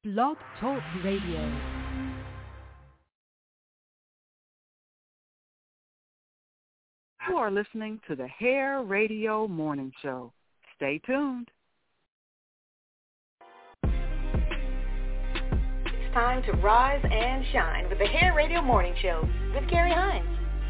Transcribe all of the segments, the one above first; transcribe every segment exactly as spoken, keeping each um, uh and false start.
Blog Talk Radio. You are listening to the Hair Radio Morning Show. Stay tuned. It's time to rise and shine with the Hair Radio Morning Show with Carrie Hines.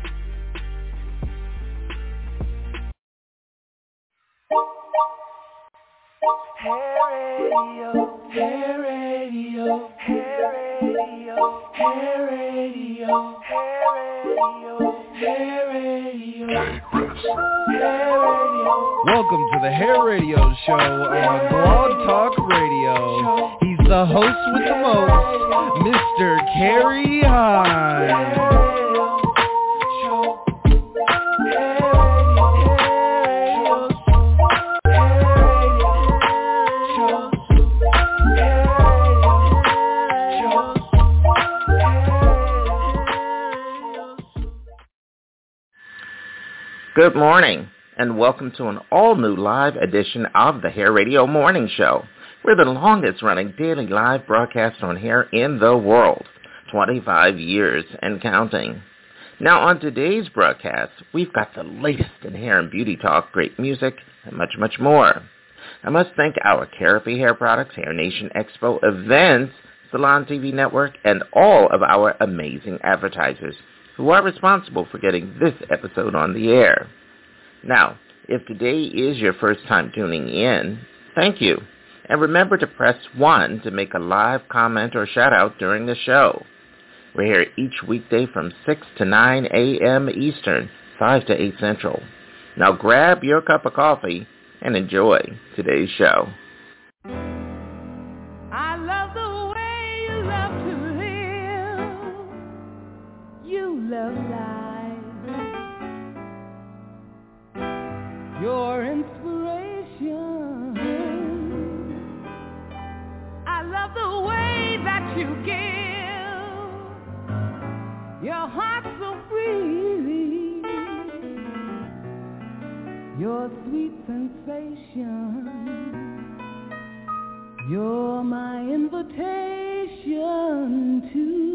Hair Radio, Hair Radio, Hair Radio, Hair Radio, Hair Radio, Hair Radio, Hair Radio. Welcome to the Hair Radio Show on Blog Talk Radio. He's the host with the most, Mister Carrie Hines. Good morning, and welcome to an all-new live edition of the Hair Radio Morning Show. We're the longest-running daily live broadcast on hair in the world, twenty-five years and counting. Now, on today's broadcast, we've got the latest in hair and beauty talk, great music, and much, much more. I must thank our Carapy Hair Products, Hair Nation Expo events, Salon T V Network, and all of our amazing advertisers who are responsible for getting this episode on the air. Now, if today is your first time tuning in, thank you. And remember to press one to make a live comment or shout out during the show. We're here each weekday from six to nine a.m. Eastern, five to eight Central. Now grab your cup of coffee and enjoy today's show. I love the way you love to live. You love life. Your inspiration. I love the way that you give. Your heart so freely. Your sweet sensation. You're my invitation to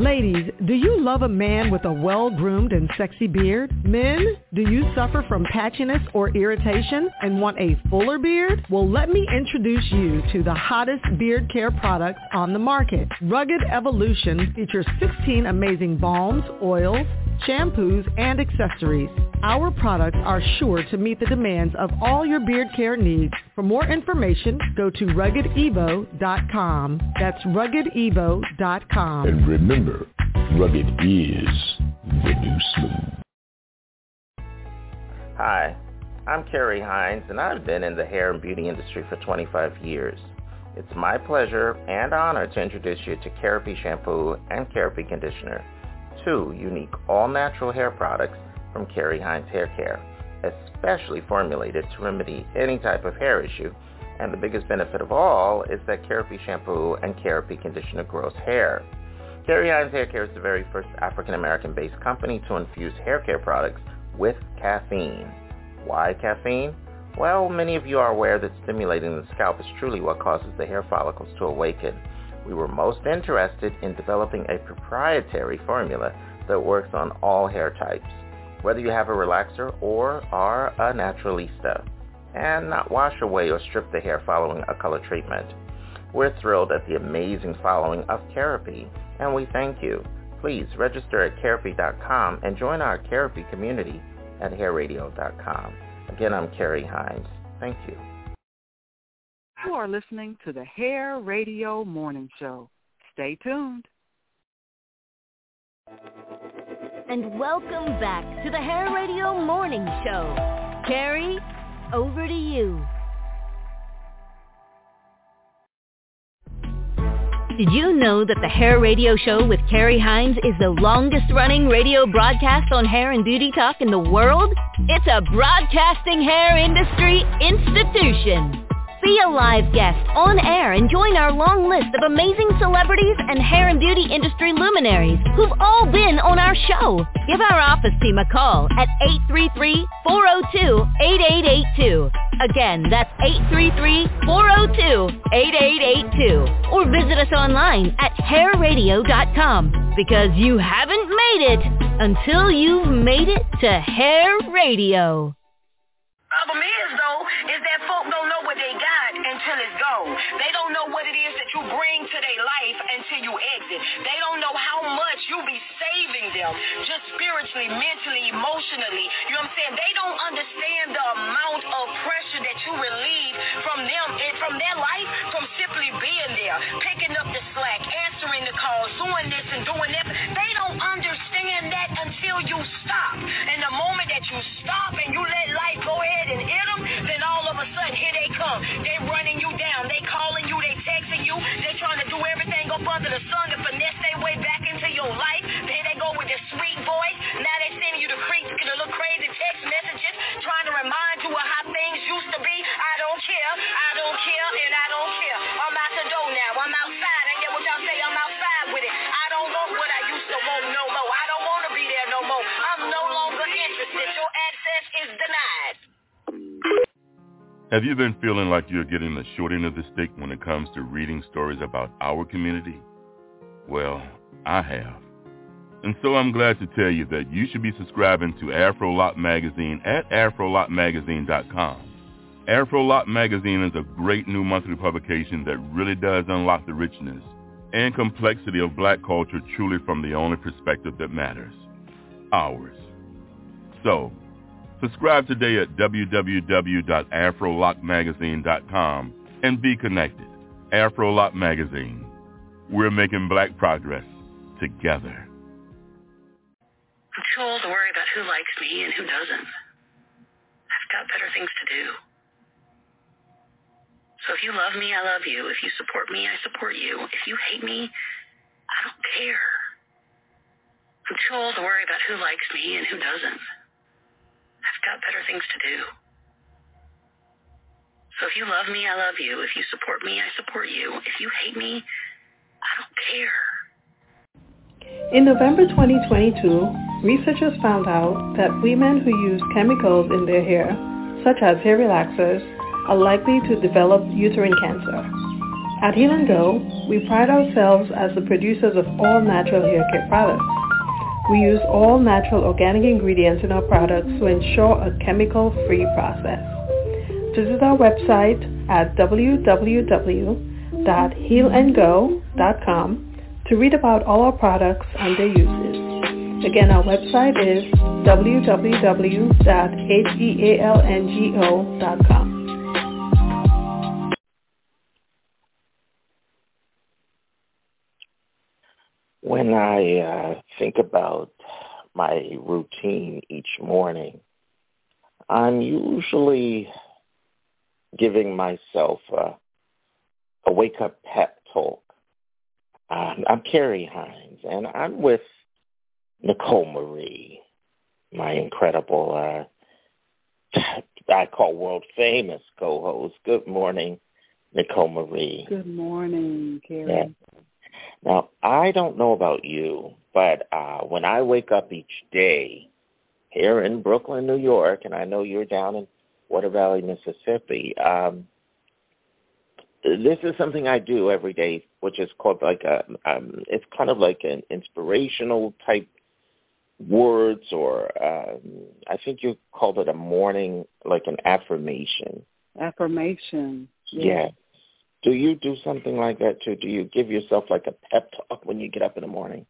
Ladies, do you love a man with a well-groomed and sexy beard? Men, do you suffer from patchiness or irritation and want a fuller beard? Well, let me introduce you to the hottest beard care products on the market. Rugged Evolution features sixteen amazing balms, oils, shampoos, and accessories. Our products are sure to meet the demands of all your beard care needs. For more information, go to rugged evo dot com. That's rugged evo dot com. And remember, rugged is the new smooth. Hi, I'm Kerry Hines, and I've been in the hair and beauty industry for twenty-five years. It's my pleasure and honor to introduce you to Kerapy Shampoo and Kerapy Conditioner, two unique all-natural hair products from Kerry Hines Hair Care, especially formulated to remedy any type of hair issue. And the biggest benefit of all is that Kerapy Shampoo and Kerapy Conditioner grows hair. Kerry Hines Hair Care is the very first African-American-based company to infuse hair care products with caffeine. Why caffeine? Well, many of you are aware that stimulating the scalp is truly what causes the hair follicles to awaken. We were most interested in developing a proprietary formula that works on all hair types, whether you have a relaxer or are a naturalista, and not wash away or strip the hair following a color treatment. We're thrilled at the amazing following of Kerapy, and we thank you. Please register at kerapy dot com and join our Kerapy community at hair radio dot com. Again, I'm Kerry Hines. Thank you. You are listening to the Hair Radio Morning Show. Stay tuned. And welcome back to the Hair Radio Morning Show. Kerry, over to you. Did you know that the Hair Radio Show with Kerry Hines is the longest-running radio broadcast on hair and beauty talk in the world? It's a broadcasting hair industry institution. Be a live guest on air and join our long list of amazing celebrities and hair and beauty industry luminaries who've all been on our show. Give our office team a call at eight three three, four oh two, eight eight eight two. Again, that's eight three three, four oh two, eight eight eight two. Or visit us online at hair radio dot com, because you haven't made it until you've made it to Hair Radio. Problem is, though, is that folk don't know what they got until it's gone. They don't know what it is that you bring to their life until you exit. They don't know how much you be saving them, just spiritually, mentally, emotionally. You know what I'm saying? They don't understand the amount of pressure that you relieve from them and from their life from simply being there, picking up the slack, answering the calls, doing this and doing that. They don't understand that until you stop. And the moment that you stop and you let life go ahead and hit them, then all of a sudden, here they come. They running you down. They calling you. They texting you. They trying to do everything up under the sun to finesse their way back into your life. Here they go with their sweet voice. Now they sending you the creeps, the little crazy text messages, trying to remind you of how things used to be. I don't care. I don't care, and I don't care. I'm out the door now. I'm outside. I get what y'all say. I'm outside with it. I don't want what I used to want no more. I don't want to be there no more. I'm no longer interested. Your access is denied. Have you been feeling like you're getting the short end of the stick when it comes to reading stories about our community? Well, I have. And so I'm glad to tell you that you should be subscribing to Afro Lock Magazine at afro lock magazine dot com. Afro Lock Magazine is a great new monthly publication that really does unlock the richness and complexity of black culture truly from the only perspective that matters, ours. So, subscribe today at w w w dot afro lock magazine dot com and be connected. Afro Lock Magazine. We're making black progress together. I'm too old to worry about who likes me and who doesn't. I've got better things to do. So if you love me, I love you. If you support me, I support you. If you hate me, I don't care. I'm too old to worry about who likes me and who doesn't. I've got better things to do. So if you love me, I love you. If you support me, I support you. If you hate me, I don't care. In November twenty twenty-two, researchers found out that women who use chemicals in their hair, such as hair relaxers, are likely to develop uterine cancer. At Heal and Go, we pride ourselves as the producers of all natural hair care products. We use all natural organic ingredients in our products to ensure a chemical-free process. Visit our website at w w w dot heal and go dot com to read about all our products and their uses. Again, our website is w w w dot heal and go dot com. When I uh, think about my routine each morning, I'm usually giving myself a, a wake-up pep talk. Um, I'm Carrie Hines, and I'm with Nicole Marie, my incredible, uh, I call world-famous co-host. Good morning, Nicole Marie. Good morning, Carrie. Yeah. Now, I don't know about you, but uh, when I wake up each day here in Brooklyn, New York, and I know you're down in Water Valley, Mississippi, um, this is something I do every day, which is called like a, um, it's kind of like an inspirational type words, or um, I think you called it a morning, like an affirmation. Affirmation. Yeah. yeah. Do you do something like that too? Do you give yourself like a pep talk when you get up in the morning?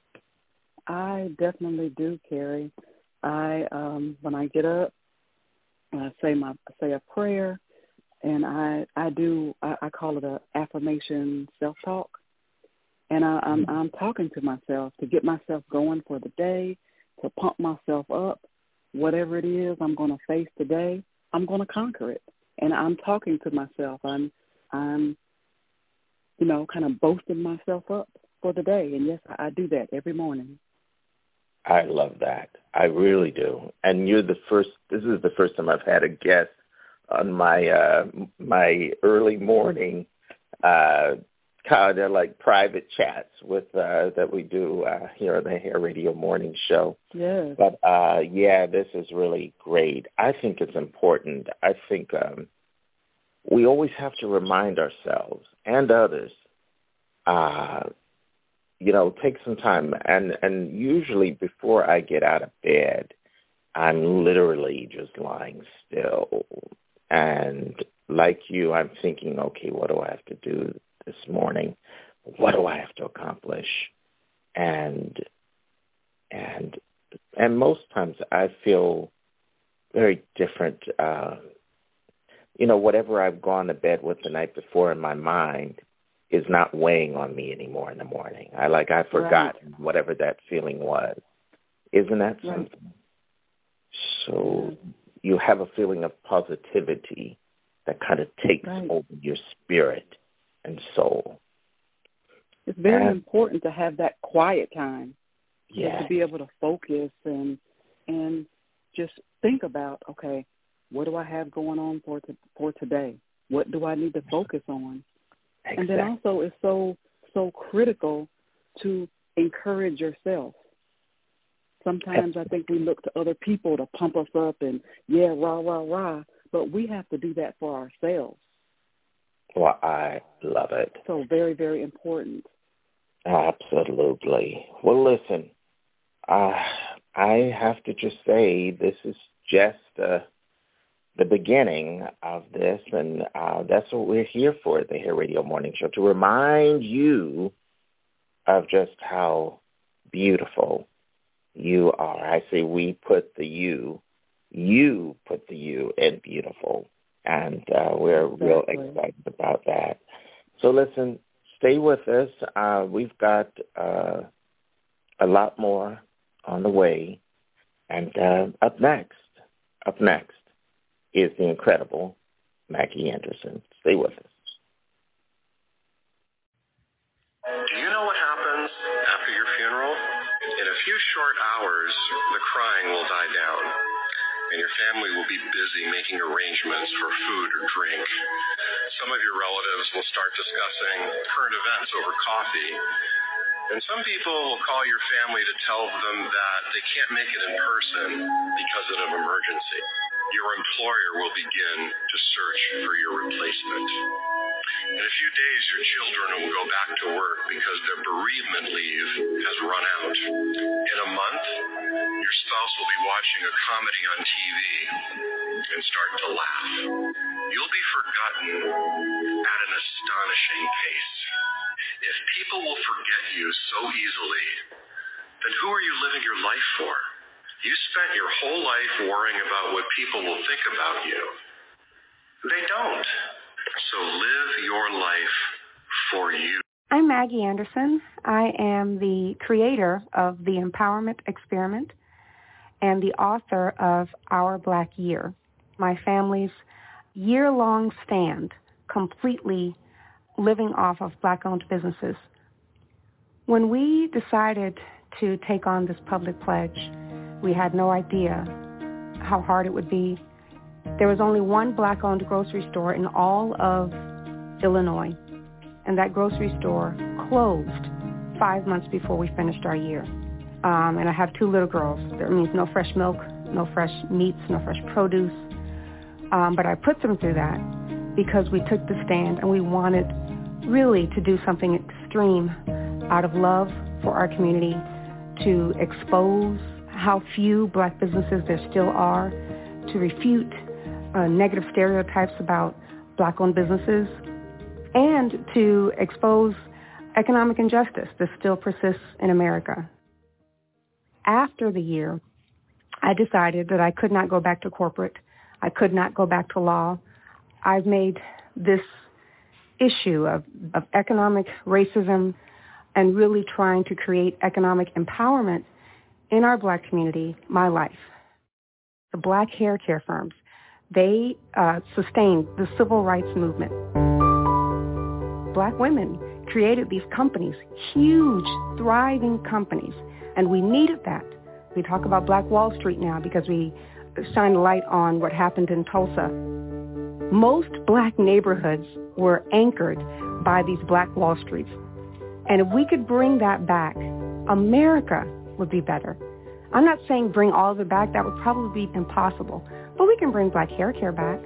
I definitely do, Carrie. I um, when I get up, I say my I say a prayer, and I I do I, I call it a affirmation self talk, and I, I'm I'm talking to myself to get myself going for the day, to pump myself up. Whatever it is I'm going to face today, I'm going to conquer it, and I'm talking to myself. I'm I'm, you know, kind of boasting myself up for the day. And, yes, I do that every morning. I love that. I really do. And you're the first, this is the first time I've had a guest on my uh, my early morning uh, kind of like private chats with uh, that we do uh, here on the Hair Radio Morning Show. Yes. But, uh, yeah, this is really great. I think it's important. I think um, we always have to remind ourselves and others, uh, you know, take some time. And, and usually before I get out of bed, I'm literally just lying still. And like you, I'm thinking, okay, what do I have to do this morning? What do I have to accomplish? And and and most times I feel very different. Uh, you know, whatever I've gone to bed with the night before in my mind is not weighing on me anymore in the morning. I like I've forgotten right. whatever that feeling was. Isn't that something? Right. So you have a feeling of positivity that kind of takes right. over your spirit and soul. It's very and, important to have that quiet time. Yeah. To be able to focus and and just think about, okay, what do I have going on for to, for today? What do I need to focus on? Exactly. And then also it's so so critical to encourage yourself. Sometimes I think we look to other people to pump us up and, yeah, rah, rah, rah, but we have to do that for ourselves. Well, I love it. So very, very important. Absolutely. Well, listen, uh, I have to just say this is just uh, the beginning of this, and uh, that's what we're here for at the Hair Radio Morning Show, to remind you of just how beautiful you are. I say we put the you, you put the you in beautiful, and uh, we're exactly. real excited about that. So listen, stay with us. Uh, we've got uh, a lot more on the way, and uh, up next, up next is the incredible Mackie Anderson. Stay with us. Do you know what happens after your funeral? In a few short hours, the crying will die down, and your family will be busy making arrangements for food or drink. Some of your relatives will start discussing current events over coffee, and some people will call your family to tell them that they can't make it in person because of an emergency. your employer will begin to search for your replacement. In a few days, your children will go back to work because their bereavement leave has run out. In a month, your spouse will be watching a comedy on T V and start to laugh. You'll be forgotten at an astonishing pace. If people will forget you so easily, then who are you living your life for? You spent your whole life worrying about what people will think about you. They don't. So live your life for you. I'm Maggie Anderson. I am the creator of the Empowerment Experiment and the author of Our Black Year, my family's year-long stand completely living off of Black-owned businesses. When we decided to take on this public pledge, we had no idea how hard it would be. There was only one Black-owned grocery store in all of Illinois, and that grocery store closed five months before we finished our year. Um, and I have two little girls. That means no fresh milk, no fresh meats, no fresh produce. Um, but I put them through that because we took the stand and we wanted really to do something extreme out of love for our community, to expose how few Black businesses there still are, to refute uh, negative stereotypes about Black-owned businesses, and to expose economic injustice that still persists in America. After the year, I decided that I could not go back to corporate. I could not go back to law. I've made this issue of, of economic racism and really trying to create economic empowerment in our Black community my life. The Black hair care firms, they uh, sustained the civil rights movement. Black women created these companies, huge, thriving companies, and we needed that. We talk about Black Wall Street now because we shine a light on what happened in Tulsa. Most Black neighborhoods were anchored by these Black Wall Streets. And if we could bring that back, America would be better. I'm not saying bring all of it back. That would probably be impossible. But we can bring Black hair care back.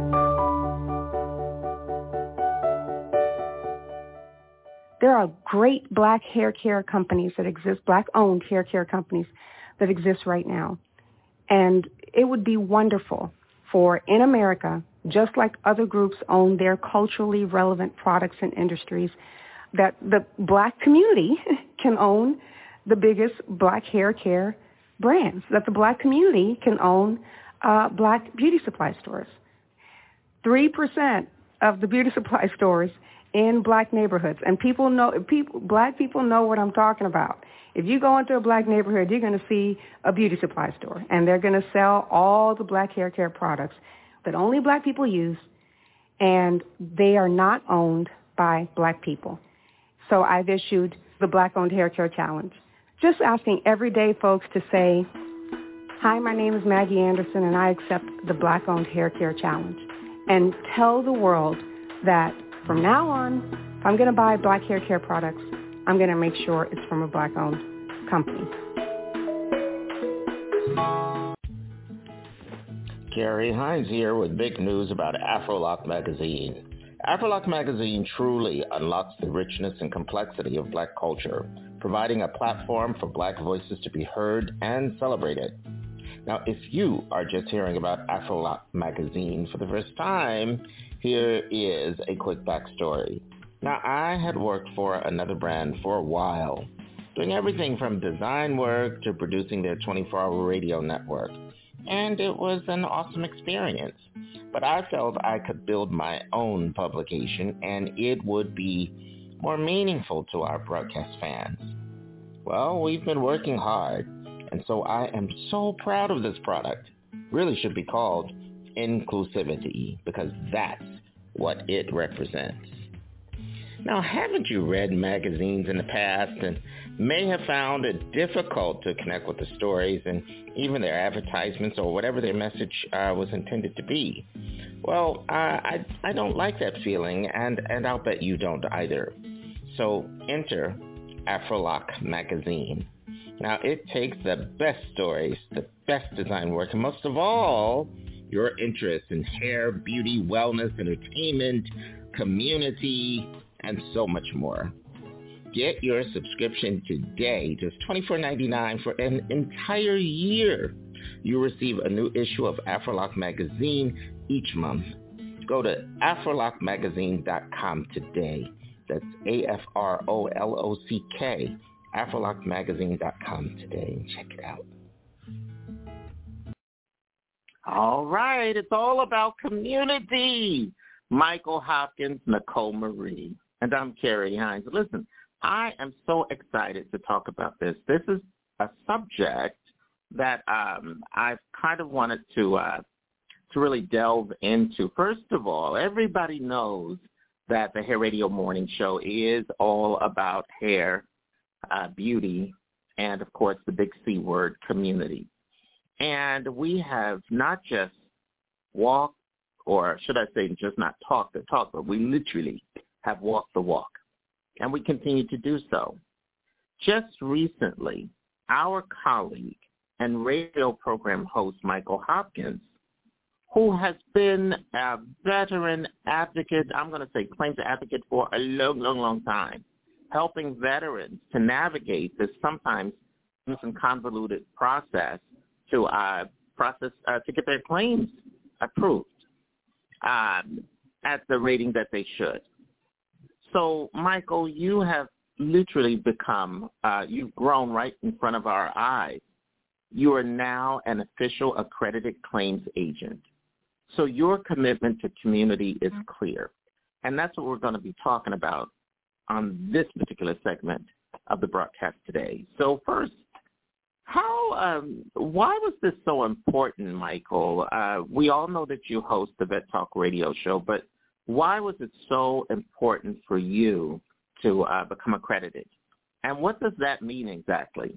There are great Black hair care companies that exist, Black-owned hair care companies that exist right now. And it would be wonderful for, in America, just like other groups own their culturally relevant products and industries, that the Black community can own the biggest Black hair care brands, that the Black community can own uh, Black beauty supply stores. Three percent of the beauty supply stores in Black neighborhoods, and people know, people, Black people know what I'm talking about. If you go into a Black neighborhood, you're going to see a beauty supply store, and they're going to sell all the Black hair care products that only Black people use, and they are not owned by Black people. So I've issued the Black-owned hair care challenge, just asking everyday folks to say, hi, my name is Maggie Anderson, and I accept the Black-owned hair care challenge, and tell the world that from now on, if I'm going to buy Black hair care products, I'm going to make sure it's from a Black-owned company. Carrie Hines here with big news about Afrolock Magazine. Afrolock Magazine truly unlocks the richness and complexity of Black culture, providing a platform for Black voices to be heard and celebrated. Now, if you are just hearing about Afrolock Magazine for the first time, here is a quick backstory. Now, I had worked for another brand for a while, doing everything from design work to producing their twenty-four hour radio network. And it was an awesome experience. But I felt I could build my own publication and it would be more meaningful to our broadcast fans. Well, we've been working hard, and so I am so proud of this product. Really should be called Inclusivity, because that's what it represents. Now, haven't you read magazines in the past and may have found it difficult to connect with the stories and even their advertisements or whatever their message uh, was intended to be? Well, uh, I, I don't like that feeling, and, and I'll bet you don't either. So enter Afrolock Magazine. Now, it takes the best stories, the best design work, and most of all, your interests in hair, beauty, wellness, entertainment, community, and so much more. Get your subscription today, just twenty-four ninety-nine for an entire year. You'll receive a new issue of Afrolock Magazine each month. Go to afrolock magazine dot com today. That's A F R O L O C K, afrolock magazine dot com today, and check it out. All right, it's all about community. Michael Hopkins, Nicole Marie, and I'm Carrie Hines. Listen, I am so excited to talk about this. This is a subject that um, I've kind of wanted to uh, to really delve into. First of all, everybody knows that the Hair Radio Morning Show is all about hair, uh, beauty, and, of course, the big C word, community. And we have not just walked, or should I say just not talked the talk, but we literally have walked the walk. And we continue to do so. Just recently, our colleague and radio program host, Michael Hopkins, who has been a veteran advocate, I'm going to say claims advocate for a long, long, long time, helping veterans to navigate this sometimes convoluted process to uh, process uh, to get their claims approved um, at the rating that they should. So, Michael, you have literally become, uh, you've grown right in front of our eyes. You are now an official accredited claims agent. So your commitment to community is clear. And that's what we're going to be talking about on this particular segment of the broadcast today. So first, how, um, why was this so important, Michael? Uh, we all know that you host the Vet Talk radio show, but why was it so important for you to uh, become accredited? And what does that mean exactly?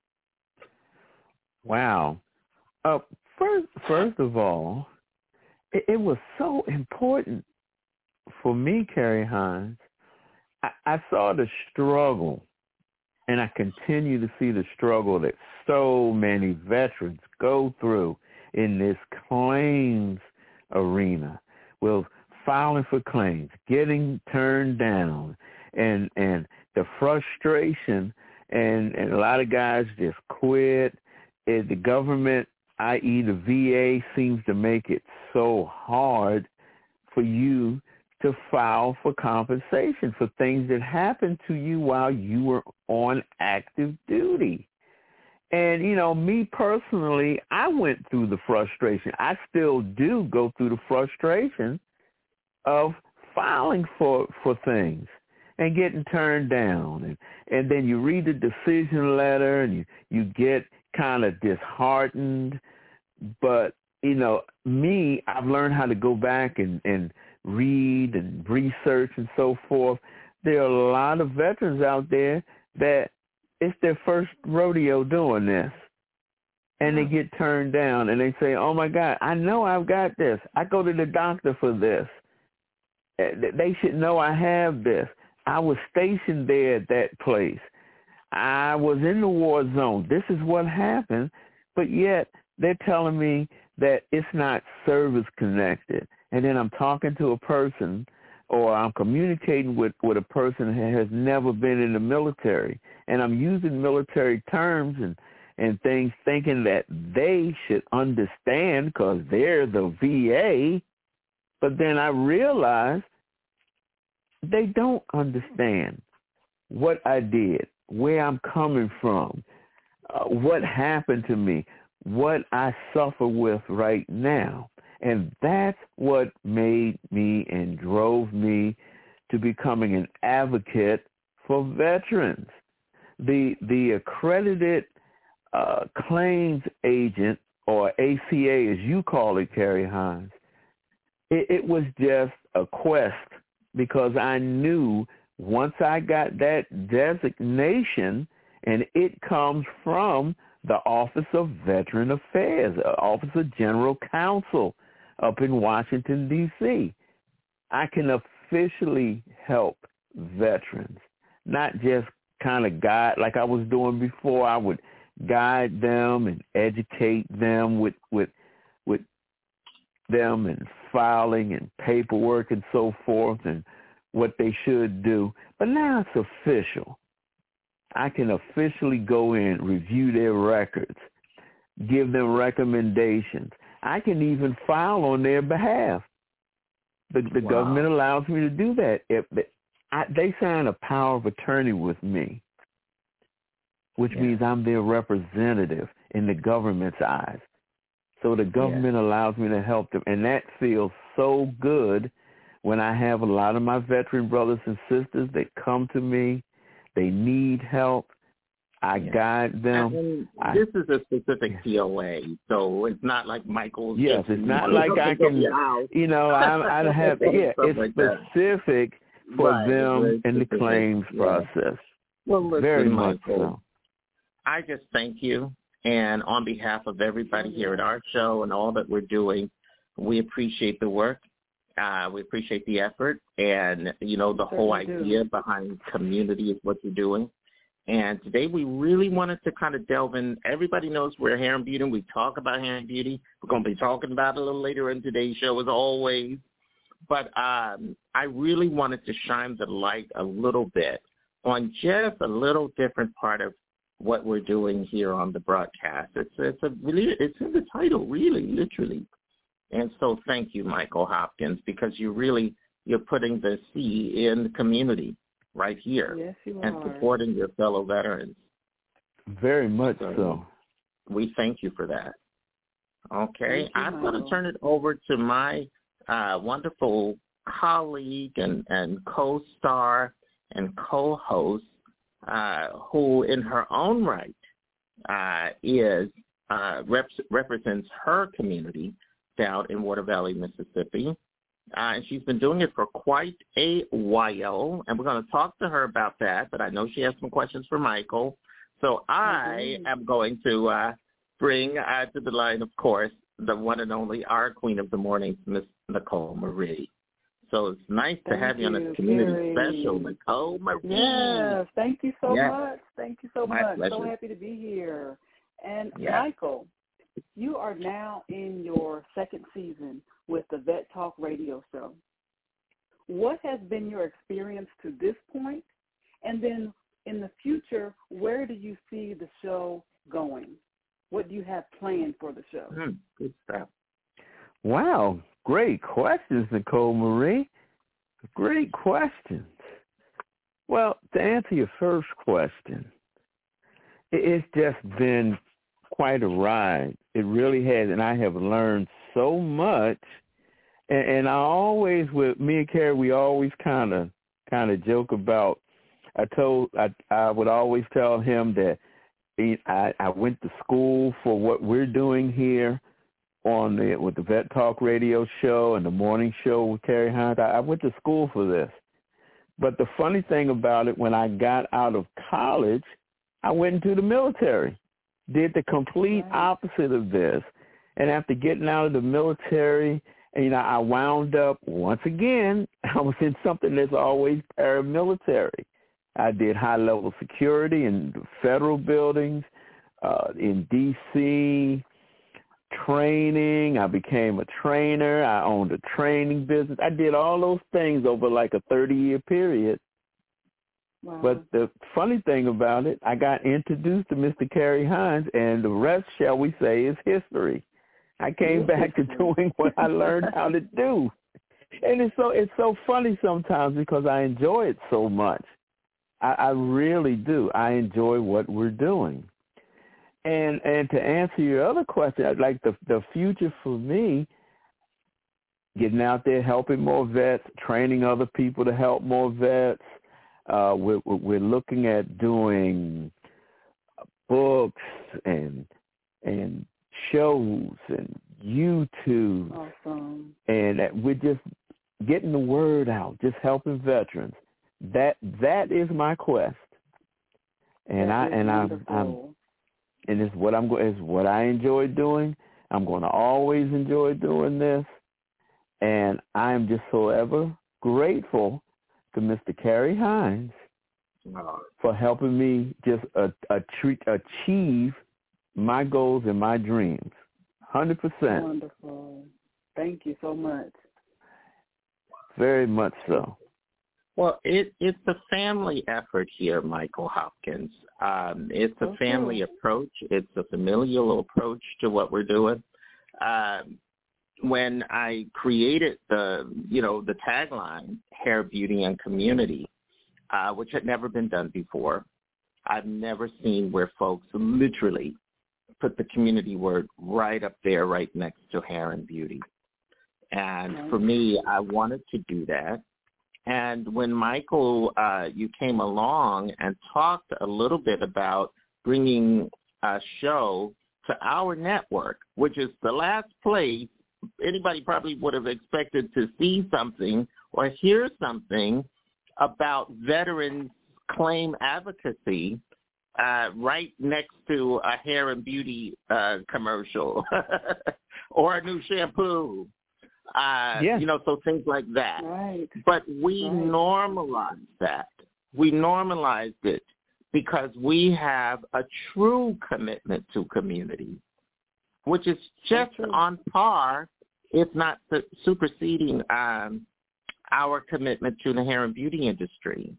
Wow. Uh, first, first of all, it, it was so important for me, Carrie Hines. I, I saw the struggle, and I continue to see the struggle that so many veterans go through in this claims arena. Well, filing for claims, getting turned down, and and the frustration, and, and a lot of guys just quit. And the government, that is the V A, seems to make it so hard for you to file for compensation for things that happened to you while you were on active duty. And, you know, me personally, I went through the frustration. I still do go through the frustration of filing for, for things and getting turned down. And, and then you read the decision letter and you, you get kind of disheartened. But, you know, me, I've learned how to go back and, and read and research and so forth. There are a lot of veterans out there that it's their first rodeo doing this. And they get turned down and they say, oh, my God, I know I've got this. I go to the doctor for this. They should know I have this. I was stationed there at that place. I was in the war zone. This is what happened. But yet they're telling me that it's not service connected. And then I'm talking to a person or I'm communicating with, with a person who has never been in the military. And I'm using military terms and, and things thinking that they should understand because they're the V A. But then I realize they don't understand what I did, where I'm coming from, uh, what happened to me, what I suffer with right now. And that's what made me and drove me to becoming an advocate for veterans. The the accredited uh, claims agent, or A C A as you call it, Carrie Hines, it, it was just a quest because I knew once I got that designation, and it comes from the Office of Veteran Affairs, Office of General Counsel up in Washington, D C, I can officially help veterans, not just kind of guide like I was doing before. I would guide them and educate them with with with them and filing and paperwork and so forth and what they should do. But now it's official. I can officially go in, review their records, give them recommendations. I can even file on their behalf. The, the wow. government allows me to do that. If they, I, they sign a power of attorney with me, which yeah. means I'm their representative in the government's eyes. So the government yeah. allows me to help them, and that feels so good when I have a lot of my veteran brothers and sisters that come to me. They need help. I yeah. guide them. And this I, is a specific P O A, so it's not like Michael's. Yes, it's not like I can, you know, I, I have, yeah, it's like specific that. for right. them in the claims yeah. process. Well, listen, Very Michael, much so. I just thank you. And on behalf of everybody here at our show and all that we're doing, we appreciate the work. Uh, we appreciate the effort. And, you know, the whole idea behind community is what you're doing. And today we really wanted to kind of delve in. Everybody knows we're Hair and Beauty. We talk about hair and beauty. We're going to be talking about it a little later in today's show, as always. But um, I really wanted to shine the light a little bit on just a little different part of what we're doing here on the broadcast. It's it's a really it's in the title, really, literally. And so thank you, Michael Hopkins, because you really you're putting the C in the community right here yes, you and are. supporting your fellow veterans. Very much so. so. We thank you for that. Okay, you, I'm going to turn it over to my uh, wonderful colleague and, and co-star and co-host, Uh, who in her own right uh, is uh, rep- represents her community down in Water Valley, Mississippi. Uh, and she's been doing it for quite a while, and we're going to talk to her about that, but I know she has some questions for Michael. So I mm-hmm. am going to uh, bring uh, to the line, of course, the one and only, our queen of the morning, Miss Nicole Marie. So it's nice to thank have you, you on a community Carrie. special, Nicole Marie. Yes, thank you so yes. much. Thank you so My much. pleasure. So happy to be here. And yes. Michael, you are now in your second season with the Vet Talk radio show. What has been your experience to this point? And then in the future, where do you see the show going? What do you have planned for the show? Mm, good stuff. Wow. Great questions, Nicole Marie. Great questions. Well, to answer your first question, it's just been quite a ride. It really has, and I have learned so much. And, and I always, with me and Carrie, we always kind of kind of joke about. I told I I would always tell him that he, I I went to school for what we're doing here on the with the Vet Talk radio show and the morning show with Carrie Hines. I, I went to school for this. But the funny thing about it, when I got out of college, I went into the military, did the complete opposite of this. And after getting out of the military, and, you know, I wound up, once again, I was in something that's always paramilitary. I did high-level security in federal buildings, uh, in D C, training. I became a trainer. I owned a training business. I did all those things over like a thirty-year period. Wow. But the funny thing about it, I got introduced to Mister Carrie Hines, and the rest, shall we say, is history. I came back to doing what I learned how to do. And it's so it's so funny sometimes because I enjoy it so much. I, I really do. I enjoy what we're doing. And and to answer your other question, I'd like the the future for me, getting out there, helping more vets, training other people to help more vets. Uh, we're, we're looking at doing books and and shows and YouTube. Awesome. And we're just getting the word out, just helping veterans. That that is my quest. And that I and I'm, I'm and it's what I'm going. It's what I enjoy doing. I'm going to always enjoy doing this, and I'm just so ever grateful to Mister Carrie Hines for helping me just uh, achieve my goals and my dreams. one hundred percent. Wonderful. Thank you so much. Very much so. Well, it, it's a family effort here, Michael Hopkins. Um, it's a Okay. family approach. It's a familial approach to what we're doing. Um, when I created the, you know, the tagline, Hair, Beauty, and Community, uh, which had never been done before, I've never seen where folks literally put the community word right up there, right next to hair and beauty. And Right. for me, I wanted to do that. And when Michael, uh, you came along and talked a little bit about bringing a show to our network, which is the last place anybody probably would have expected to see something or hear something about veterans claim advocacy, uh, right next to a hair and beauty uh, commercial or a new shampoo. Uh, yeah. You know, so things like that. Right. But we Right. normalized that. We normalized it because we have a true commitment to community, which is just on par, if not su- superseding um, our commitment to the hair and beauty industry.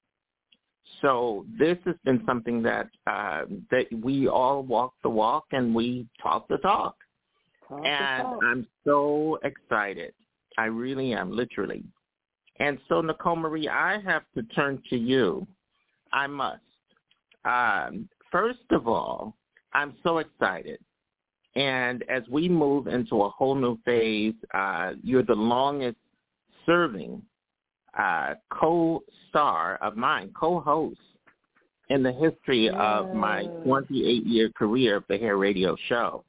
So this has been something that uh, that we all walk the walk and we talk the talk. Talk and the talk. I'm so excited. I really am, literally. And so, Nicole Marie, I have to turn to you. I must. Um, first of all, I'm so excited. And as we move into a whole new phase, uh, you're the longest serving uh, co-star of mine, co-host in the history yes. of my twenty-eight-year career of the Hair Radio Show.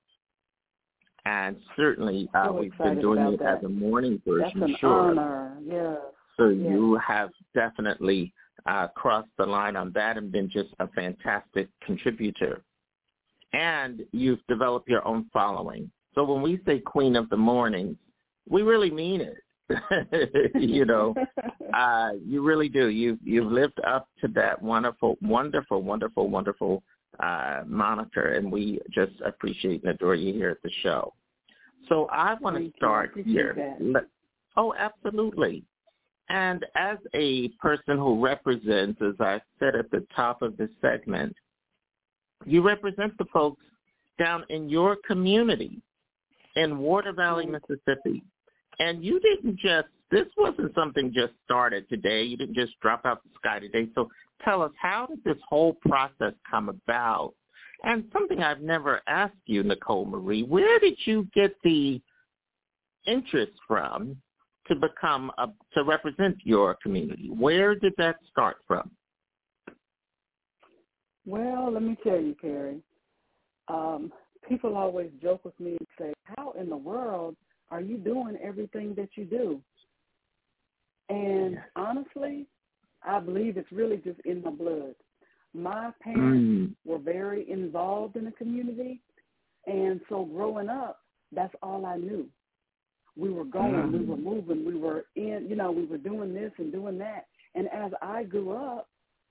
And certainly uh, so we've been doing it that. as a morning version, That's an sure. honor, yes. So yes. you have definitely uh, crossed the line on that and been just a fantastic contributor. And you've developed your own following. So when we say Queen of the Mornings, we really mean it. you know, uh, you really do. You you've lived up to that wonderful, wonderful, wonderful, wonderful uh, moniker, and we just appreciate and adore you here at the show. So I want to start here. Let, oh, absolutely. And as a person who represents, as I said at the top of this segment, you represent the folks down in your community in Water Valley, Mississippi. And you didn't just, this wasn't something just started today. You didn't just drop out the sky today. So tell us, how did this whole process come about? And something I've never asked you, Nicole Marie, where did you get the interest from to become, a, to represent your community? Where did that start from? Well, let me tell you, Carrie, um, people always joke with me and say, how in the world are you doing everything that you do? And honestly, I believe it's really just in my blood. My parents mm. were very involved in the community, and so growing up, that's all I knew. We were going, mm. we were moving, we were in, you know, we were doing this and doing that. And as I grew up,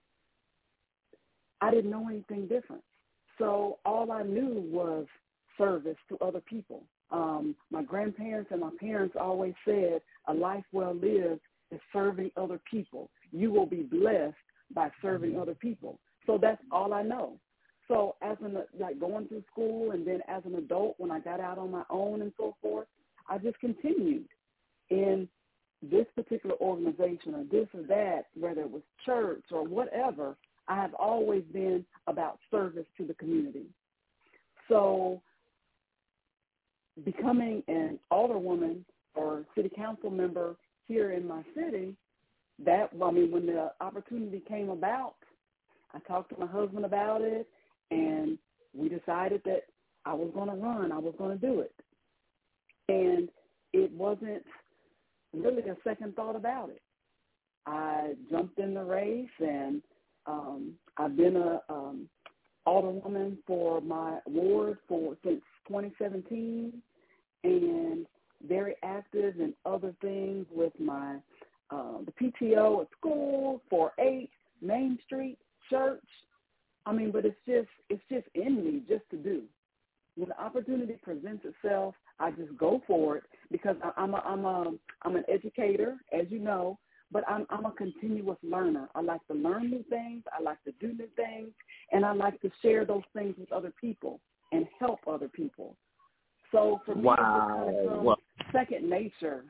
I didn't know anything different. So all I knew was service to other people. Um, my grandparents and my parents always said, a life well lived is serving other people. You will be blessed by serving other people. So that's all I know. So as an, like going through school and then as an adult, when I got out on my own and so forth, I just continued in this particular organization or this or that, whether it was church or whatever. I have always been about service to the community. So becoming an alderwoman or city council member here in my city, that, I mean, when the opportunity came about, I talked to my husband about it, and we decided that I was going to run. I was going to do it. And it wasn't really a second thought about it. I jumped in the race, and um, I've been a um, alderwoman for my ward for since twenty seventeen, and very active in other things with my uh, the P T O at school, four H, Main Street, church. I mean, but it's just it's just in me just to do. When the opportunity presents itself, I just go for it because I, I'm a, I'm a, I'm an educator, as you know, but I'm I'm a continuous learner. I like to learn new things. I like to do new things, and I like to share those things with other people and help other people. So for me, wow. it's just kind of come well, second nature.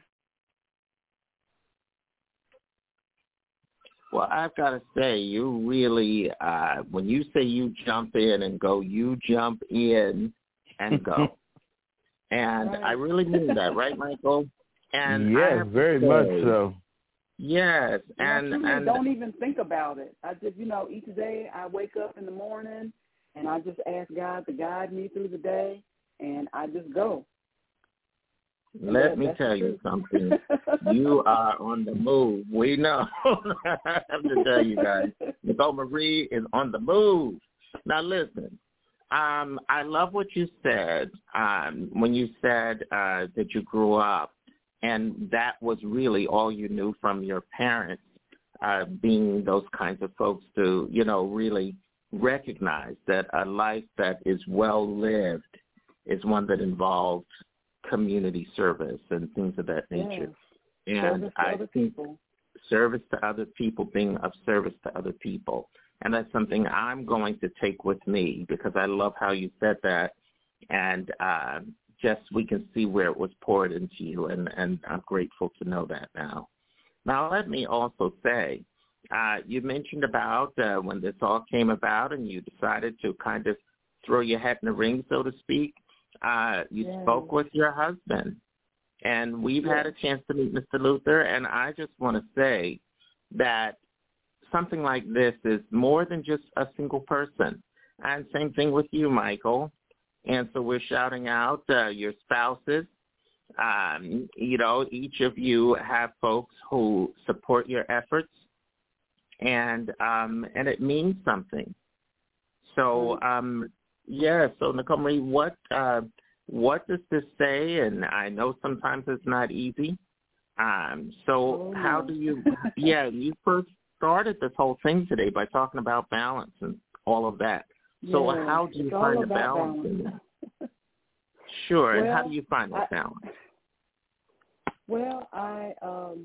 Well, I've got to say, you really, uh, when you say you jump in and go, you jump in and go. And right. I really mean that, right, Michael? And yes, very say, much so. Yes. And, and, I and don't even think about it. I just, you know, each day I wake up in the morning and I just ask God to guide me through the day, and I just go. Let that, me tell you something. You are on the move. We know. I have to tell you guys, Nicole Marie is on the move. Now, listen. Um, I love what you said um, when you said uh, that you grew up, and that was really all you knew from your parents, uh, being those kinds of folks to, you know, really recognize that a life that is well lived is one that involves community service and things of that nature. Yes. And service to I other think people. service to other people, being of service to other people. And that's something I'm going to take with me because I love how you said that. And uh, just we can see where it was poured into you, and, and I'm grateful to know that now. Now, let me also say, uh, you mentioned about uh, when this all came about and you decided to kind of throw your hat in the ring, so to speak. Uh, you yes. spoke with your husband, and we've yes. had a chance to meet Mister Luther, and I just want to say that something like this is more than just a single person. And same thing with you, Michael. And so we're shouting out uh, your spouses. Um, you know, each of you have folks who support your efforts, and um, and it means something. So, um, yeah, so Nicole Marie, what, uh, what does this say? And I know sometimes it's not easy. Um, so oh. how do you, yeah, you first started this whole thing today by talking about balance and all of that. So yeah, how do you find the balance, balance in that? Sure, well, and how do you find that I, balance? Well, I um,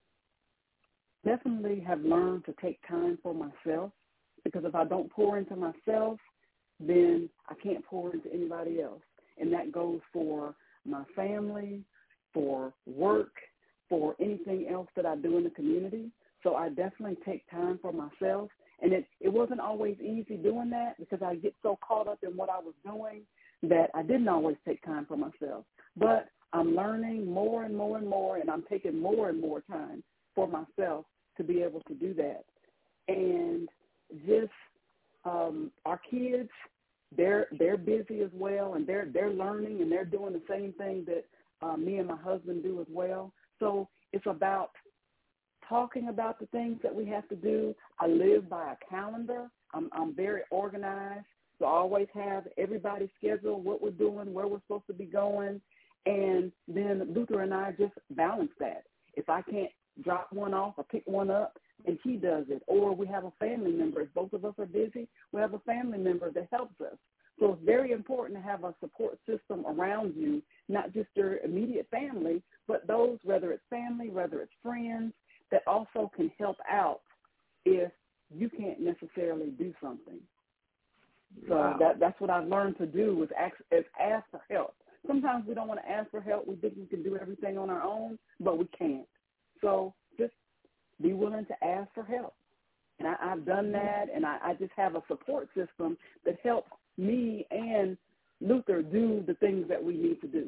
definitely have learned to take time for myself, because if I don't pour into myself, then I can't pour into anybody else. And that goes for my family, for work, for anything else that I do in the community. So I definitely take time for myself. And it, it wasn't always easy doing that, because I get so caught up in what I was doing that I didn't always take time for myself. But I'm learning more and more and more, and I'm taking more and more time for myself to be able to do that. And just um, our kids, they're they're busy as well, and they're they're learning, and they're doing the same thing that uh, me and my husband do as well. So it's about talking about the things that we have to do. I live by a calendar. I'm, I'm very organized, so I always have everybody's schedule, what we're doing, where we're supposed to be going, and then Luther and I just balance that. If I can't drop one off or pick one up, and he does it. Or we have a family member. If both of us are busy, we have a family member that helps us. So it's very important to have a support system around you, not just your immediate family, but those, whether it's family, whether it's friends, that also can help out if you can't necessarily do something. So wow. that that's what I've learned to do, is ask, is ask for help. Sometimes we don't want to ask for help. We think we can do everything on our own, but we can't. So just be willing to ask for help. And I, I've done that, and I, I just have a support system that helps me and Luther do the things that we need to do.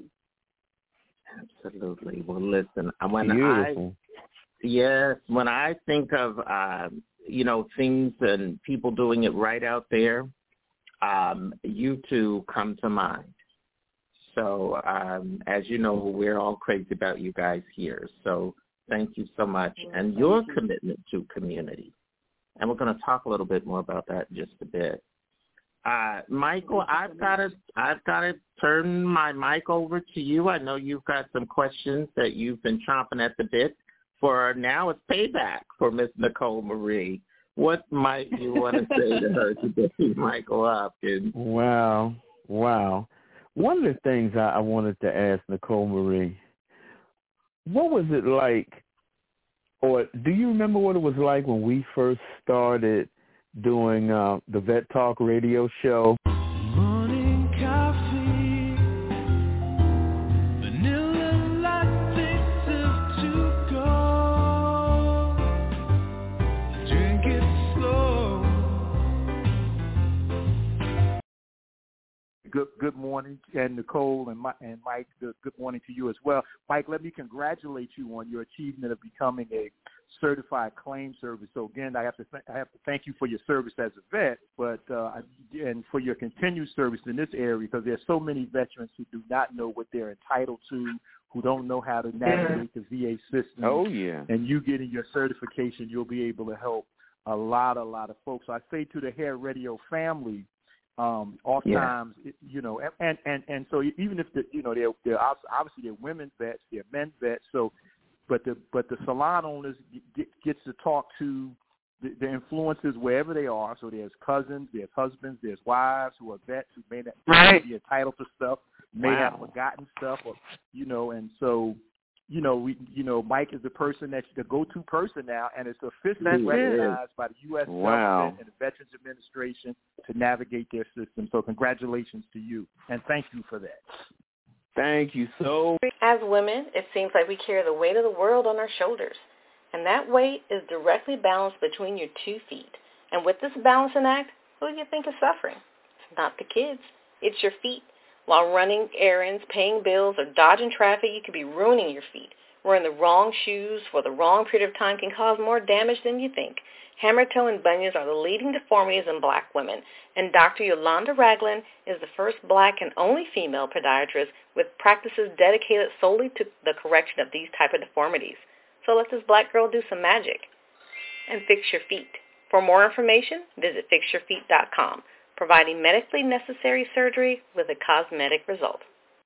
Absolutely. Well, listen, when Beautiful. I, yes, when I think of, uh, you know, things and people doing it right out there, um, you two come to mind. So, um, as you know, we're all crazy about you guys here. So thank you so much. Well, and your you. commitment to community. And we're going to talk a little bit more about that in just a bit. Uh, Michael, I've got to I've got to turn my mic over to you. I know you've got some questions that you've been chomping at the bit for. Now it's payback for Miss Nicole Marie. What might you want to say to her today, Michael Hopkins? Wow, wow. one of the things I, I wanted to ask Nicole Marie, what was it like, or do you remember what it was like when we first started doing uh, the Vet Talk radio show? Morning coffee, vanilla latte, sip to go. Drink it slow. Good good morning, and Nicole and, my, and Mike, good, good morning to you as well. Mike, let me congratulate you on your achievement of becoming a certified claim service. So again, I have to th- I have to thank you for your service as a vet, but uh, and for your continued service in this area, because there's so many veterans who do not know what they're entitled to, who don't know how to navigate the V A system. Oh yeah. And you getting your certification, you'll be able to help a lot, a lot of folks. So I say to the Hair Radio family, Um, oftentimes, yeah. it, you know, and, and, and so even if the, you know, they're, they're obviously they're women vets, they're men vets. So, but the but the salon owners get, gets to talk to the, the influences wherever they are. So there's cousins, there's husbands, there's wives who are vets who may not right. be entitled to stuff, may wow. have forgotten stuff, or you know, and so. You know, we. You know, Mike is the person that's the go-to person now, and it's officially that's recognized it. by the U S Wow. government and the Veterans Administration to navigate their system. So, congratulations to you, and thank you for that. Thank you so. As women, it seems like we carry the weight of the world on our shoulders, and that weight is directly balanced between your two feet. And with this balancing act, who do you think is suffering? It's not the kids; it's your feet. While running errands, paying bills, or dodging traffic, you could be ruining your feet. Wearing the wrong shoes for the wrong period of time can cause more damage than you think. Hammer toe and bunions are the leading deformities in black women, and Doctor Yolanda Ragland is the first black and only female podiatrist with practices dedicated solely to the correction of these type of deformities. So let this black girl do some magic and fix your feet. For more information, visit fix your feet dot com. Providing medically necessary surgery with a cosmetic result.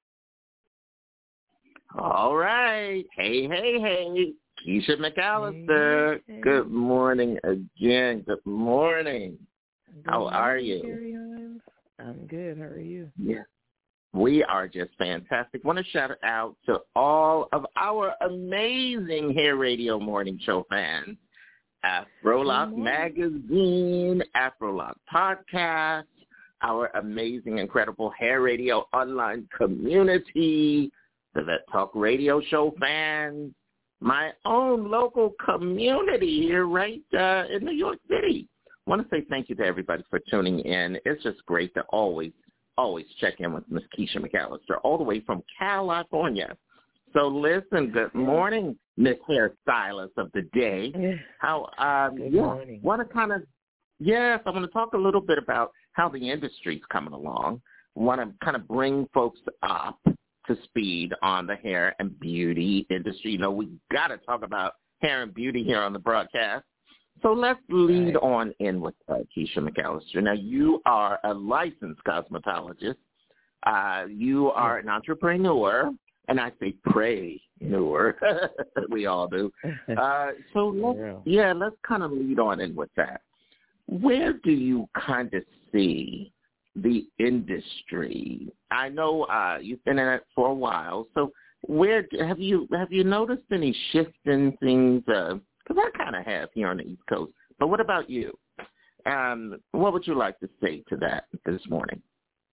All right. Hey, hey, hey. Keisha McAllister. Hey, hey. Good morning again. Good morning. Good How morning, are you? Carrie Hines. I'm good. How are you? Yeah. We are just fantastic. Want to shout out to all of our amazing Hair Radio Morning Show fans. Afrolock Magazine, Afrolock Podcast, our amazing, incredible Hair Radio online community, the Vet Talk Radio Show fans, my own local community here right uh, in New York City. I want to say thank you to everybody for tuning in. It's just great to always, always check in with Miss Keisha McAllister all the way from California. So listen, good morning, Miss Hairstylist of the Day. How um good yeah, morning. want to kind of yes, I want to talk a little bit about how the industry's coming along. Want to kind of bring folks up to speed on the hair and beauty industry. You know, we got to talk about hair and beauty here on the broadcast. So let's lead right. on in with uh, Keisha McAllister. Now, you are a licensed cosmetologist. Uh, you are an entrepreneur. And I say pray newer. We all do. Uh, so, let's, yeah, let's kind of lead on in with that. Where do you kind of see the industry? I know uh, you've been in it for a while. So where have you have you noticed any shift in things? Because uh, I kind of have here on the East Coast. But what about you? Um, what would you like to say to that this morning?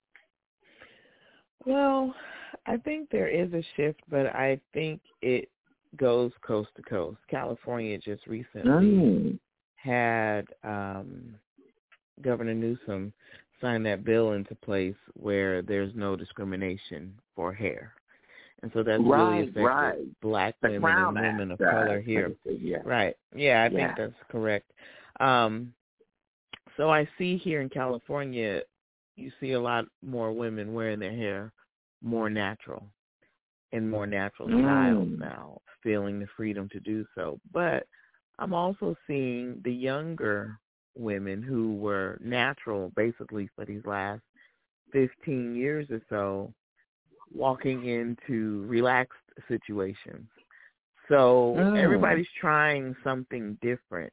Well, I think there is a shift, but I think it goes coast to coast. California just recently mm. had um, Governor Newsom sign that bill into place where there's no discrimination for hair. And so that's right, really affected right. black the women Crown and women Act, of color uh, here. Yeah. Right. Yeah, I yeah. think that's correct. Um, so I see here in California, you see a lot more women wearing their hair more natural and more natural mm. styles now, feeling the freedom to do so. But I'm also seeing the younger women who were natural basically for these last fifteen years or so walking into relaxed situations. So mm. everybody's trying something different,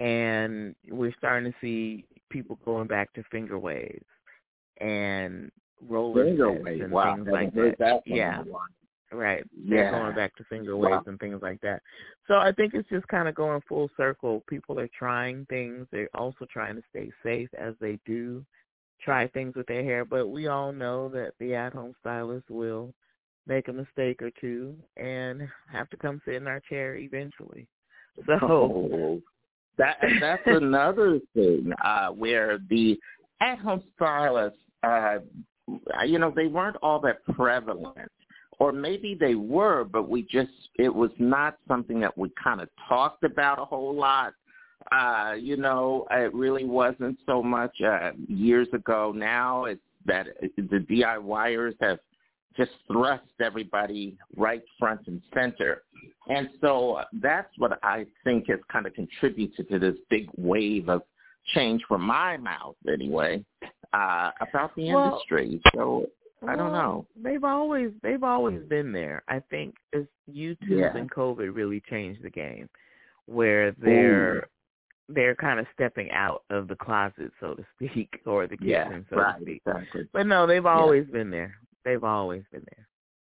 and we're starting to see people going back to finger waves and roller Finger sets wave. and Wow, things haven't like heard that. that one in Yeah. a while. Right. They're Yeah. going back to finger Wow. waves and things like that. So I think it's just kind of going full circle. People are trying things. They're also trying to stay safe as they do try things with their hair. But we all know that the at-home stylist will make a mistake or two and have to come sit in our chair eventually. So oh, that that's another thing uh, where the at-home stylists, uh, you know, they weren't all that prevalent. Or maybe they were, but we just, it was not something that we kind of talked about a whole lot. Uh, you know, it really wasn't so much uh, years ago. Now it's that the DIYers have just thrust everybody right front and center. And so that's what I think has kind of contributed to this big wave of change from my mouth anyway, uh, about the well, industry. So I don't know. They've always they've always been there. I think it's YouTube Yeah. and COVID really changed the game, where they're Ooh. they're kind of stepping out of the closet, so to speak, or the kitchen, Yeah, so right, to speak. exactly. But no, they've Yeah. always been there. They've always been there.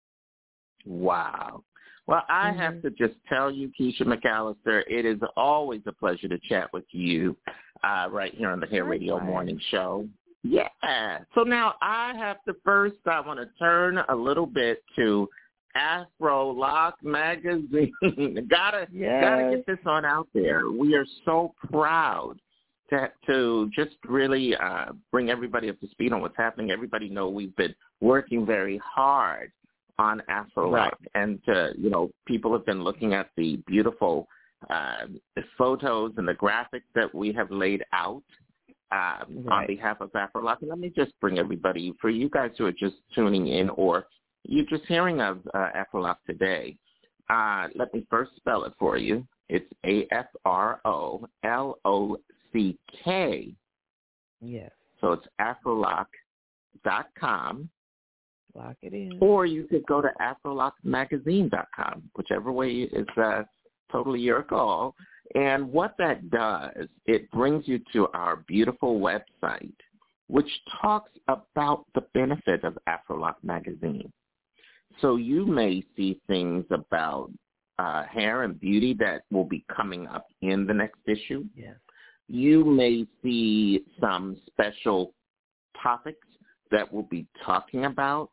Wow. Well, I mm-hmm. have to just tell you, Keisha McAllister, it is always a pleasure to chat with you uh, right here on the Hair Radio Morning Show. Yeah. So now I have to first, I want to turn a little bit to Afro Lock Magazine. gotta, yes. gotta get this on out there. We are so proud to, to just really uh, bring everybody up to speed on what's happening. Everybody know we've been working very hard on Afro Lock, right. and uh, you know, people have been looking at the beautiful uh, photos and the graphics that we have laid out. Um, right. on behalf of Afrolock. And let me just bring everybody, for you guys who are just tuning in or you're just hearing of uh, Afrolock today, uh, let me first spell it for you. It's A F R O L O C K. Yes. So it's afrolock dot com. Lock it in. Or you could go to afrolock magazine dot com, whichever way is uh, totally your call. And what that does, it brings you to our beautiful website, which talks about the benefit of Afrolock Magazine. So you may see things about uh, hair and beauty that will be coming up in the next issue. Yes. You may see some special topics that we'll be talking about.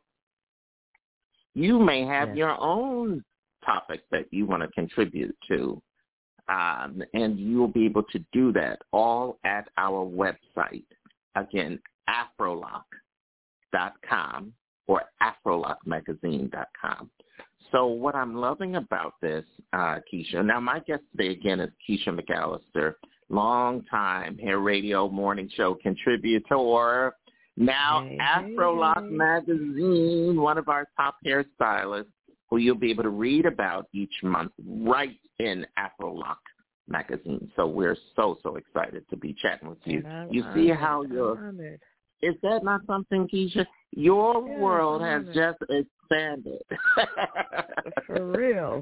You may have yes. your own topic that you want to contribute to. Um, and you will be able to do that all at our website. Again, afrolock dot com or afrolock magazine dot com. So what I'm loving about this, uh, Keisha, now my guest today again is Keisha McAllister, longtime Hair Radio Morning Show contributor, now hey, Afrolock hey. Magazine, one of our top hairstylists, who you'll be able to read about each month right in Afrolock Magazine. So we're so, so excited to be chatting with you. You honored. see how I'm your, honored. is that not something, Keisha? Your yeah, world has just expanded. For real.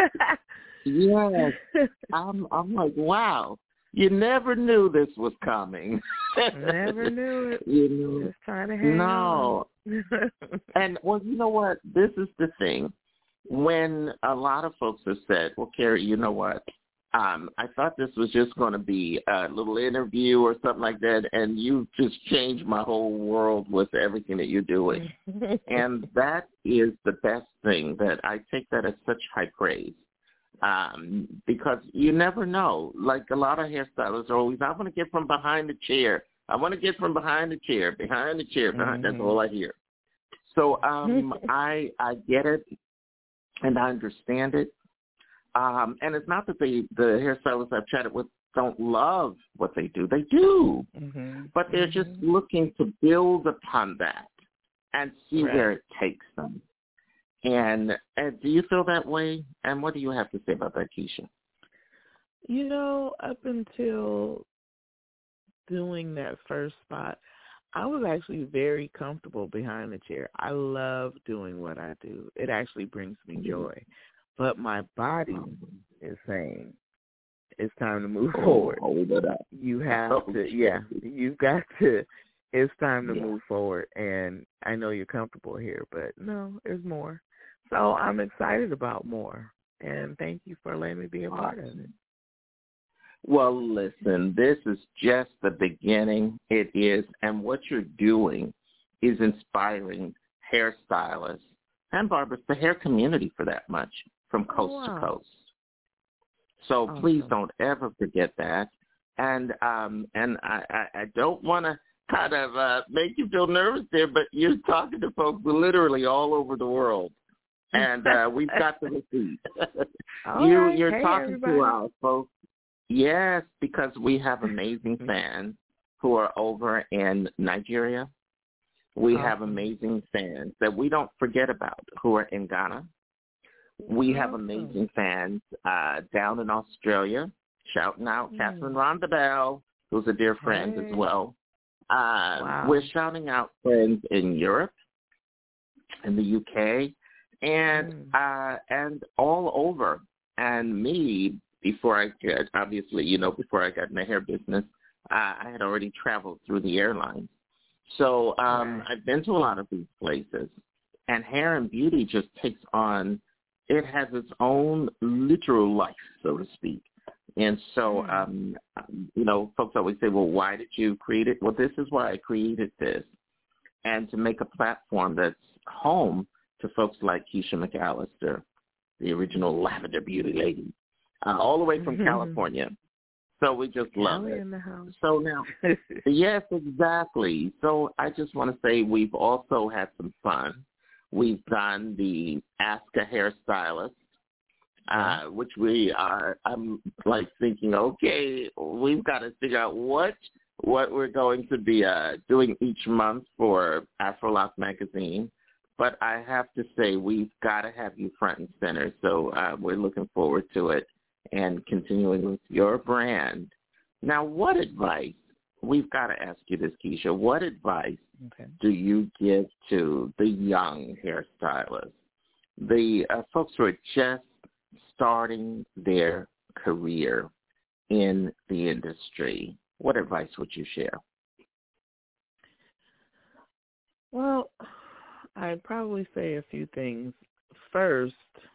Yes. I'm, I'm like, wow. You never knew this was coming. Never knew it. You know, just trying to hang no. on. And, well, you know what? This is the thing. When a lot of folks have said, well, Carrie, you know what? Um, I thought this was just going to be a little interview or something like that, and you just changed my whole world with everything that you're doing. And that is the best thing, that I take that as such high praise. Um, because you never know. Like a lot of hairstylists are always, I want to get from behind the chair. I want to get from behind the chair, behind the chair, behind. Mm-hmm. That's all I hear. So um, I I get it, and I understand it. Um, and it's not that they, the hairstylists I've chatted with don't love what they do. They do. Mm-hmm. But they're mm-hmm. just looking to build upon that and see right. where it takes them. And, and do you feel that way? And what do you have to say about that, Keisha? You know, up until doing that first spot, I was actually very comfortable behind the chair. I love doing what I do. It actually brings me joy. But my body is saying it's time to move oh, forward. Hold it up. You have oh, to, yeah, you've got to it's time to Yeah. move forward. And I know you're comfortable here, but no, there's more. So I'm excited about more. And thank you for letting me be a part of it. Well, listen, this is just the beginning. It is, and what you're doing is inspiring hairstylists and barbers, the hair community for that much, from coast Oh, wow. to coast. So Awesome. please don't ever forget that. And um, and I, I, I don't want to kind of uh, make you feel nervous there, but you're talking to folks literally all over the world. And uh, we've got the receipt. All you, right. You're Hey, talking everybody. to our folks. Yes, because we have amazing fans who are over in Nigeria. We Awesome. have amazing fans that we don't forget about who are in Ghana. We have Awesome. amazing fans uh, down in Australia. Shouting out Mm. Catherine Rondabelle, who's a dear friend Hey. as well. Uh, Wow. We're shouting out friends in Europe, in the U K, and Mm. uh, and all over. And me, before I got, obviously, you know, before I got in the hair business, uh, I had already traveled through the airlines. So um, Right. I've been to a lot of these places. And hair and beauty just takes on, it has its own literal life, so to speak. And so, um, you know, folks always say, well, why did you create it? Well, this is why I created this. And to make a platform that's home to folks like Keisha McAllister, the original Lavender Beauty lady, uh, all the way from California. So we just love Cali it. in the house. So now, yes, exactly. So I just want to say we've also had some fun. We've done the Ask a Hairstylist, uh, which we are, I'm like thinking, okay, we've got to figure out what what we're going to be uh, doing each month for AfroLock magazine. But I have to say, we've got to have you front and center. So uh, we're looking forward to it and continuing with your brand. Now, what advice, we've got to ask you this, Keisha, what advice Okay. do you give to the young hairstylists, the uh, folks who are just starting their career in the industry? What advice would you share? Well, I'd probably say a few things. First,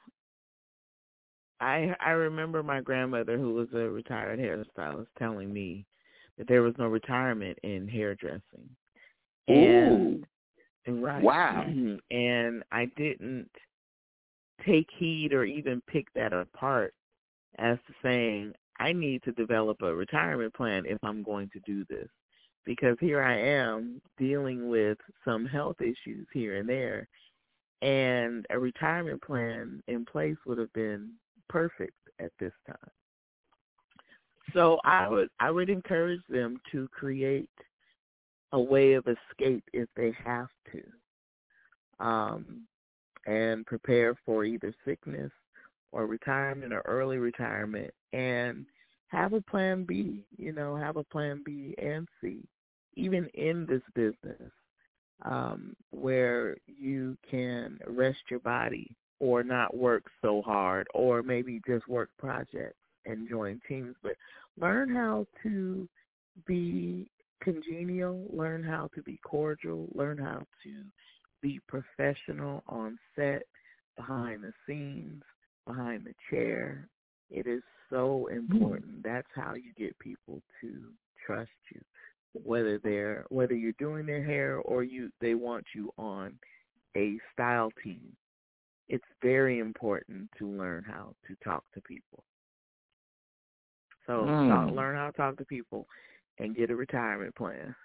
I I remember my grandmother, who was a retired hairstylist, telling me that there was no retirement in hairdressing. And Ooh. right. Wow. And I didn't take heed or even pick that apart as to saying, I need to develop a retirement plan if I'm going to do this. Because here I am dealing with some health issues here and there, and a retirement plan in place would have been perfect at this time. So I would I would encourage them to create a way of escape if they have to, um, and prepare for either sickness or retirement or early retirement, and have a plan B, you know, have a plan B and C, even in this business, um, where you can rest your body or not work so hard, or maybe just work projects and join teams, but learn how to be congenial, learn how to be cordial, learn how to be professional on set, behind the scenes, behind the chair. It is so important. That's how you get people to trust you, whether they're whether you're doing their hair or you they want you on a style team. It's very important to learn how to talk to people. So Mm. talk, learn how to talk to people and get a retirement plan.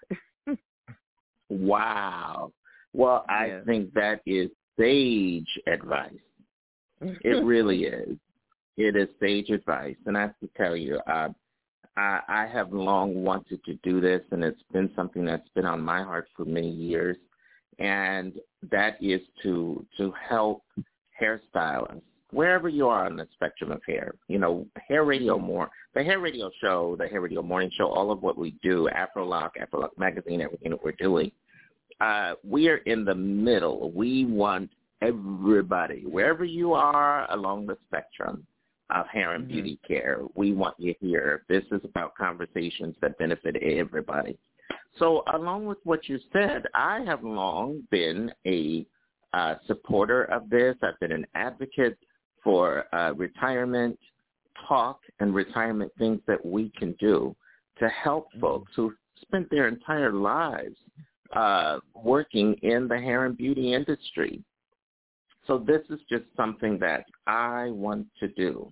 Wow. Well, I Yeah. think that is sage advice. It really is. It is sage advice. And I have to tell you, uh, I, I have long wanted to do this, and it's been something that's been on my heart for many years. And that is to to help hairstylists, wherever you are on the spectrum of hair. You know, Hair Radio more, the Hair Radio Show, the Hair Radio Morning Show, all of what we do, AfroLock, AfroLock Magazine, everything that we're doing, uh, we are in the middle. We want everybody, wherever you are along the spectrum of hair and beauty care, we want you here. This is about conversations that benefit everybody. So along with what you said, I have long been a uh, supporter of this. I've been an advocate for uh, retirement talk and retirement things that we can do to help folks who spent their entire lives uh, working in the hair and beauty industry. So this is just something that I want to do.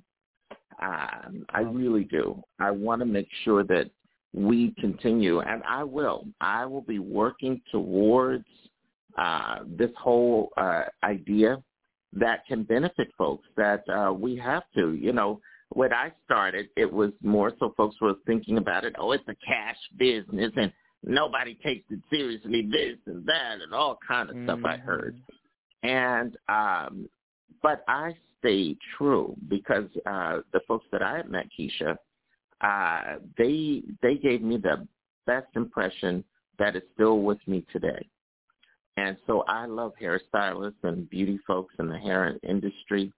Um, I really do. I want to make sure that we continue, and I will. I will be working towards uh, this whole uh, idea that can benefit folks, that uh, we have to. You know, when I started, it was more so folks were thinking about it, oh, it's a cash business, and nobody takes it seriously, this and that, and all kind of mm-hmm. stuff I heard. And um, but I stayed true because uh, the folks that I had met, Keisha, uh, they they gave me the best impression that is still with me today. And so I love hairstylists and beauty folks in the hair industry.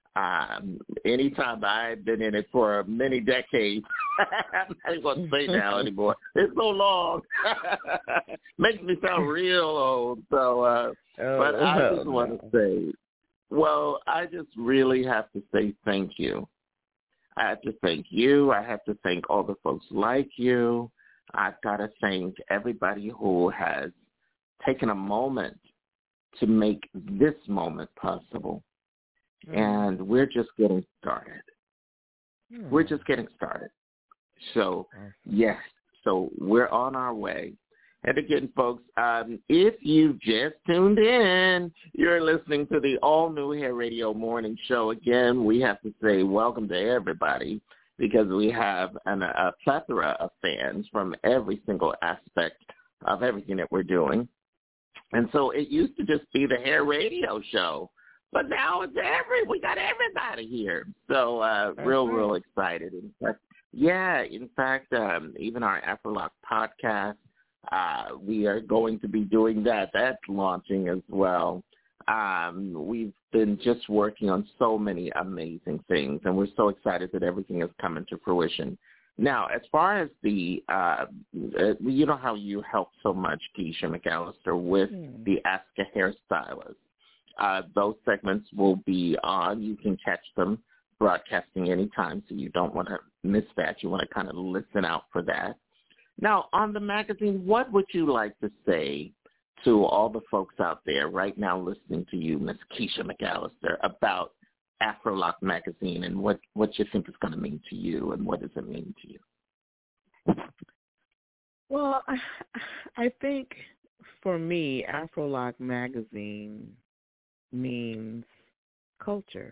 Um, anytime I've been in it for many decades, I'm not going to say now anymore. It's so long. Makes me sound real old. So, uh, oh, but I just want to say, well, I just really have to say thank you. I have to thank you. I have to thank all the folks like you. I've got to thank everybody who has taken a moment to make this moment possible. Mm. And we're just getting started. Mm. We're just getting started. So, yes, so we're on our way. And again, folks, um, if you've just tuned in, you're listening to the all-new Hair Radio Morning Show. Again, we have to say welcome to everybody because we have an, a plethora of fans from every single aspect of everything that we're doing. And so it used to just be the Hair Radio Show, but now it's every, we got everybody here. So uh, real, right. real excited. In fact, yeah, in fact, um, even our Afrolock podcast, Uh, we are going to be doing that. That's launching as well. Um, we've been just working on so many amazing things, and we're so excited that everything is coming to fruition. Now, as far as the, uh, you know how you helped so much, Keisha McAllister, with mm. the Ask a Hairstylist. Uh, those segments will be on. You can catch them broadcasting anytime, so you don't want to miss that. You want to kind of listen out for that. Now, on the magazine, what would you like to say to all the folks out there right now listening to you, Miss Keisha McAllister, about Afrolock Magazine and what, what you think it's going to mean to you and what does it mean to you? Well, I, I think for me, Afrolock Magazine means culture.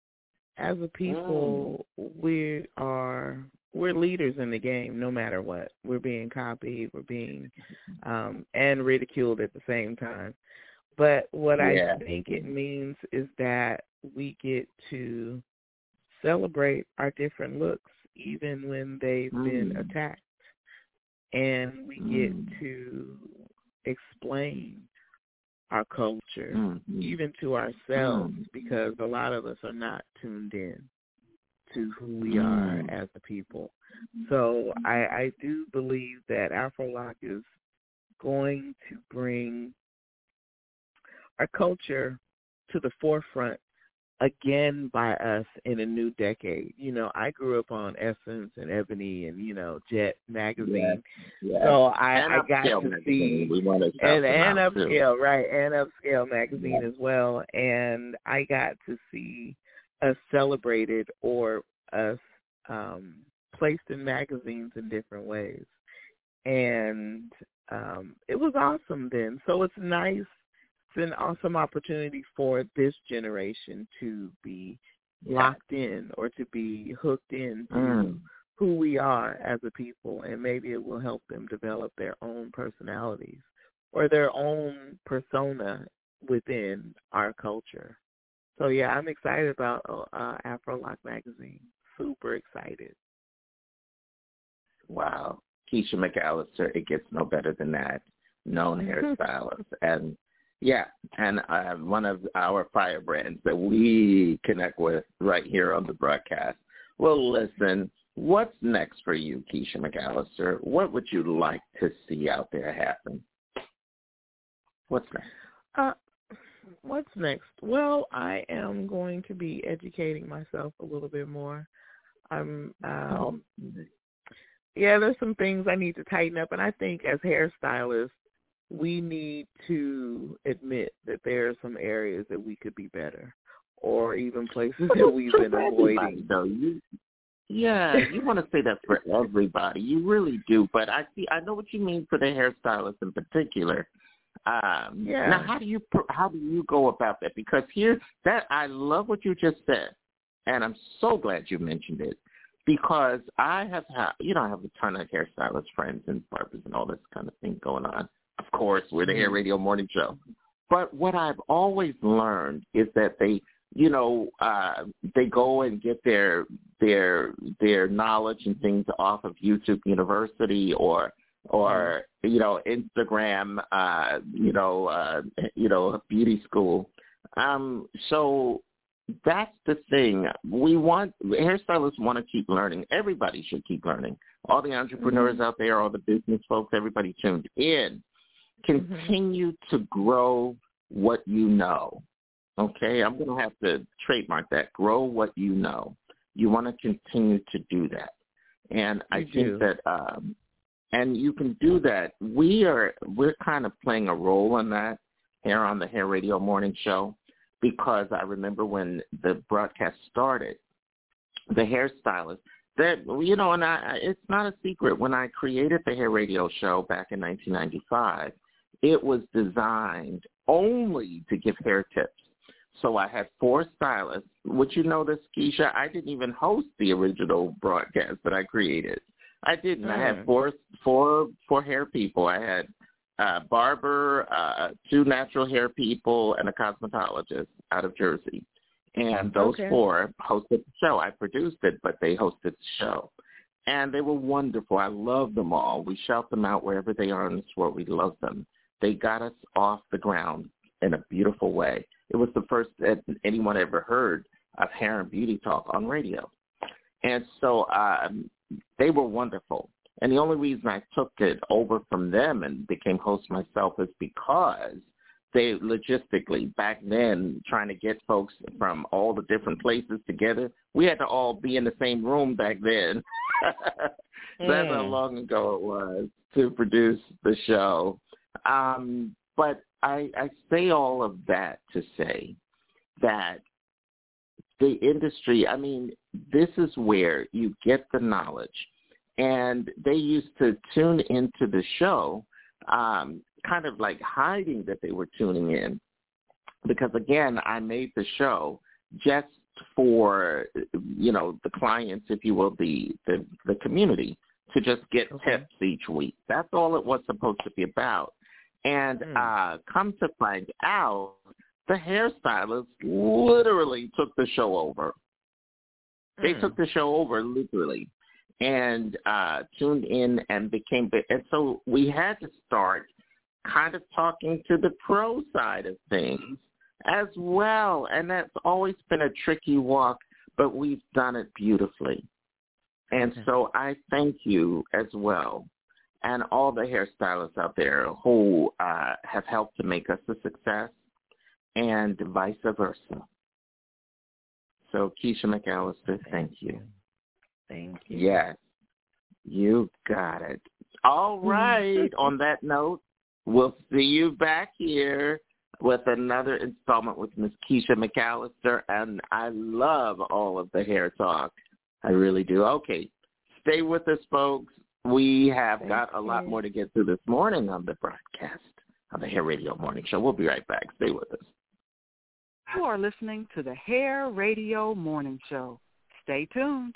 As a people, mm. we are... we're leaders in the game no matter what. We're being copied, we're being, um, and ridiculed at the same time. But what yeah. I think it means is that we get to celebrate our different looks even when they've mm. been attacked. And we mm. get to explain our culture, mm. even to ourselves, mm. because a lot of us are not tuned in to who we are as a people. So I, I do believe that Afrolock is going to bring our culture to the forefront again by us in a new decade. You know, I grew up on Essence and Ebony and, you know, Jet magazine. Yeah, yeah. So I, I got to see, we want to and, and Upscale, too. right, and Upscale magazine yeah. as well. And I got to see us celebrated or us um, placed in magazines in different ways. And um, it was awesome then. So it's nice. It's an awesome opportunity for this generation to be yeah. locked in or to be hooked in to mm. who we are as a people. And maybe it will help them develop their own personalities or their own persona within our culture. So, yeah, I'm excited about uh, Afrolock Magazine. Super excited. Wow. Keisha McAllister, it gets no better than that. Known hairstylist. And, yeah, and uh, one of our firebrands that we connect with right here on the broadcast. Well, listen, what's next for you, Keisha McAllister? What would you like to see out there happen? What's next? Uh, what's next? Well, I am going to be educating myself a little bit more. I'm, um, yeah, there's some things I need to tighten up, and I think as hairstylists, we need to admit that there are some areas that we could be better, or even places that we've been avoiding. Though you, yeah, you want to say that for everybody. You really do. But I see, I know what you mean for the hairstylists in particular. Um, yeah. Now, how do you how do you go about that? Because here, that I love what you just said, and I'm so glad you mentioned it. Because I have, had, you know, I have a ton of hairstylist friends and barbers and all this kind of thing going on. Of course, we're the Hair Radio Morning Show. But what I've always learned is that they, you know, uh, they go and get their their their knowledge and things off of YouTube University or or you know Instagram, uh, you know, uh, you know, beauty school. Um, so that's the thing. We want hairstylists want to keep learning. Everybody should keep learning. All the entrepreneurs mm-hmm. out there, all the business folks, everybody tuned in. Continue mm-hmm. to grow what you know. Okay, I'm going to have to trademark that. Grow what you know. You want to continue to do that, and I you think do. that, um, and you can do that. We are we're kind of playing a role in that here on the Hair Radio Morning Show, because I remember when the broadcast started, the hairstylist. That, you know, and I, it's not a secret. When I created the Hair Radio Show back in nineteen ninety-five, it was designed only to give hair tips. So I had four stylists. Would you know this, Keisha? I didn't even host the original broadcast that I created. I didn't. Mm. I had four, four, four hair people. I had a barber, uh, two natural hair people, and a cosmetologist out of Jersey. And those okay. four hosted the show. I produced it, but they hosted the show. And they were wonderful. I love them all. We shout them out wherever they are in this world. We love them. They got us off the ground in a beautiful way. It was the first that anyone ever heard of hair and beauty talk on radio. And so um, they were wonderful. And the only reason I took it over from them and became host myself is because they logistically, back then, trying to get folks from all the different places together, we had to all be in the same room back then. mm. That's how long ago it was to produce the show. Um, but I, I say all of that to say that the industry, I mean, this is where you get the knowledge. And they used to tune into the show, um, kind of like hiding that they were tuning in. Because, again, I made the show just for, you know, the clients, if you will, the, the, the community, to just get okay. tips each week. That's all it was supposed to be about. And mm. uh, come to find out, the hairstylists literally took the show over. They mm. took the show over, literally, and uh, tuned in and became big. And so we had to start kind of talking to the pro side of things as well. And that's always been a tricky walk, but we've done it beautifully. And okay. so I thank you as well, and all the hairstylists out there who uh, have helped to make us a success, and vice versa. So, Keisha McAllister, thank you. Thank you. Yes, you got it. All right. On that note, we'll see you back here with another installment with Miss Keisha McAllister, and I love all of the hair talk. I really do. Okay, stay with us, folks. We have Thank got a you. lot more to get through this morning on the broadcast of the Hair Radio Morning Show. We'll be right back. Stay with us. You are listening to the Hair Radio Morning Show. Stay tuned.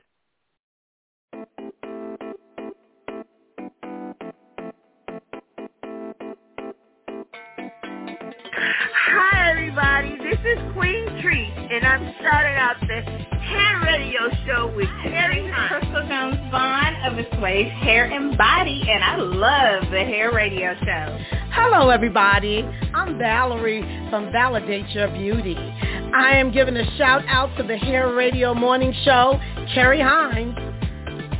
Hi, everybody. This is Queen Treat, and I'm starting out the Hair Radio Show with Terry Crystal Jones Vaughn of Assuage Hair and Body, and I love the Hair Radio Show. Hello, everybody. I'm Valerie from Validate Your Beauty. I am giving a shout out to the Hair Radio Morning Show, Carrie Hines.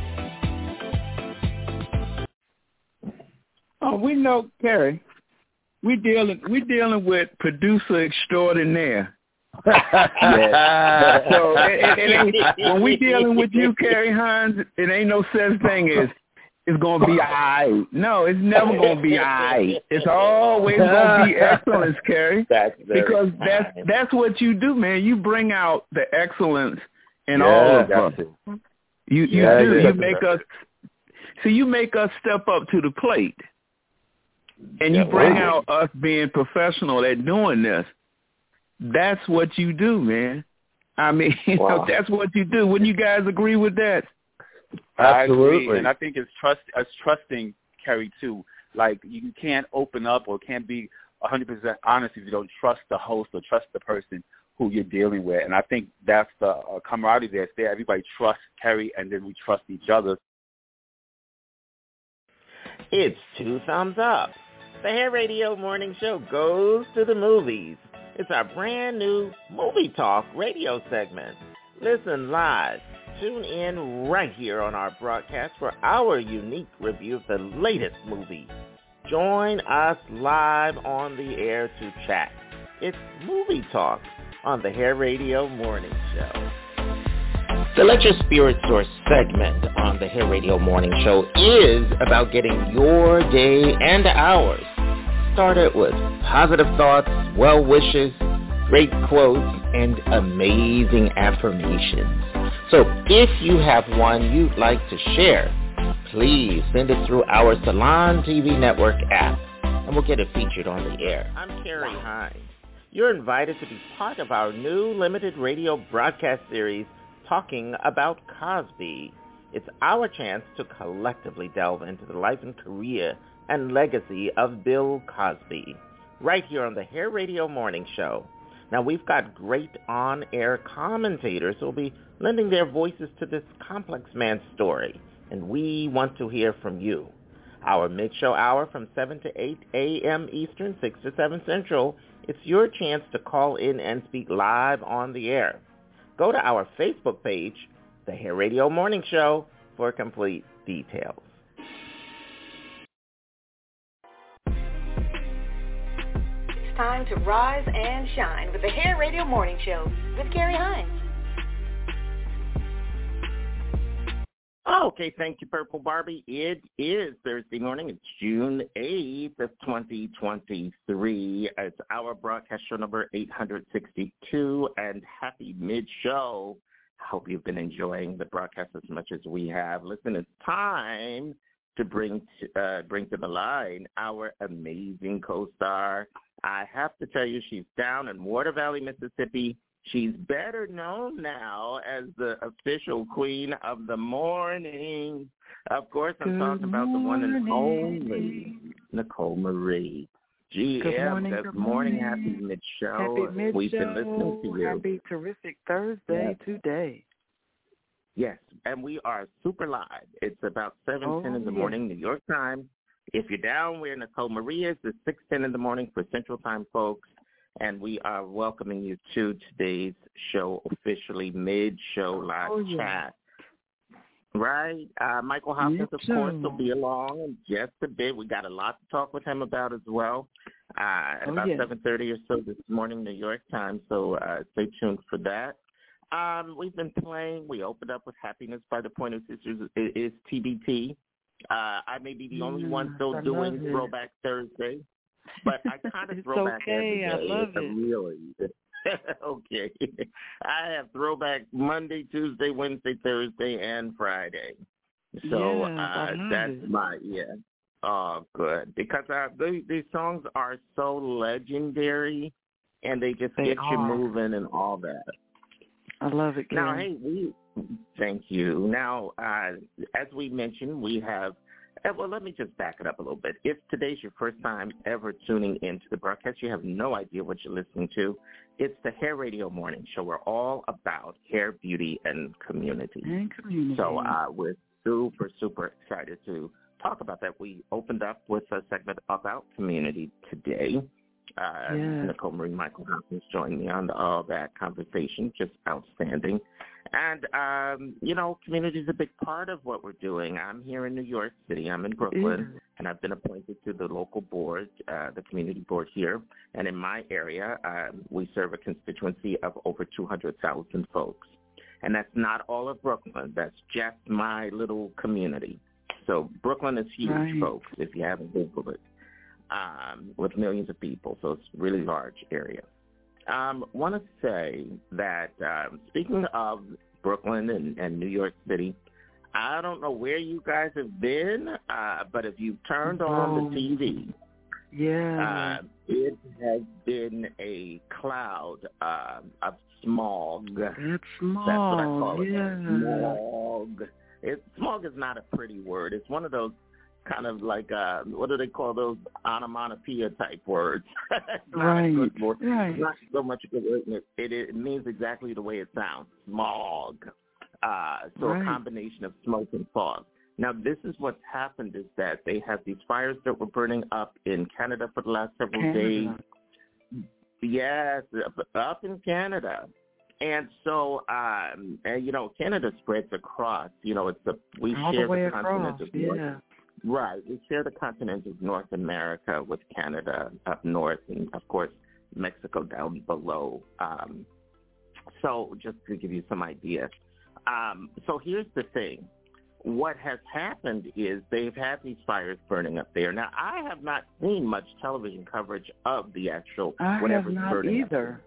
Oh, we know, Carrie. We dealing we dealing with producer extraordinaire. So it, it, it ain't, when we dealing with you, Carrie Hines, it ain't no such thing as it's gonna be alright. No, it's never gonna be alright. It's always gonna be excellence, Carrie. That's because that's kind. that's what you do, man. You bring out the excellence in Yeah, all of us. it. You you Yeah, do. yeah. You make us. So you make us step up to the plate. And you Yeah, bring wow. out us being professional at doing this. That's what you do, man. I mean, you Wow. know, that's what you do. Wouldn't you guys agree with that? I agree, and I think it's trust. It's trusting, Kerry, too. Like you can't open up or can't be one hundred percent honest if you don't trust the host or trust the person who you're dealing with. And I think that's the uh, camaraderie that's there. Everybody trusts Kerry, and then we trust each other. It's two thumbs up. The Hair Radio Morning Show goes to the movies. It's our brand new Movie Talk radio segment. Listen live. Tune in right here on our broadcast for our unique review of the latest movie. Join us live on the air to chat. It's Movie Talk on the Hair Radio Morning Show. The Let Your Spirit Soar segment on the Hair Radio Morning Show is about getting your day and ours started with positive thoughts, well wishes, great quotes, and amazing affirmations. So if you have one you'd like to share, please send it through our Salon T V Network app, and we'll get it featured on the air. I'm Carrie Hines. You're invited to be part of our new limited radio broadcast series, Talking About Cosby. It's our chance to collectively delve into the life and career and legacy of Bill Cosby, right here on the Hair Radio Morning Show. Now, we've got great on-air commentators who will be lending their voices to this complex man's story, and we want to hear from you. Our mid-show hour from seven to eight a.m. Eastern, six to seven Central, it's your chance to call in and speak live on the air. Go to our Facebook page, The Hair Radio Morning Show, for complete details. It's time to rise and shine with the Hair Radio Morning Show with Carrie Hines. Okay, thank you, Purple Barbie. It is Thursday morning. It's June eighth of twenty twenty-three. It's our broadcast show number eight hundred sixty-two, and happy mid-show. I hope you've been enjoying the broadcast as much as we have. Listen, it's time to bring to, uh, bring to the line our amazing co-star. I have to tell you, she's down in Water Valley, Mississippi. She's better known now as the official queen of the morning. Of course, I'm Good talking about the one and only Nicole Marie. G M, good morning, good good morning. morning. Happy mid-show. Happy mid-show. We've been listening to you. Happy terrific Thursday yes. today. Yes, and we are super live. It's about seven ten oh, in the yes. morning, New York time. If you're down where Nicole Marie is, it's six ten in the morning for Central Time, folks. And we are welcoming you to today's show, officially mid-show live oh, yeah. chat. Right? Uh, Michael Hopkins, of course, will be along in just a bit. We got a lot to talk with him about as well. Uh, at oh, about yeah. seven thirty or so this morning, New York time. So uh, stay tuned for that. Um, we've been playing. We opened up with Happiness by the Pointer Sisters. It is T B T. Uh, I may be the only yes, one still I doing Throwback Thursday. But I kind of throw back okay. every day. I love it's it. Really. Okay. I have throwback Monday, Tuesday, Wednesday, Thursday, and Friday. So yes, uh, that's it. my, yeah. Oh, good. Because uh, they, these songs are so legendary, and they just they get are. you moving and all that. I love it, Karen. Now, hey, we, thank you. Now, uh, as we mentioned, we have Well, let me just back it up a little bit. If today's your first time ever tuning into the broadcast, you have no idea what you're listening to. It's the Hair Radio Morning Show. We're all about hair, beauty, and community. And community. So uh, we're super, super excited to talk about that. We opened up with a segment about community today. Uh, yes. Nicole Marie Michael has joined me on all that conversation. Just outstanding. And, um, you know, community is a big part of what we're doing. I'm here in New York City. I'm in Brooklyn, Yeah. and I've been appointed to the local board, uh, the community board here. And in my area, um, we serve a constituency of over two hundred thousand folks. And that's not all of Brooklyn. That's just my little community. So Brooklyn is huge, Right. folks, if you haven't Googled it, um, with millions of people. So it's a really large area. Um, want to say that um, speaking of Brooklyn and, and New York City, I don't know where you guys have been, uh, but if you turned on the T V, yeah, uh, it has been a cloud uh, of smog. It's smog. That's what I call it. Yeah. Smog. It, smog is not a pretty word. It's one of those kind of like, uh, what do they call those onomatopoeia type words? It's not Right, a good word. right. It's not so much a good word. It, it, it means exactly the way it sounds, smog. Uh, so Right. a combination of smoke and fog. Now, this is what's happened is that they have these fires that were burning up in Canada for the last several Canada. days. Yes, up in Canada. And so, um, and, you know, Canada spreads across. You know, it's a, we All share the way continent across, of North. yeah. Right. We share the continent of North America with Canada up north and, of course, Mexico down below. Um, so just to give you some idea. Um, so here's the thing. What has happened is they've had these fires burning up there. Now, I have not seen much television coverage of the actual I have whatever's not burning up either. there.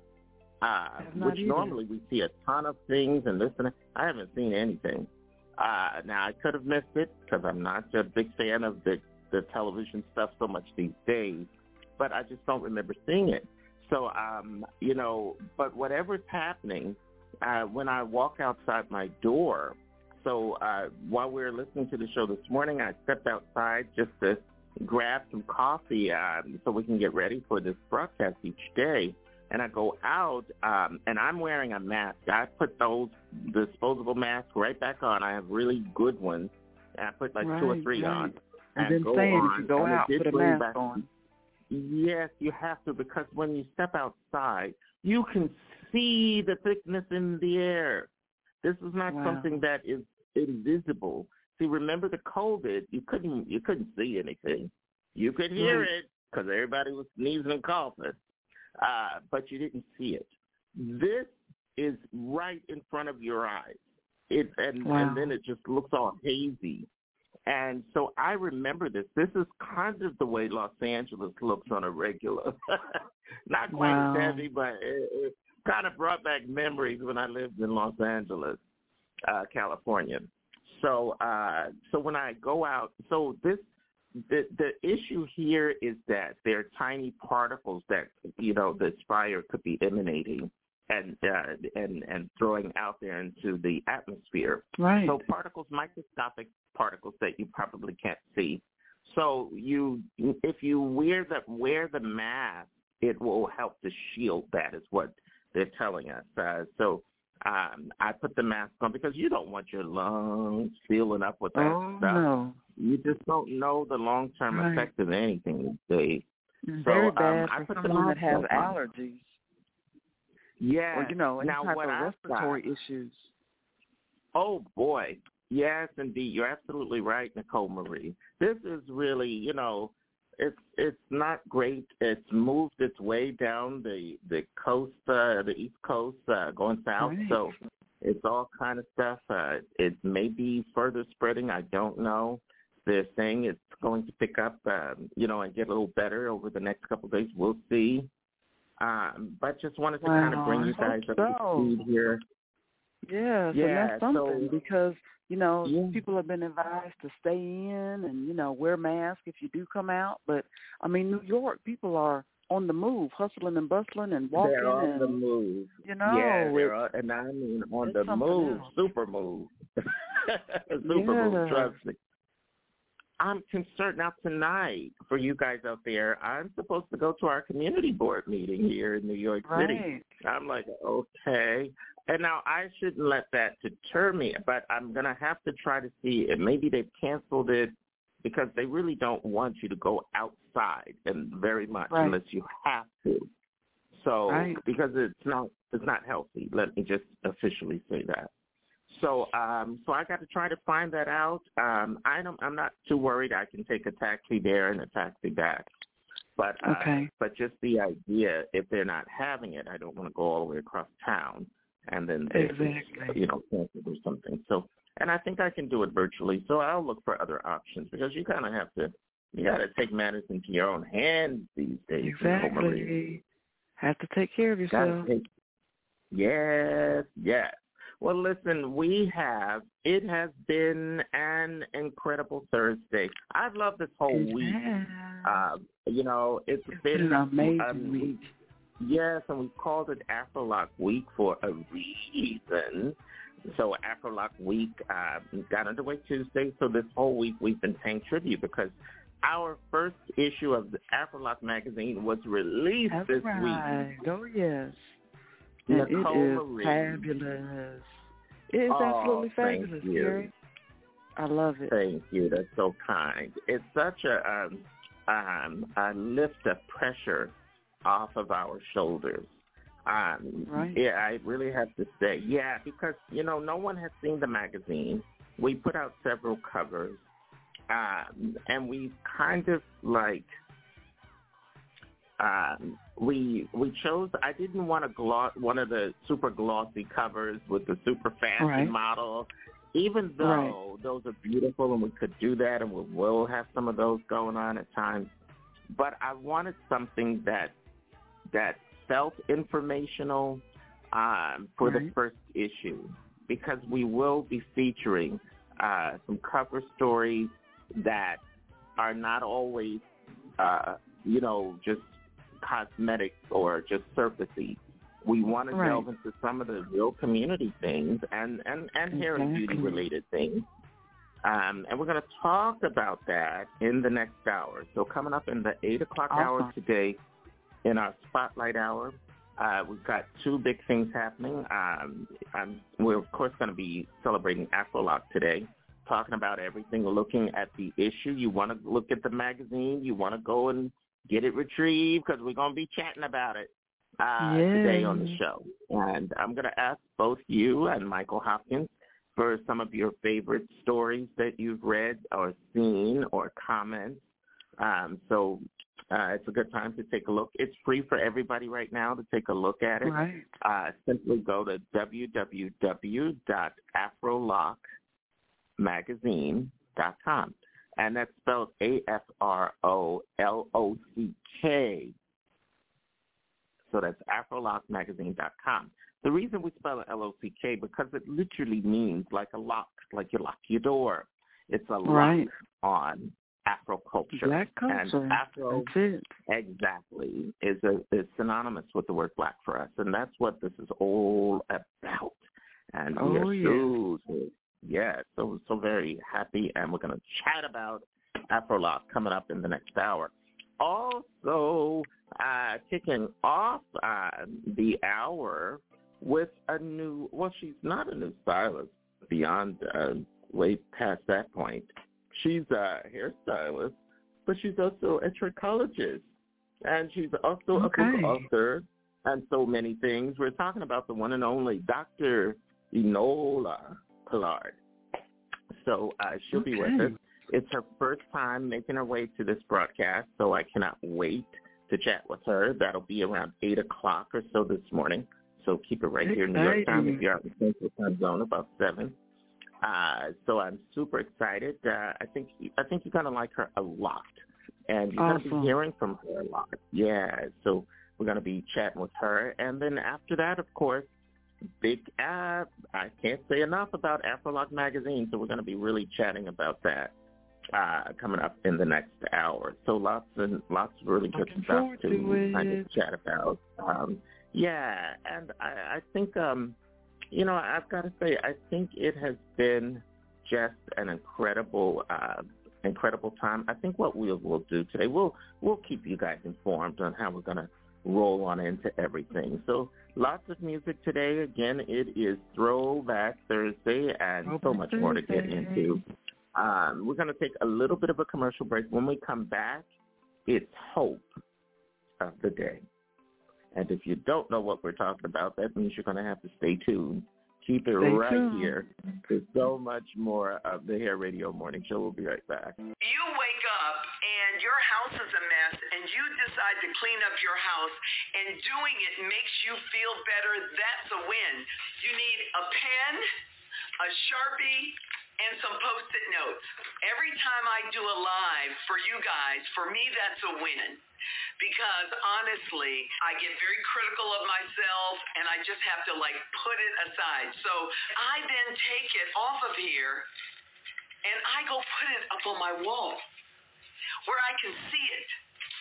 Uh, have not which either. normally we see a ton of things and this and that. I haven't seen anything. Uh, now, I could have missed it because I'm not a big fan of the, the television stuff so much these days, but I just don't remember seeing it. So, um, you know, but whatever's happening, uh, when I walk outside my door, so uh, while we were listening to the show this morning, I stepped outside just to grab some coffee um, so we can get ready for this broadcast each day. And I go out, um, and I'm wearing a mask. I put those disposable masks right back on. I have really good ones. And I put like Right, two or three right. on. I've and been go saying on, if you go and it out, did put a bring mask back- on. Yes, you have to, because when you step outside, you can see the thickness in the air. This is not Wow. something that is invisible. See, remember the COVID, you couldn't you couldn't see anything. You could hear Right. it because everybody was sneezing and coughing, uh, but you didn't see it. This is right in front of your eyes, it and, Wow. and then it just looks all hazy. And so I remember this. This is kind of the way Los Angeles looks on a regular. Not quite Wow. as heavy, but it, it kind of brought back memories when I lived in Los Angeles, uh, California. So, uh, so when I go out, so this, the the issue here is that there are tiny particles that, you know, this fire could be emanating and uh, and and throwing out there into the atmosphere. Right. So particles, microscopic particles that you probably can't see. So you, if you wear the wear the mask, it will help to shield that. Is what they're telling us. Uh, so um, I put the mask on because you don't want your lungs filling up with that Oh, stuff. no. You just don't know the long term Right. effect of anything these days. It's So, very um, bad I for put the someone that mask has on. allergies Yeah. or, you know, any now, type what of I've respiratory got- issues. Oh, boy. Yes, indeed. You're absolutely right, Nicole Marie. This is really, you know, it's it's not great. It's moved its way down the, the coast, uh, the East Coast, uh, going south. Right. So it's all kind of stuff. Uh, it may be further spreading. I don't know. They're saying it's going to pick up, um, you know, and get a little better over the next couple of days. We'll see. Um, but just wanted to kind of Wow, bring I you guys hope up so. to speed here. Yes, Yeah, and that's something so- because, you know, Yeah. people have been advised to stay in and, you know, wear masks if you do come out. But, I mean, New York, people are on the move, hustling and bustling and walking. They're on and, the move. You know, yeah, they're it's- on, and I mean on it's the something move, else. super move, super Yeah. move. Trust me. I'm concerned now tonight for you guys out there. I'm supposed to go to our community board meeting here in New York City. Right. I'm like, okay. And now I shouldn't let that deter me, but I'm going to have to try to see it. Maybe they've canceled it because they really don't want you to go outside and very much right. unless you have to. So right. because it's not it's not healthy. Let me just officially say that. So um, so I got to try to find that out. Um, I don't, I'm not too worried. I can take a taxi there and a taxi back. But uh, okay. but just the idea, if they're not having it, I don't want to go all the way across town and then they, exactly. you know, cancel or something. So and I think I can do it virtually. So I'll look for other options because you kind of have to, you got to take matters into your own hands these days. Exactly. You know, have to take care of yourself. Take, yes, yes. Well, listen, we have, it has been an incredible Thursday. I've loved this whole yeah. week. Uh, you know, it's, it's been, been an amazing um, week. Yes, and we called it Afrolock Week for a reason. So Afrolock Week uh, got underway Tuesday, so this whole week we've been paying tribute because our first issue of the Afrolock magazine was released That's this right. week. Oh, yes. And Nicole it is Marie. fabulous. It is oh, absolutely fabulous, Gary. I love it. Thank you. That's so kind. It's such a, um, um, a lift of pressure off of our shoulders. Um, right. Yeah, I really have to say, yeah, because, you know, no one has seen the magazine. We put out several covers, um, and we kind of like, um, we we chose, I didn't want to gloss, one of the super glossy covers with the super fashion right. model, even though right. those are beautiful and we could do that and we will have some of those going on at times. But I wanted something that that felt informational um, for right. the first issue because we will be featuring uh, some cover stories that are not always, uh, you know, just cosmetic or just surfacey. We want to right. delve into some of the real community things and, and, and exactly. hair and beauty related things. Um, and we're going to talk about that in the next hour. So coming up in the eight o'clock awesome. hour today, in our Spotlight Hour, uh, we've got two big things happening. Um, I'm, we're, of course, going to be celebrating Afrolock today, talking about everything, looking at the issue. You want to look at the magazine. You want to go and get it retrieved because we're going to be chatting about it uh, today on the show. And I'm going to ask both you and Michael Hopkins for some of your favorite stories that you've read or seen or comments. Um, so uh, it's a good time to take a look. It's free for everybody right now to take a look at it. Right. Uh, simply go to w w w dot afrolock magazine dot com. And that's spelled A F R O L O C K. So that's afrolock magazine dot com. The reason we spell it L O C K because it literally means like a lock, like you lock your door. It's a right. lock on Afro culture. Black culture. And Afro, that's it. Exactly, is, a, is synonymous with the word black for us. And that's what this is all about. And oh, we are yeah. so, so, yeah, so, so very happy. And we're going to chat about Afrolock coming up in the next hour. Also, uh, kicking off uh, the hour with a new, well, she's not a new stylist beyond uh, way past that point. She's a hairstylist, but she's also a trichologist, and she's also okay. a book author and so many things. We're talking about the one and only Doctor Enola Pollard. So uh, she'll okay. be with us. It's her first time making her way to this broadcast, so I cannot wait to chat with her. That'll be around eight o'clock or so this morning. So keep it right here in New York time if you're out in the Central Time Zone, about seven. Uh, so I'm super excited. Uh, I think I think you're gonna like her a lot, and you're awesome. gonna be hearing from her a lot. Yeah. So we're gonna be chatting with her, and then after that, of course, big. Uh, I can't say enough about Afrolock magazine. So we're gonna be really chatting about that uh, coming up in the next hour. So lots and lots of really good Looking stuff to, to kind of chat about. Um, yeah, and I, I think. Um, You know, I've got to say, I think it has been just an incredible, uh, incredible time. I think what we'll, we'll do today, we'll we'll keep you guys informed on how we're going to roll on into everything. So lots of music today. Again, it is Throwback Thursday, and Throwback so much more to get Thursday. into. Um, we're going to take a little bit of a commercial break. When we come back, it's hope of the day. And if you don't know what we're talking about, that means you're going to have to stay tuned. Keep it Stay right tuned. here. There's so much more of the Hair Radio Morning Show. We'll be right back. You wake up and your house is a mess and you decide to clean up your house and doing it makes you feel better. That's a win. You need a pen, a Sharpie, and some Post-it notes. Every time I do a live for you guys, for me that's a win. Because honestly, I get very critical of myself and I just have to like put it aside. So I then take it off of here and I go put it up on my wall where I can see it.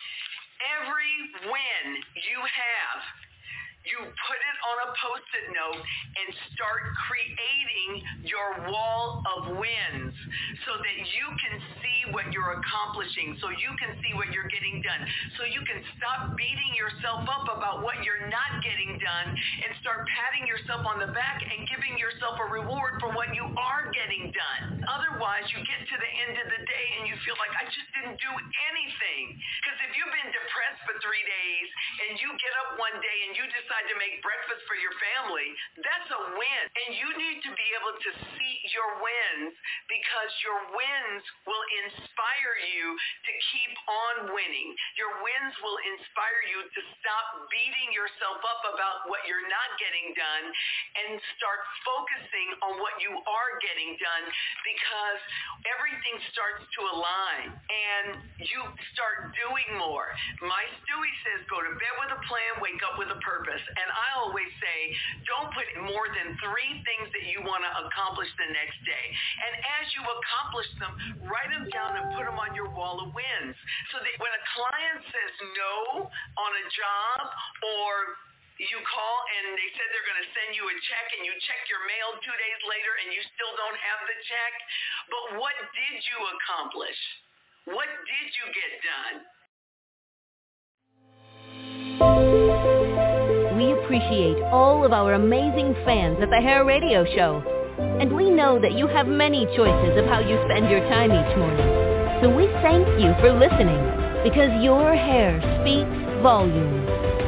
Every win you have, you put it on a Post-it note and start creating your wall of wins so that you can see what you're accomplishing, so you can see what you're getting done, so you can stop beating yourself up about what you're not getting done and start patting yourself on the back and giving yourself a reward for what you are getting done. Otherwise, you get to the end of the day and you feel like, I just didn't do anything. Because if you've been depressed for three days and you get up one day and you decide to make breakfast for your family, that's a win. And you need to be able to see your wins because your wins will inspire you to keep on winning. Your wins will inspire you to stop beating yourself up about what you're not getting done and start focusing on what you are getting done because everything starts to align and you start doing more. My Stewie says go to bed with a plan, wake up with a purpose. And I always say, don't put more than three things that you want to accomplish the next day. And as you accomplish them, write them down and put them on your wall of wins. So that when a client says no on a job or you call and they said they're going to send you a check and you check your mail two days later and you still don't have the check, but what did you accomplish? What did you get done? We appreciate all of our amazing fans at the Hair Radio Show. And we know that you have many choices of how you spend your time each morning. So we thank you for listening because your hair speaks volumes.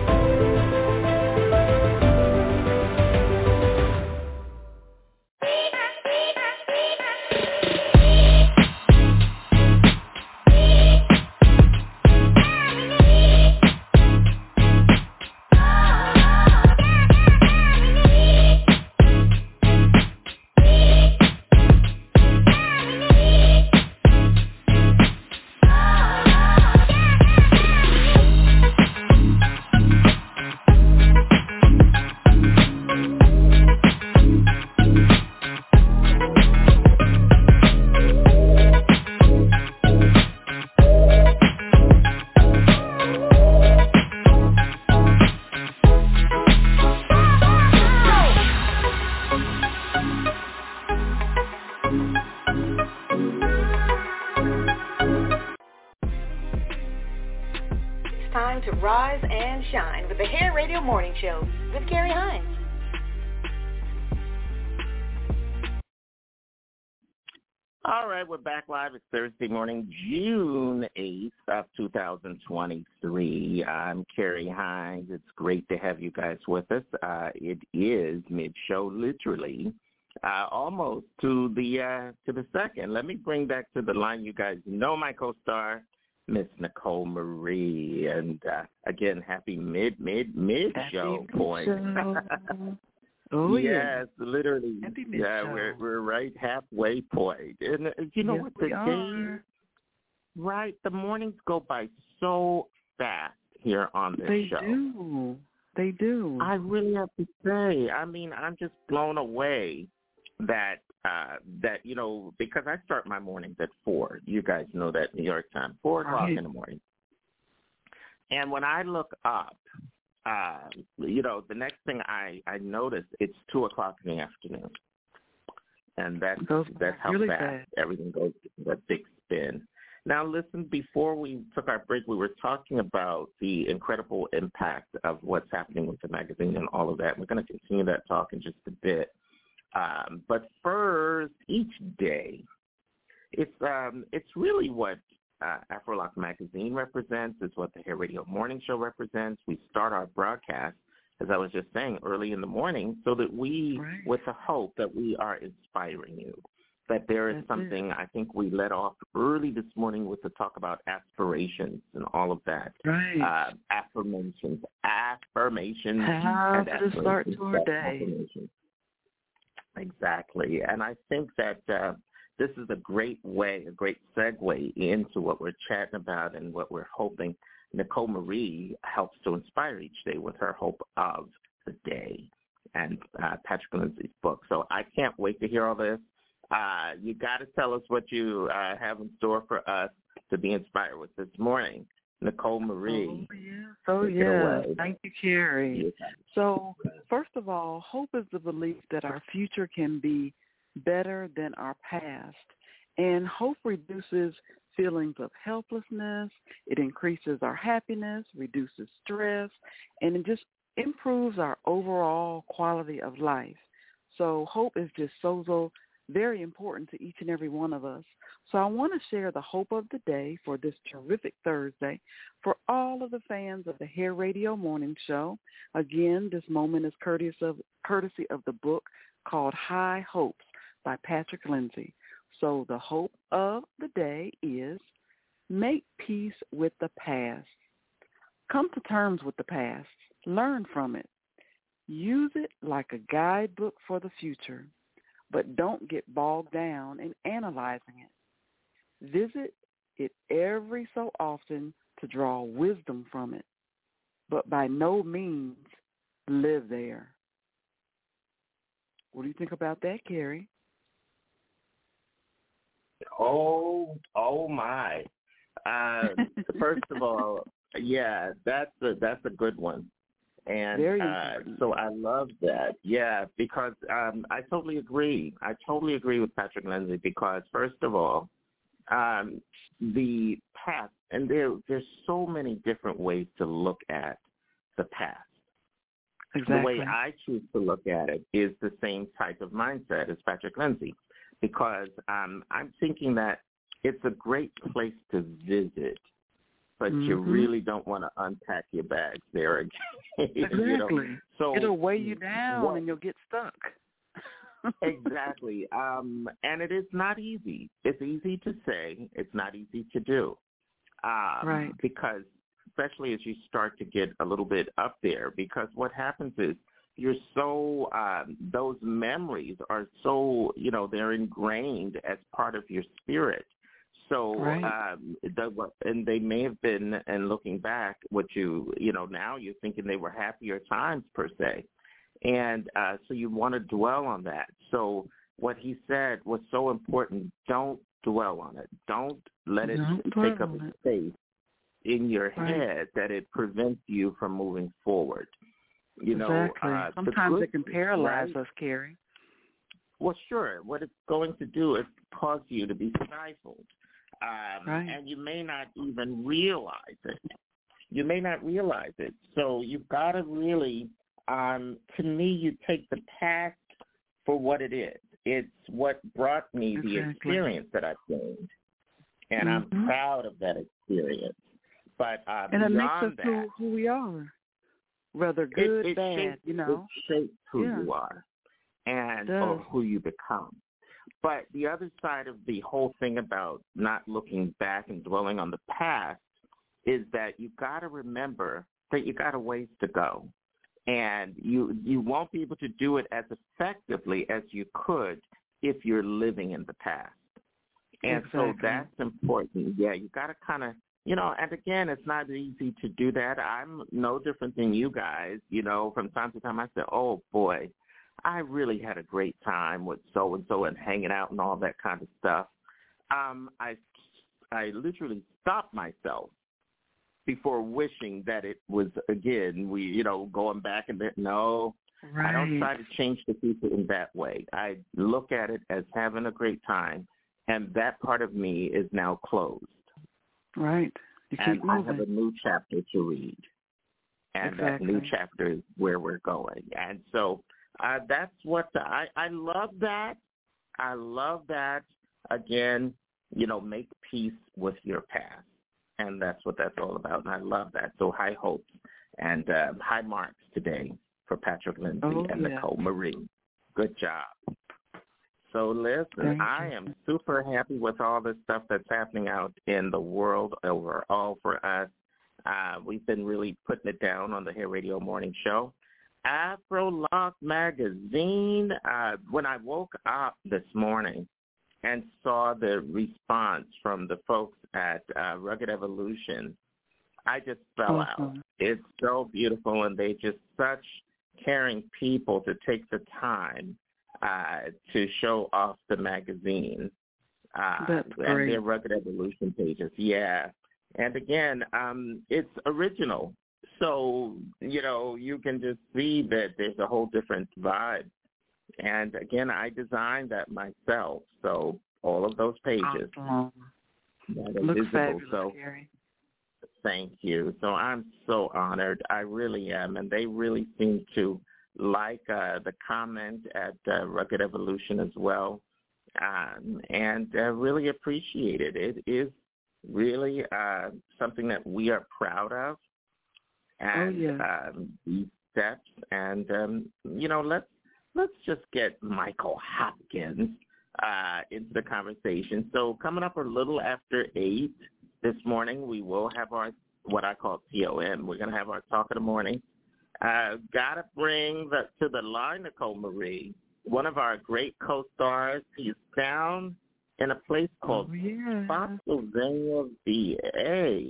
Morning Show with Carrie Hines. All right, we're back live. It's Thursday morning, June eighth of two thousand twenty-three. I'm Carrie Hines. It's great to have you guys with us. Uh, it is mid-show, literally, uh, almost to the uh, to the second. Let me bring back to the line. You guys know my co-star, Miss Nicole Marie, and uh, again, happy mid, mid, mid show point. oh yes, yeah, literally. Happy yeah, mid-show. we're we're right halfway point, and uh, you know yes, what? The days, right? The mornings go by so fast here on this they show. They do. They do. I really have to say, I mean, I'm just blown away that. Uh, that, you know, because I start my mornings at four. You guys know that New York time, four o'clock right. in the morning. And when I look up, uh, you know, the next thing I, I notice, it's two o'clock in the afternoon. And that's, that's how really fast bad. everything goes in that big spin. Now, listen, before we took our break, we were talking about the incredible impact of what's happening with the magazine and all of that. We're going to continue that talk in just a bit. Um, but first, each day, it's um, it's really what uh, Afrolock Magazine represents. It's what the Hair Radio Morning Show represents. We start our broadcast, as I was just saying, early in the morning, so that we, right. with the hope that we are inspiring you. That there is That's something, it. I think we let off early this morning with the talk about aspirations and all of that. Right. Uh, affirmations, affirmations. How to start to our day. Exactly. And I think that uh, this is a great way, a great segue into what we're chatting about and what we're hoping. Nicole Marie helps to inspire each day with her hope of the day and uh, Patrick Lindsay's book. So I can't wait to hear all this. Uh, you got to tell us what you uh, have in store for us to be inspired with this morning. Nicole Marie. Oh, yeah. So, yeah. Thank you, Carrie. Yeah. So, first of all, hope is the belief that our future can be better than our past. And hope reduces feelings of helplessness. It increases our happiness, reduces stress, and it just improves our overall quality of life. So, hope is just so, so very important to each and every one of us. So I want to share the hope of the day for this terrific Thursday for all of the fans of the Hair Radio Morning Show. Again, this moment is courtesy of, courtesy of the book called High Hopes by Patrick Lindsay. So the hope of the day is make peace with the past. Come to terms with the past. Learn from it. Use it like a guidebook for the future. But don't get bogged down in analyzing it. Visit it every so often to draw wisdom from it, but by no means live there. What do you think about that, Carrie? Oh, oh my. Uh, first of all, yeah, that's a, that's a good one. And uh, so I love that. Yeah, because um, I totally agree. I totally agree with Patrick Lindsay because, first of all, um, the past, and there there's so many different ways to look at the past. Exactly. The way I choose to look at it is the same type of mindset as Patrick Lindsay because um, I'm thinking that it's a great place to visit, but mm-hmm. you really don't want to unpack your bags there again. Exactly. You know? So it'll weigh you down well, and you'll get stuck. Exactly. Um, and it is not easy. It's easy to say. It's not easy to do. Um, right. Because especially as you start to get a little bit up there, because what happens is you're so, um, those memories are so, you know, they're ingrained as part of your spirit. So, right. um, the, and they may have been, and looking back, what you, you know, now you're thinking they were happier times per se. And uh, so you want to dwell on that. So what he said was so important. Don't dwell on it. Don't let it Don't take up it. space in your right. head that it prevents you from moving forward. You exactly. know, uh, sometimes good, it can paralyze right? us, Carrie. Well, sure. What it's going to do is cause you to be stifled. Um, right. And you may not even realize it. You may not realize it. So you've got to really, um, to me, you take the past for what it is. It's what brought me exactly. the experience that I've gained. And mm-hmm. I'm proud of that experience. But uh, and it makes us that, who, who we are, whether good, it, it bad, shapes, you know. It shapes who yeah. you are and or who you become. But the other side of the whole thing about not looking back and dwelling on the past is that you got to remember that you got a ways to go. And you you won't be able to do it as effectively as you could if you're living in the past. And exactly. so that's important. Yeah, you got to kind of, you know, and again, it's not easy to do that. I'm no different than you guys. You know, from time to time I say, oh, boy, I really had a great time with so-and-so and hanging out and all that kind of stuff. Um, I, I literally stopped myself before wishing that it was, again, we, you know, going back and then, no, right. I don't try to change the future in that way. I look at it as having a great time, and that part of me is now closed. Right. You keep and moving. I have a new chapter to read, and exactly. that new chapter is where we're going. And so uh, that's what the, I, I love that. I love that. Again, you know, make peace with your past. And that's what that's all about. And I love that. So high hopes and uh, high marks today for Patrick Lindsay oh, and yeah. Nicole Marie. Good job. So listen, Thank I you. am super happy with all this stuff that's happening out in the world overall for us. Uh, we've been really putting it down on the Hair Radio Morning Show. Afro-Lock Magazine, uh, when I woke up this morning and saw the response from the folks at uh, Rugged Evolution, I just fell awesome. out. It's so beautiful, and they just such caring people to take the time uh, to show off the magazine uh, That's and great. their Rugged Evolution pages. Yeah. And again, um, it's original. So, you know, you can just see that there's a whole different vibe. And again, I designed that myself. So all of those pages awesome. that are Looks visible. fabulous, So Gary. thank you. So I'm so honored. I really am. And they really seem to like uh, the comment at uh, Rugged Evolution as well. Um, and uh, really appreciate it. It is really uh, something that we are proud of. And oh, yeah. um, these steps. And, um, you know, let's, let's just get Michael Hopkins uh, into the conversation. So coming up a little after eight this morning, we will have our, what I call T O M. We're going to have our Talk of the Morning. Uh, Got to bring the, to the line Nicole Marie, one of our great co-stars. He's down in a place called oh, yeah. Spotsylvania, V A.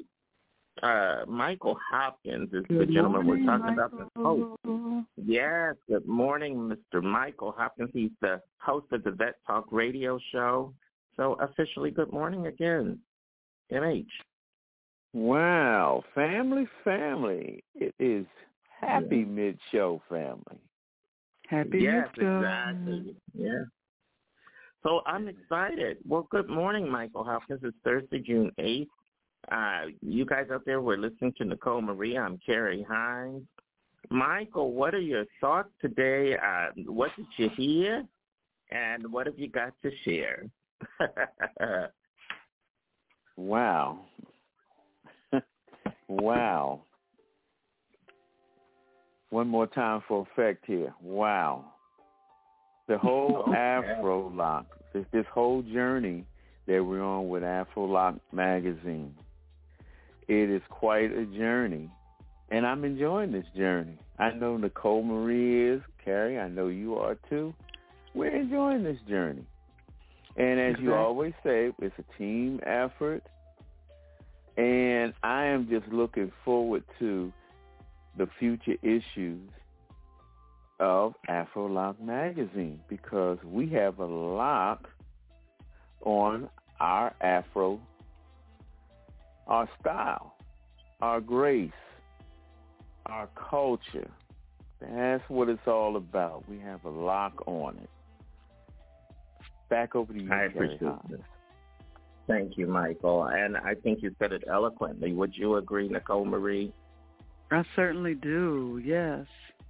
Uh, Michael Hopkins is good the gentleman morning, we're talking Michael. about. Oh, yes. Good morning, Mister Michael Hopkins. He's the host of the Vet Talk radio show. So officially, good morning again, M H. Wow, family, family. It is happy yeah. mid-show family. Happy yes, mid-show. exactly. Yeah. So I'm excited. Well, good morning, Michael Hopkins. It's Thursday, June eighth. Uh, you guys out there were listening to Nicole Marie. I'm Carrie Hines. Michael, what are your thoughts today? Uh, what did you hear? And what have you got to share? Wow. Wow. One more time for effect here. Wow. The whole okay. Afro-Lock, this, this whole journey that we're on with Afro-Lock Magazine, it is quite a journey, and I'm enjoying this journey. I know Nicole Marie is, Carrie, I know you are too. We're enjoying this journey. And as you always say, it's a team effort, and I am just looking forward to the future issues of Afro-Lock Magazine, because we have a lock on our Afro, our style, our grace, our culture. That's what it's all about. We have a lock on it. Back over to you, I Carrie appreciate Hines. it. Thank you, Michael. And I think you said it eloquently. Would you agree, Nicole Marie? I certainly do, yes.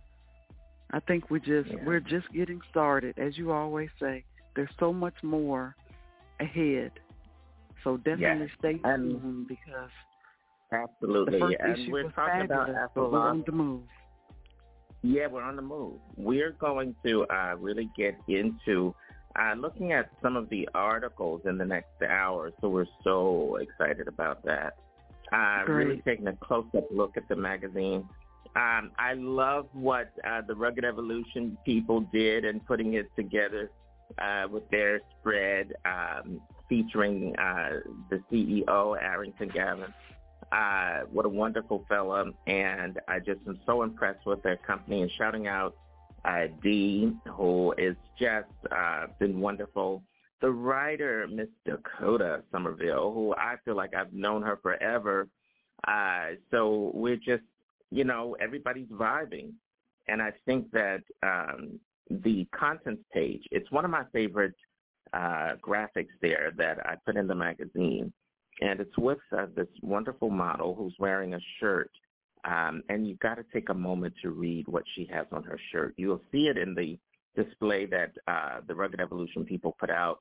I think we just yeah. we're just getting started. As you always say, there's so much more ahead. So definitely yes. stay tuned and because absolutely. the first and issue we're was talking fabulous, about but we're Afro-Lock. on the move. Yeah, we're on the move. We're going to uh, really get into uh, looking at some of the articles in the next hour, so we're so excited about that. Uh, really taking a close-up look at the magazine. Um, I love what uh, the Rugged Evolution people did in putting it together uh, with their spread um, featuring uh, the C E O, Arrington Gavin. Uh, what a wonderful fella, and I just am so impressed with their company, and shouting out uh, Dee, who is just uh, been wonderful. The writer, Miss Dakota Somerville, who I feel like I've known her forever. Uh, so we're just, you know, everybody's vibing. And I think that um, the contents page, it's one of my favorite uh, graphics there that I put in the magazine. And it's with uh, this wonderful model who's wearing a shirt. Um, and you've got to take a moment to read what she has on her shirt. You'll see it in the display that uh, the Rugged Evolution people put out.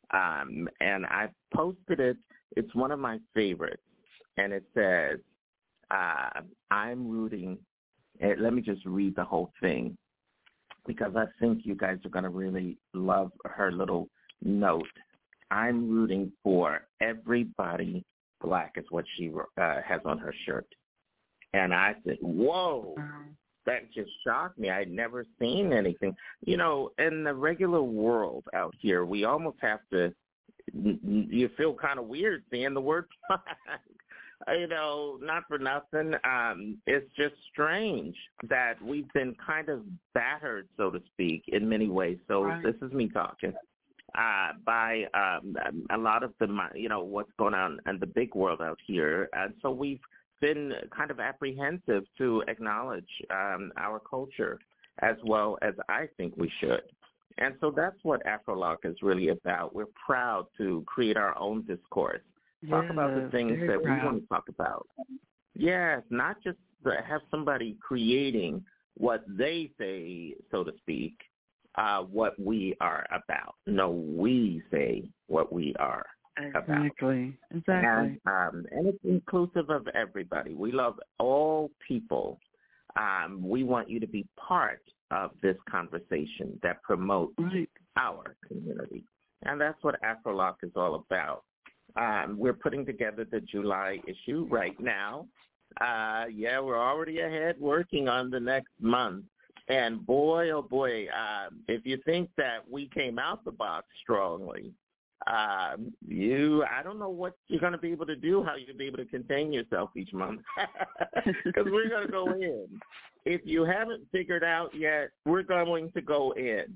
Um, and I posted it. It's one of my favorites. And it says, uh, I'm rooting. Uh, let me just read the whole thing because I think you guys are going to really love her little note. I'm rooting for everybody black is what she uh, has on her shirt. And I said, whoa, that just shocked me. I'd never seen anything. You know, in the regular world out here, we almost have to, you feel kind of weird seeing the word black. You know, not for nothing. Um, it's just strange that we've been kind of battered, so to speak, in many ways. So right. This is me talking. Uh, by um, a lot of the, you know, what's going on in the big world out here. And so we've been kind of apprehensive to acknowledge um, our culture as well as I think we should. And so that's what AfroLock is really about. We're proud to create our own discourse, talk yes, about the things that proud. we want to talk about. Yes, not just have somebody creating what they say, so to speak, uh, what we are about. No, we say what we are about. Exactly, exactly. And, um, and it's inclusive of everybody. We love all people. Um, we want you to be part of this conversation that promotes right. our community. And that's what AfroLock is all about. Um, we're putting together the July issue right now. Uh, yeah, we're already ahead working on the next month. And boy, oh boy, uh, if you think that we came out the box strongly, um, you, I don't know what you're going to be able to do, how you'll be able to contain yourself each month. Because we're going to go in. If you haven't figured out yet, we're going to go in.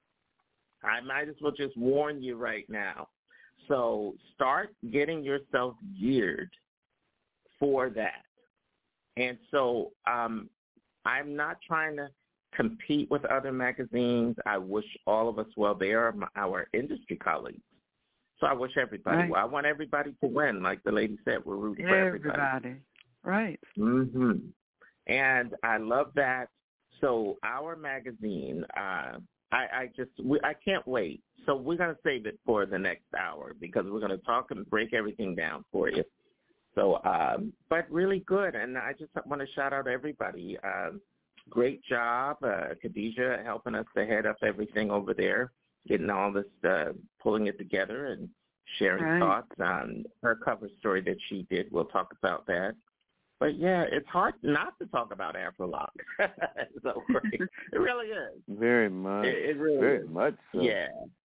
I might as well just warn you right now. So start getting yourself geared for that. And so um, I'm not trying to compete with other magazines. I wish all of us well. They are my, our industry colleagues. So I wish everybody right. well. I want everybody to win. Like the lady said, we're rooting for everybody. Everybody. Right. Mm-hmm. And I love that. So our magazine, uh, I, I just, we, I can't wait. So we're going to save it for the next hour because we're going to talk and break everything down for you. So, um, but really good. And I just want to shout out everybody. Um, great job, uh, Khadijah, helping us to head up everything over there, getting all this, uh, pulling it together and sharing right. thoughts on her cover story that she did. We'll talk about that. But, yeah, it's hard not to talk about AfroLock. So it really is. Very much. It, it really Very is. much so. Yeah.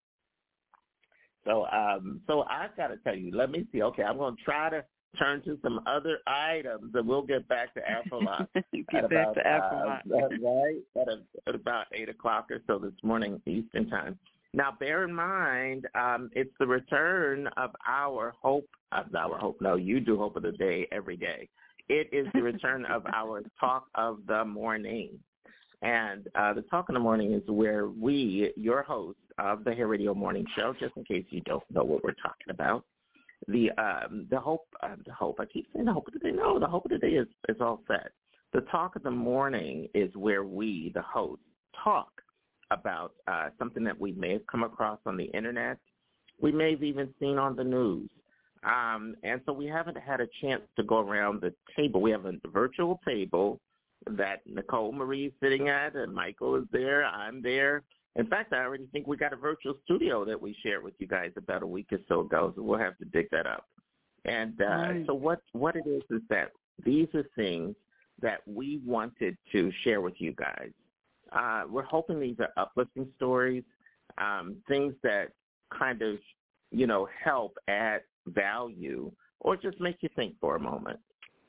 So, um, so I've got to tell you, let me see. Okay, I'm going to try to turn to some other items, and we'll get back to AfroLock. get at back about, to AfroLock. Uh, right? At, a, at about eight o'clock or so this morning Eastern time. Now, bear in mind, um, it's the return of our hope, of our hope. No, you do Hope of the Day every day. It is the return of our Talk of the Morning. And uh, the Talk of the Morning is where we, your host of the Hair Radio Morning Show, just in case you don't know what we're talking about, the um, the hope, uh, the hope, I keep saying the hope of the day. No, the hope of the day is, is all set. The Talk of the Morning is where we, the host, talk about uh, something that we may have come across on the Internet. We may have even seen on the news. Um, and so we haven't had a chance to go around the table. We have a virtual table that Nicole Marie is sitting at, and Michael is there. I'm there. In fact, I already think we got a virtual studio that we shared with you guys about a week or so ago, so we'll have to dig that up. And uh, right. so what, what it is is that these are things that we wanted to share with you guys. Uh, we're hoping these are uplifting stories, um, things that kind of, you know, help add value or just make you think for a moment.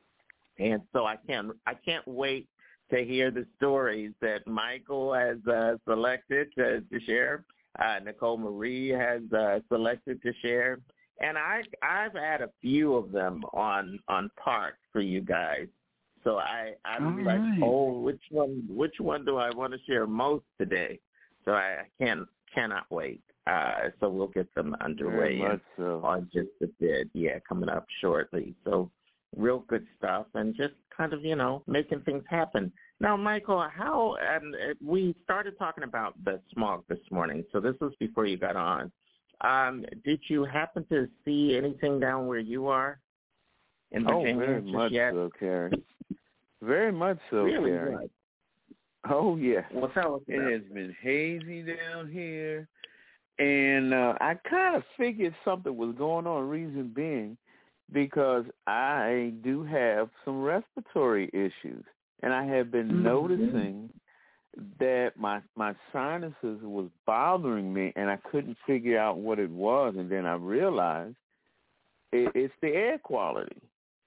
And so I can't, I can't wait to hear the stories that Michael has uh, selected to, to share, uh, Nicole Marie has uh, selected to share, and I, I've had a few of them on on Park for you guys. So I, I'm All like, right. oh, which one, which one do I want to share most today? So I, I can't, cannot wait. Uh, so we'll get them underway Very much so. on just a bit. Yeah, coming up shortly. So real good stuff and just kind of, you know, making things happen. Now, Michael, how um, we started talking about the smog this morning. So this was before you got on. Um, did you happen to see anything down where you are in Virginia? Oh, very much yet? so, Carrie. Very much so, really, Carrie. Right. Oh, yes. Well, tell us it about has been hazy down here, and uh, I kind of figured something was going on, reason being, because I do have some respiratory issues, and I have been mm-hmm. noticing that my my sinuses was bothering me, and I couldn't figure out what it was, and then I realized it, it's the air quality.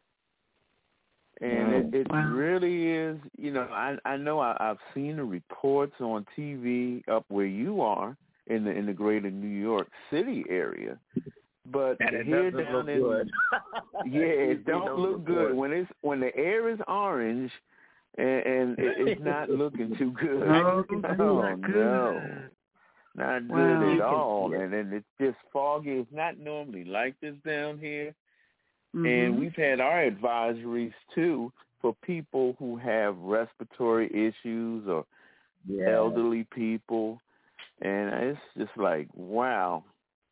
And it, it wow. really is, you know, I I know I, I've seen the reports on T V up where you are in the in the greater New York City area, but and it here doesn't down look in good. yeah, it don't look good when it's when the air is orange, and, and it, it's not looking too good. No, oh not good. no, not wow. good at all. And and it's just foggy. It's not normally like this down here. Mm-hmm. And we've had our advisories, too, for people who have respiratory issues or yeah. elderly people. And it's just like, wow,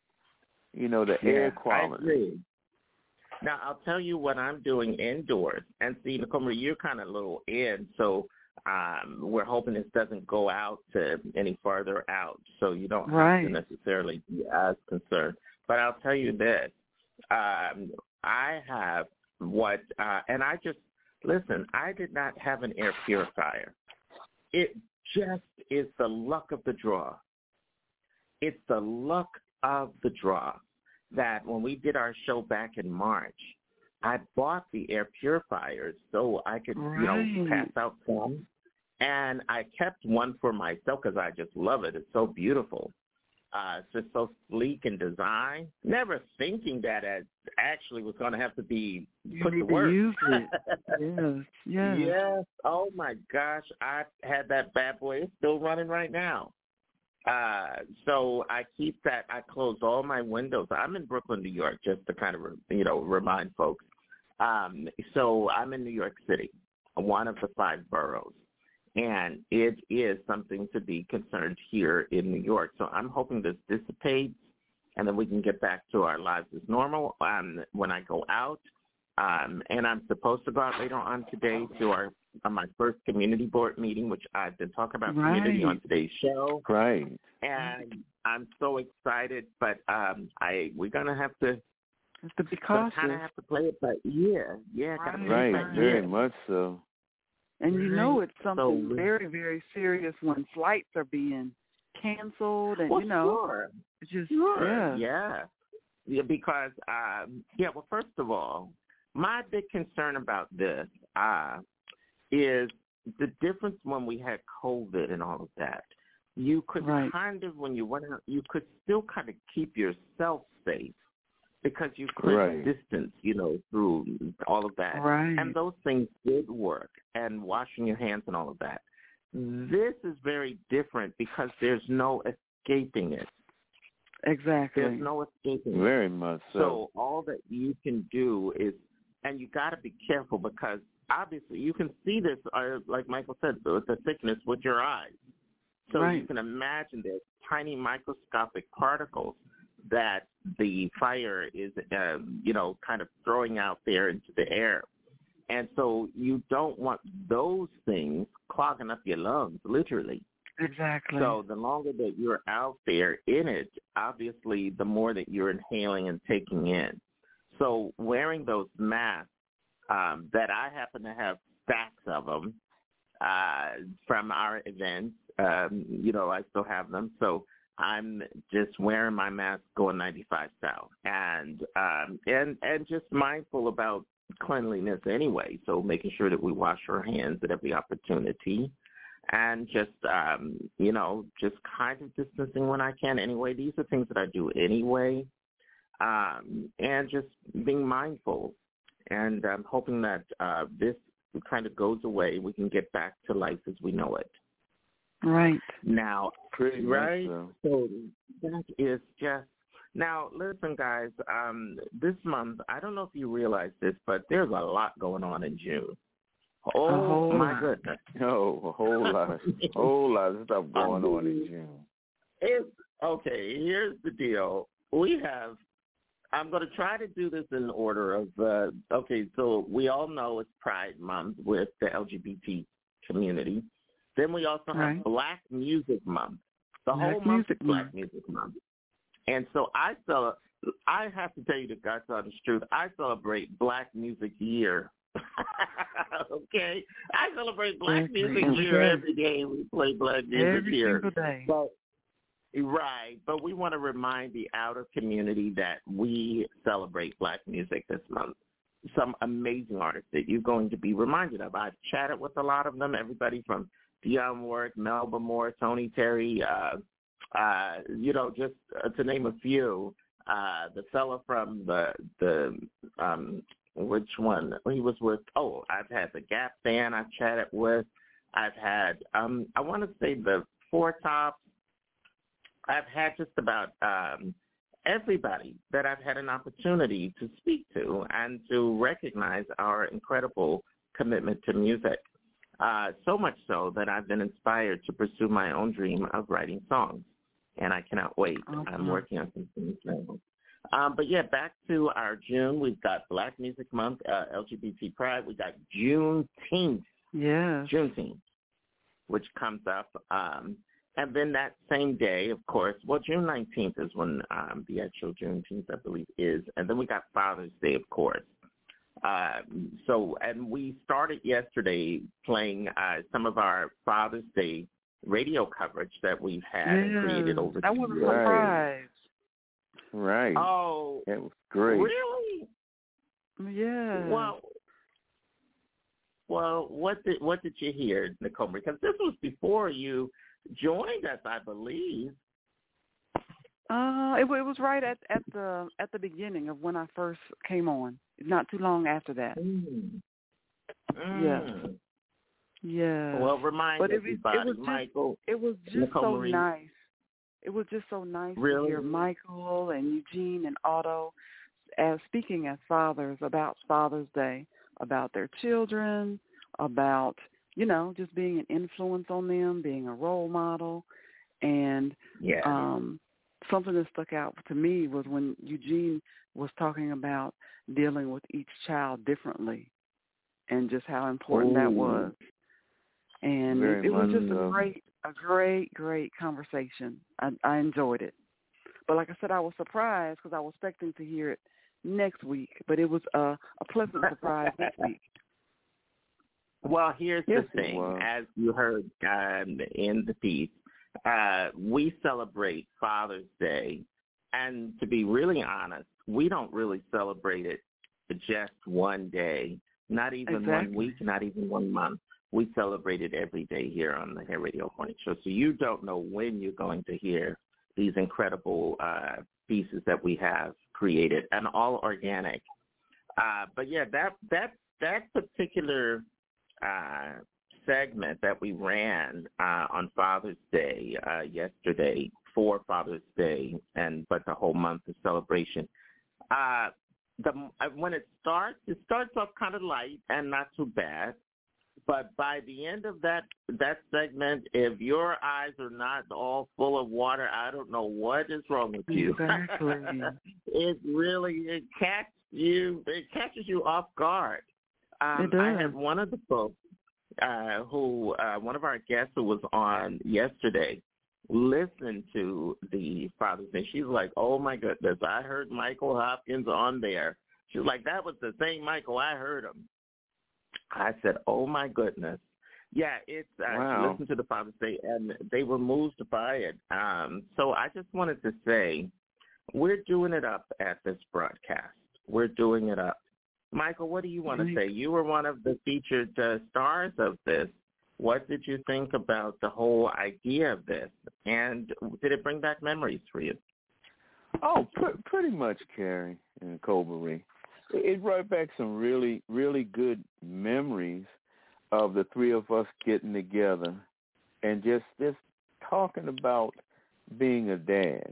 you know, the yeah, air quality. I agree. Now, I'll tell you what I'm doing indoors. And see, Nicole, you're kind of a little in, so um, we're hoping this doesn't go out to any farther out, so you don't right. have to necessarily be as concerned. But I'll tell you this. Um, I have what, uh, and I just, listen, I did not have an air purifier. It just is the luck of the draw. It's the luck of the draw that when we did our show back in March, I bought the air purifiers so I could, right. you know, pass out some. And I kept one for myself because I just love it. It's so beautiful. Uh, it's just so sleek in design. Never thinking that it actually was going to have to be you put need to work. To use it. yes, yes. Yes. Oh my gosh, I had that bad boy. It's still running right now. Uh, so I keep that. I close all my windows. I'm in Brooklyn, New York, just to kind of you know remind folks. Um, so I'm in New York City, one of the five boroughs. And it is something to be concerned here in New York. So I'm hoping this dissipates, and then we can get back to our lives as normal um, when I go out. Um, and I'm supposed to go out later on today to our uh, my first community board meeting, which I've been talking about right. community on today's show. Right. And I'm so excited, but um, I we're gonna have to. Have to be cautious. Kind of have to play it by ear. Yeah, right. Gotta right. By Very ear. much so. And you know it's something so, very, very serious when flights are being canceled, and well, you know, sure. it's just sure. yeah, yeah, yeah. Because um, yeah, well, first of all, my big concern about this uh, is the difference when we had COVID and all of that. You could right. kind of, when you went out, you could still kind of keep yourself safe. Because you could right. distance, you know, through all of that. Right. And those things did work, and washing your hands and all of that. This is very different because there's no escaping it. Exactly. There's no escaping it. Very much so. So all that you can do is, and you got to be careful because obviously you can see this, uh, like Michael said, with the thickness with your eyes. So right. you can imagine there's tiny microscopic particles that the fire is, uh, you know, kind of throwing out there into the air. And so you don't want those things clogging up your lungs, literally. Exactly. So the longer that you're out there in it, obviously the more that you're inhaling and taking in. So wearing those masks um, that I happen to have stacks of them uh, from our events, um, you know, I still have them. So I'm just wearing my mask going ninety-five south and um, and and just mindful about cleanliness anyway. So making sure that we wash our hands at every opportunity and just, um, you know, just kind of distancing when I can anyway. These are things that I do anyway. Um, and just being mindful and um, hoping that uh, this kind of goes away. We can get back to life as we know it. Right. Now, Pretty right? Much so. So that is just, now listen guys, um, this month, I don't know if you realize this, but there's a lot going on in June. Oh my lot. goodness. No, a whole lot of, whole lot of stuff going on in June. It's, okay, here's the deal. we have, I'm going to try to do this in order of, uh, okay, so we all know it's Pride Month with the L G B T community. Then we also have Right. Black Music Month. The Black whole month is Music Black Month. Music Month. And so I cel- I have to tell you the God's honest truth. I celebrate Black Music Year. Okay? I celebrate Black Every- Music every Year day. every day. We play Black Music Every Year. single day. But, right. But we want to remind the outer community that we celebrate Black music this month. Some amazing artists that you're going to be reminded of. I've chatted with a lot of them, everybody from Dionne Warwick, Melba Moore, Tony Terry, uh, uh, you know, just uh, to name a few. Uh, the fella from the, the um, which one? He was with, oh, I've had the Gap Band I've chatted with. I've had, um, I want to say the Four Tops. I've had just about um, everybody that I've had an opportunity to speak to and to recognize our incredible commitment to music. Uh, so much so that I've been inspired to pursue my own dream of writing songs, and I cannot wait. Awesome. I'm working on some things now. Um, but, yeah, back to our June. We've got Black Music Month, uh, L G B T Pride. We got Juneteenth. Yes. Juneteenth, which comes up. Um, and then that same day, of course, well, June nineteenth is when um, the actual Juneteenth, I believe, is. And then we got Father's Day, of course. Uh, so, and we started yesterday playing uh, some of our Father's Day radio coverage that we've had and created over I the was years. surprised. Right. Oh, it was great. Really? Yeah. Well, well, what did what did you hear, Nicole? Because this was before you joined us, I believe. Uh, it, wa- it was right at, at the at the beginning of when I first came on. Not too long after that. Mm. Yeah. Mm. Yeah. Well, remind but it, was- everybody, it was just, Michael. It was just Nicole so Marie. nice. It was just so nice Really? to hear Michael and Eugene and Otto as speaking as fathers about Father's Day, about their children, about, you know, just being an influence on them, being a role model. And Yeah. um, something that stuck out to me was when Eugene was talking about dealing with each child differently and just how important that Ooh. was. And Very it, it was just a much so. great, a great, great conversation. I, I enjoyed it. But like I said, I was surprised because I was expecting to hear it next week, but it was a, a pleasant surprise this week. Well, here's Yes, the it thing. was. As you heard um, in the piece, uh, we celebrate Father's Day. And to be really honest, we don't really celebrate it just one day, not even Exactly. one week, not even one month. We celebrate it every day here on the Hair Radio Morning Show. So you don't know when you're going to hear these incredible uh, pieces that we have created, and all organic. Uh, but, yeah, that that that particular uh, segment that we ran uh, on Father's Day uh, yesterday for Father's Day, and but the whole month of celebration, uh, the when it starts, it starts off kind of light and not too bad. But by the end of that that segment, if your eyes are not all full of water, I don't know what is wrong with you. Exactly. it really it catches you. It catches you off guard. Um, It does. I had one of the folks uh, who uh, one of our guests who was on yesterday listen to the Father's Day. She's like, "Oh my goodness, I heard Michael Hopkins on there." She's like, "That was the same Michael I heard him." I said, "Oh my goodness." Yeah, it's uh, Wow. she listened to the Father's Day, and they were moved by it. Um, so I just wanted to say, we're doing it up at this broadcast. We're doing it up. Michael, what do you want to say? You were one of the featured uh, stars of this. What did you think about the whole idea of this? And did it bring back memories for you? Oh, pr- pretty much, Carrie and Colbury. It, it brought back some really, really good memories of the three of us getting together and just just talking about being a dad.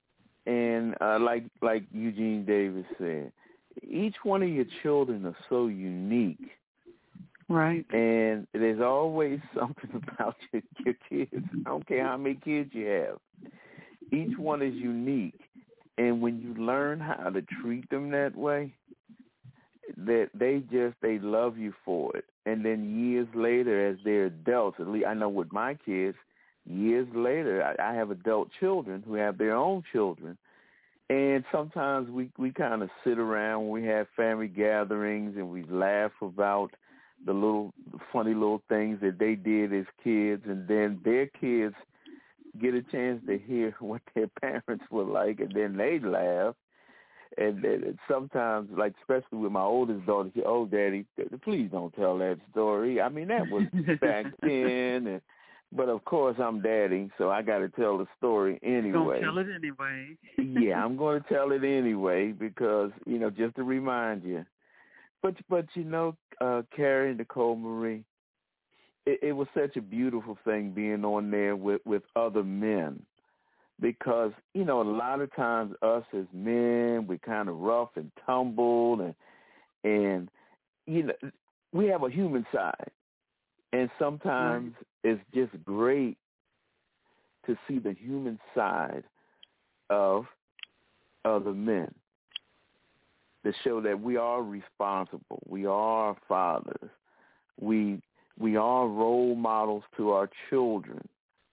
And uh, like like Eugene Davis said, each one of your children are so unique. Right. And there's always something about your, your kids. I don't care how many kids you have. Each one is unique. And when you learn how to treat them that way, that they just, they love you for it. And then years later, as they're adults, at least I know with my kids, years later, I, I have adult children who have their own children. And sometimes we, we kind of sit around, we have family gatherings, and we laugh about the little funny little things that they did as kids, and then their kids get a chance to hear what their parents were like, and then they laugh. And then sometimes, like especially with my oldest daughter, she, oh, Daddy, please don't tell that story. I mean, that was back then. And, but, of course, I'm Daddy, so I got to tell the story anyway. Don't tell it anyway. Yeah, I'm going to tell it anyway because, you know, just to remind you. But, but you know, uh, Carrie, Nicole Marie, it, it was such a beautiful thing being on there with, with other men. Because, you know, a lot of times us as men, we kind of rough and tumble and, and, you know, we have a human side. And sometimes right. it's just great to see the human side of other men, to show that we are responsible. We are fathers. We, we are role models to our children.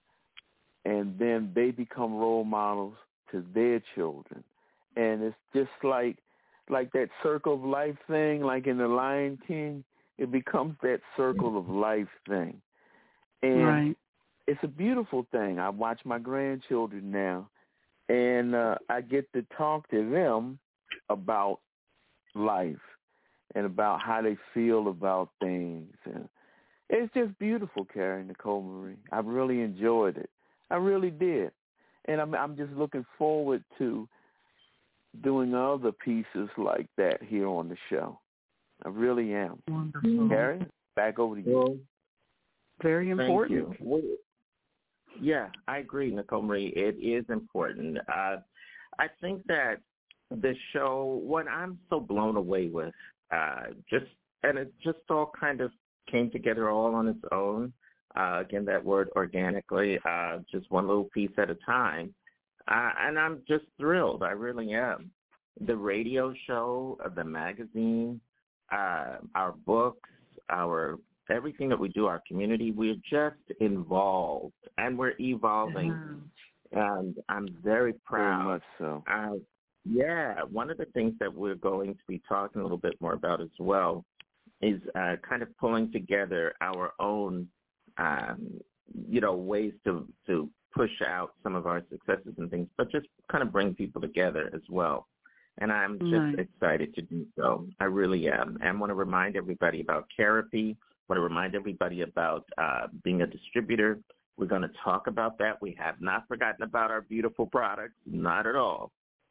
And then they become role models to their children. And it's just like like that circle of life thing, like in The Lion King, it becomes that circle of life thing. And right. it's a beautiful thing. I watch my grandchildren now, and uh, I get to talk to them about life and about how they feel about things. And it's just beautiful, Carrie, Nicole Marie. I really enjoyed it. I really did. And I'm, I'm just looking forward to doing other pieces like that here on the show. I really am. Wonderful. Carrie, back over to you. Very important. Thank you. Yeah, I agree, Nicole Marie. It is important. Uh, I think that the show, what I'm so blown away with, uh, just and it just all kind of came together all on its own. Uh, again, that word organically, uh, just one little piece at a time. Uh, and I'm just thrilled. I really am. The radio show, uh, the magazine, uh, our books, our everything that we do, our community, we're just involved and we're evolving. Mm-hmm. And I'm very proud. Very much so. Uh, yeah, one of the things that we're going to be talking a little bit more about as well is uh, kind of pulling together our own Um, you know, ways to, to push out some of our successes and things, but just kind of bring people together as well. And I'm just right. excited to do so. I really am. And I want to remind everybody about Carapy. I want to remind everybody about uh, being a distributor. We're going to talk about that. We have not forgotten about our beautiful products, not at all.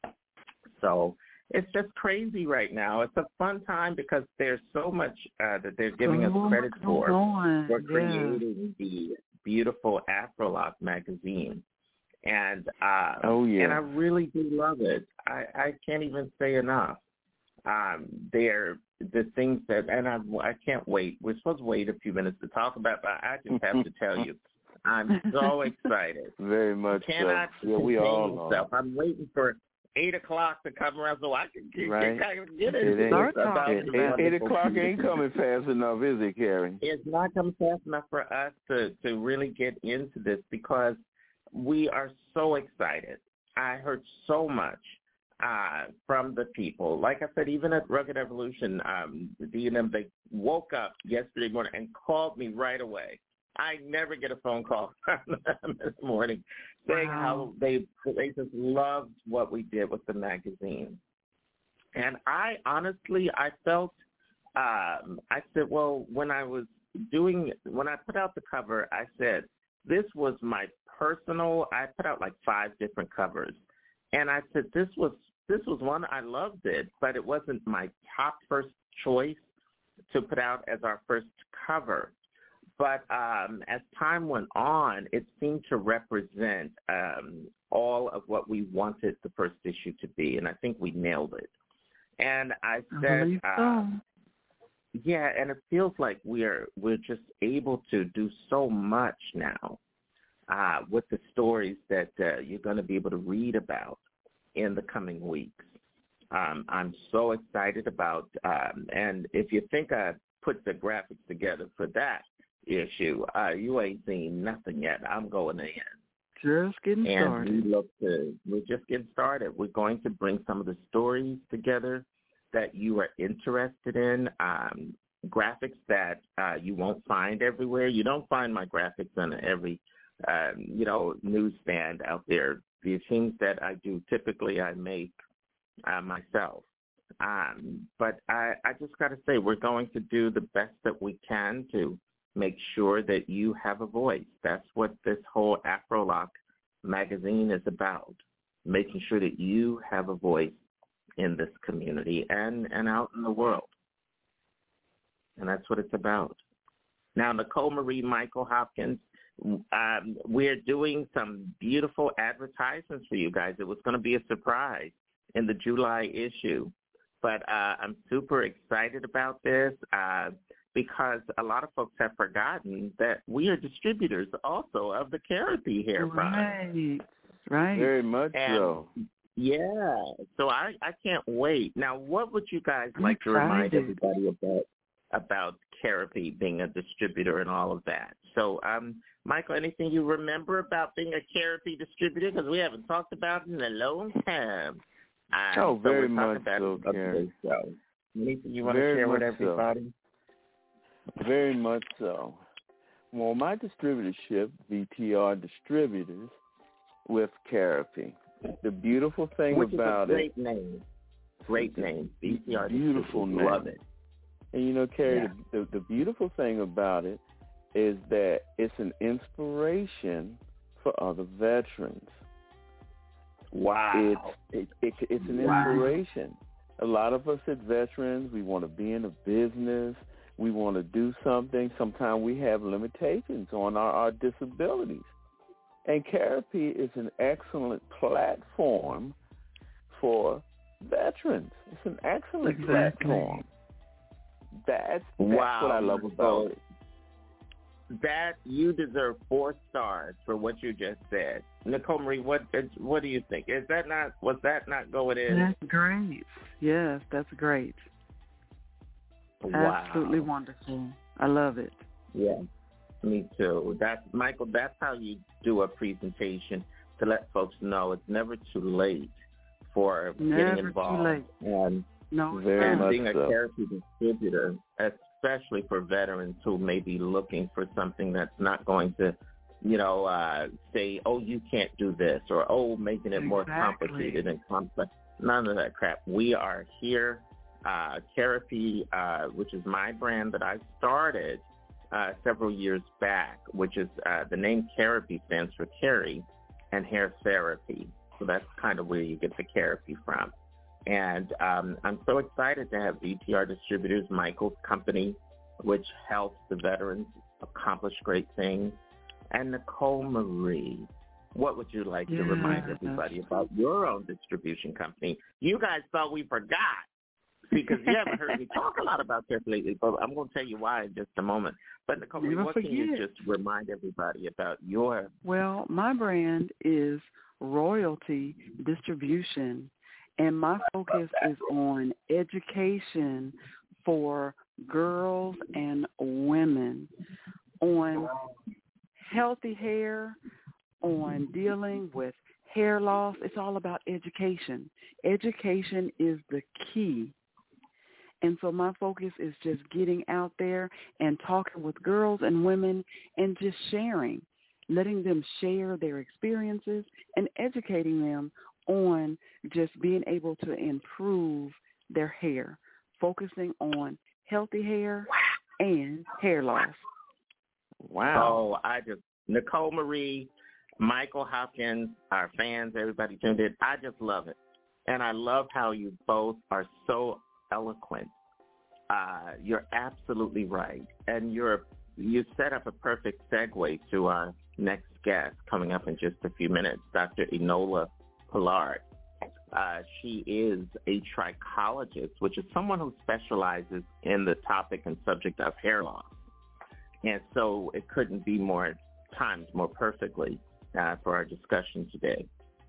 So it's just crazy right now. It's a fun time because there's so much uh, that they're giving oh, us credit for on. for yeah. creating the beautiful Afrolock magazine. And uh, oh, yeah. and I really do love it. I, I can't even say enough. Um, they're the things that, and I, I can't wait. We're supposed to wait a few minutes to talk about, but I just have to tell you, I'm so excited. Very much cannot so. Yeah, we all myself. are. I'm waiting for eight o'clock to come around so I can get, right. get, get it. it Start about eight, eight o'clock ain't coming fast enough, is it, Carrie? It's not coming fast enough for us to, to really get into this because we are so excited. I heard so much uh, from the people. Like I said, even at Rugged Evolution, um, the D and M, they woke up yesterday morning and called me right away. I never get a phone call from them this morning saying wow. how they they just loved what we did with the magazine. And I honestly, I felt, um, I said, well, when I was doing, when I put out the cover, I said, this was my personal, I put out like five different covers. And I said, this was, this was one, I loved it, but it wasn't my top first choice to put out as our first cover. But um, as time went on, it seemed to represent um, all of what we wanted the first issue to be, and I think we nailed it. And I said, I believe so. uh, yeah, and it feels like we're we're just able to do so much now uh, with the stories that uh, you're going to be able to read about. in the coming weeks. Um, I'm so excited about, um, and if you think I put the graphics together for that issue, uh, you ain't seen nothing yet. I'm going in. Just getting and started. we look to, we're just getting started. We're going to bring some of the stories together that you are interested in, um, graphics that uh, you won't find everywhere. You don't find my graphics on every, um, you know, newsstand out there. The things that I do, typically I make uh, myself. Um, but I, I just got to say, we're going to do the best that we can to make sure that you have a voice. That's what this whole AfroLock magazine is about, making sure that you have a voice in this community and, and out in the world. And that's what it's about. Now, Nicole Marie Michael Hopkins, um, we're doing some beautiful advertisements for you guys. It was going to be a surprise in the July issue. But uh, I'm super excited about this uh, because a lot of folks have forgotten that we are distributors also of the Carapy hair product. Right, right. Very much and, so. Yeah. So I, I can't wait. Now, what would you guys I'm like excited. to remind everybody about about Carapy being a distributor and all of that? So, um, Michael, anything you remember about being a Carapy distributor? Because we haven't talked about it in a long time. Um, oh, so very we're much about so, Karen. So, anything you want very to share with much everybody? So. Very much so. Well, my distributorship, V T R Distributors, with Carapy. The beautiful thing Which about is a great it. name. Great name. V T R Beautiful name. Love it. And, you know, Carrie, Yeah. the, the, the beautiful thing about it is that it's an inspiration for other veterans. Wow. It's, it, it, it's an Wow. inspiration. A lot of us as veterans, we want to be in a business. We want to do something. Sometimes we have limitations on our, our disabilities. And Carapy is an excellent platform for veterans. It's an excellent Exactly. platform. That's, that's Wow. what I love about So it. That you deserve four stars for what you just said. Nicole Marie, what what do you think? Is that not was that not going in? That's great. Yes, that's great. Wow. Absolutely wonderful. I love it. Yeah, me too. That's Michael. That's how you do a presentation to let folks know it's never too late for Never getting involved. too late. And, No, Very and much being a so. Carapy distributor, especially for veterans who may be looking for something that's not going to, you know, uh, say, oh, you can't do this, or, oh, making it more Exactly. complicated and complex. None of that crap. We are here. Uh, Carapy, uh, which is my brand that I started uh, several years back, which is uh, the name Carapy stands for Carrie and Hair Therapy. So that's kind of where you get the Carapy from. And um, I'm so excited to have V T R Distributors, Michael's company, which helps the veterans accomplish great things. And Nicole Marie, what would you like Yeah. to remind everybody about your own distribution company? You guys thought we forgot because you haven't heard me talk a lot about this lately, but I'm going to tell you why in just a moment. But Nicole Marie, Never what can you forget. just remind everybody about your... Well, my brand is Royalty Distribution, and my focus is on education for girls and women on healthy hair, on dealing with hair loss. It's all about education. Education is the key. And so my focus is just getting out there and talking with girls and women and just sharing, letting them share their experiences and educating them on just being able to improve their hair, focusing on healthy hair and hair loss. Wow. Oh, I just, Nicole Marie, Michael Hopkins, our fans, everybody tuned in. I just love it. And I love how you both are so eloquent. Uh, you're absolutely right. And you're you set up a perfect segue to our next guest coming up in just a few minutes, Doctor Enola Pollard. Uh, she is a trichologist, which is someone who specializes in the topic and subject of hair loss. And so it couldn't be more timed more perfectly uh, for our discussion today.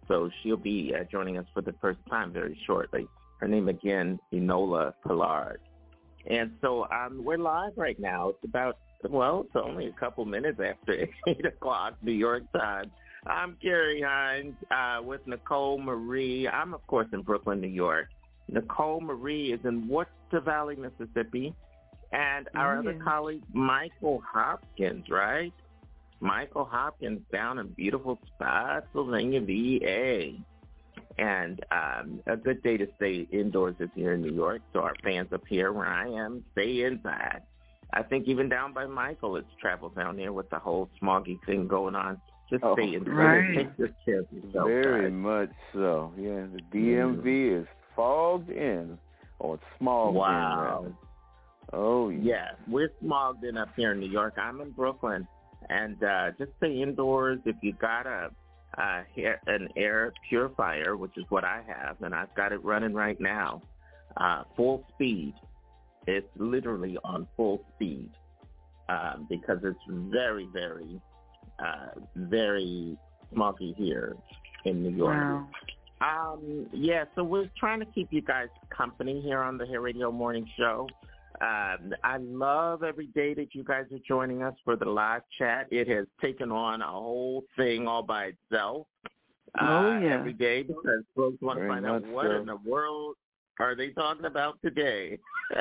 So she'll be uh, joining us for the first time very shortly. Her name again, Enola Pollard. And so um, we're live right now. It's about, well, it's only a couple minutes after eight o'clock New York time. I'm Carrie Hines uh, with Nicole Marie. I'm, of course, in Brooklyn, New York. Nicole Marie is in Worcester Valley, Mississippi. And our oh, other yeah. colleague, Michael Hopkins, right? Michael Hopkins down in beautiful Spotsylvania, V A. And um, a good day to stay indoors is here in New York. So our fans up here where I am, stay inside. I think even down by Michael, it's travel down there with the whole smoggy thing going on. Just oh, stay inside. Right. Take good care of yourself. Very guys. much so. Yeah, the D M V mm. is fogged in, or smogged wow. in. Wow. Oh, yeah. yeah. We're smogged in up here in New York. I'm in Brooklyn. And uh, just stay indoors. If you got a, uh, hair, an air purifier, which is what I have, and I've got it running right now, uh, full speed. It's literally on full speed uh, because it's very, very, uh, very smoggy here in New York. Wow. Um, yeah, so we're trying to keep you guys company here on the Hair Radio Morning Show. Um, I love every day that you guys are joining us for the live chat. It has taken on a whole thing all by itself uh, oh, yeah. every day because folks want Very to find out what so. in the world are they talking about today.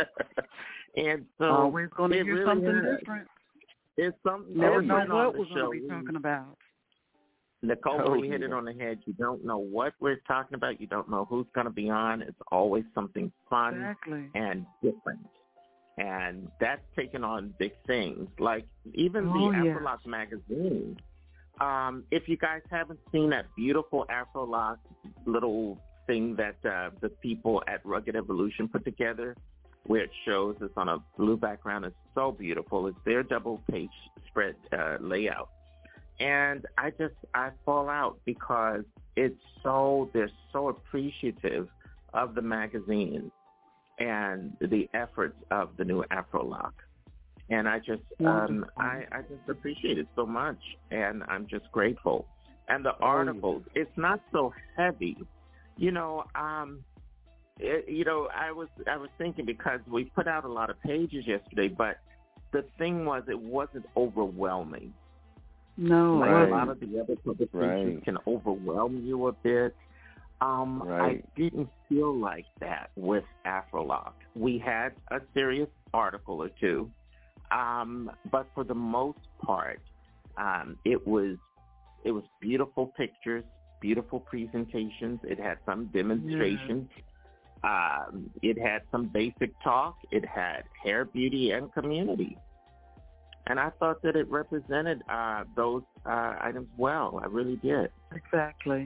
And so always going to hear really something is. different. It's something Never different know what on the we're show. going to be talking about. Nicole, oh, you hit yeah. it on the head. You don't know what we're talking about. You don't know who's going to be on. It's always something fun exactly. and different. And that's taken on big things, like even oh, the yeah. Afrolock magazine. Um, if you guys haven't seen that beautiful Afrolock little thing that uh, the people at Rugged Evolution put together, where it shows it's on a blue background, it's so beautiful. It's their double-page spread uh, layout. And I just, I fall out because it's so, they're so appreciative of the magazine and the efforts of the new Afrolock. And I just, um, I, I just appreciate it so much, and I'm just grateful. And the articles, it's not so heavy. You know, um, it, you know, I was, I was thinking because we put out a lot of pages yesterday, but the thing was it wasn't overwhelming. No, like right. a lot of the other publications right. can overwhelm you a bit. Um, right. I didn't feel like that with Afrolock. We had a serious article or two, um, but for the most part, um, it was it was beautiful pictures, beautiful presentations. It had some demonstrations. Yeah. Um, it had some basic talk. It had hair, beauty, and community. And I thought that it represented uh, those uh, items well. I really did. Exactly.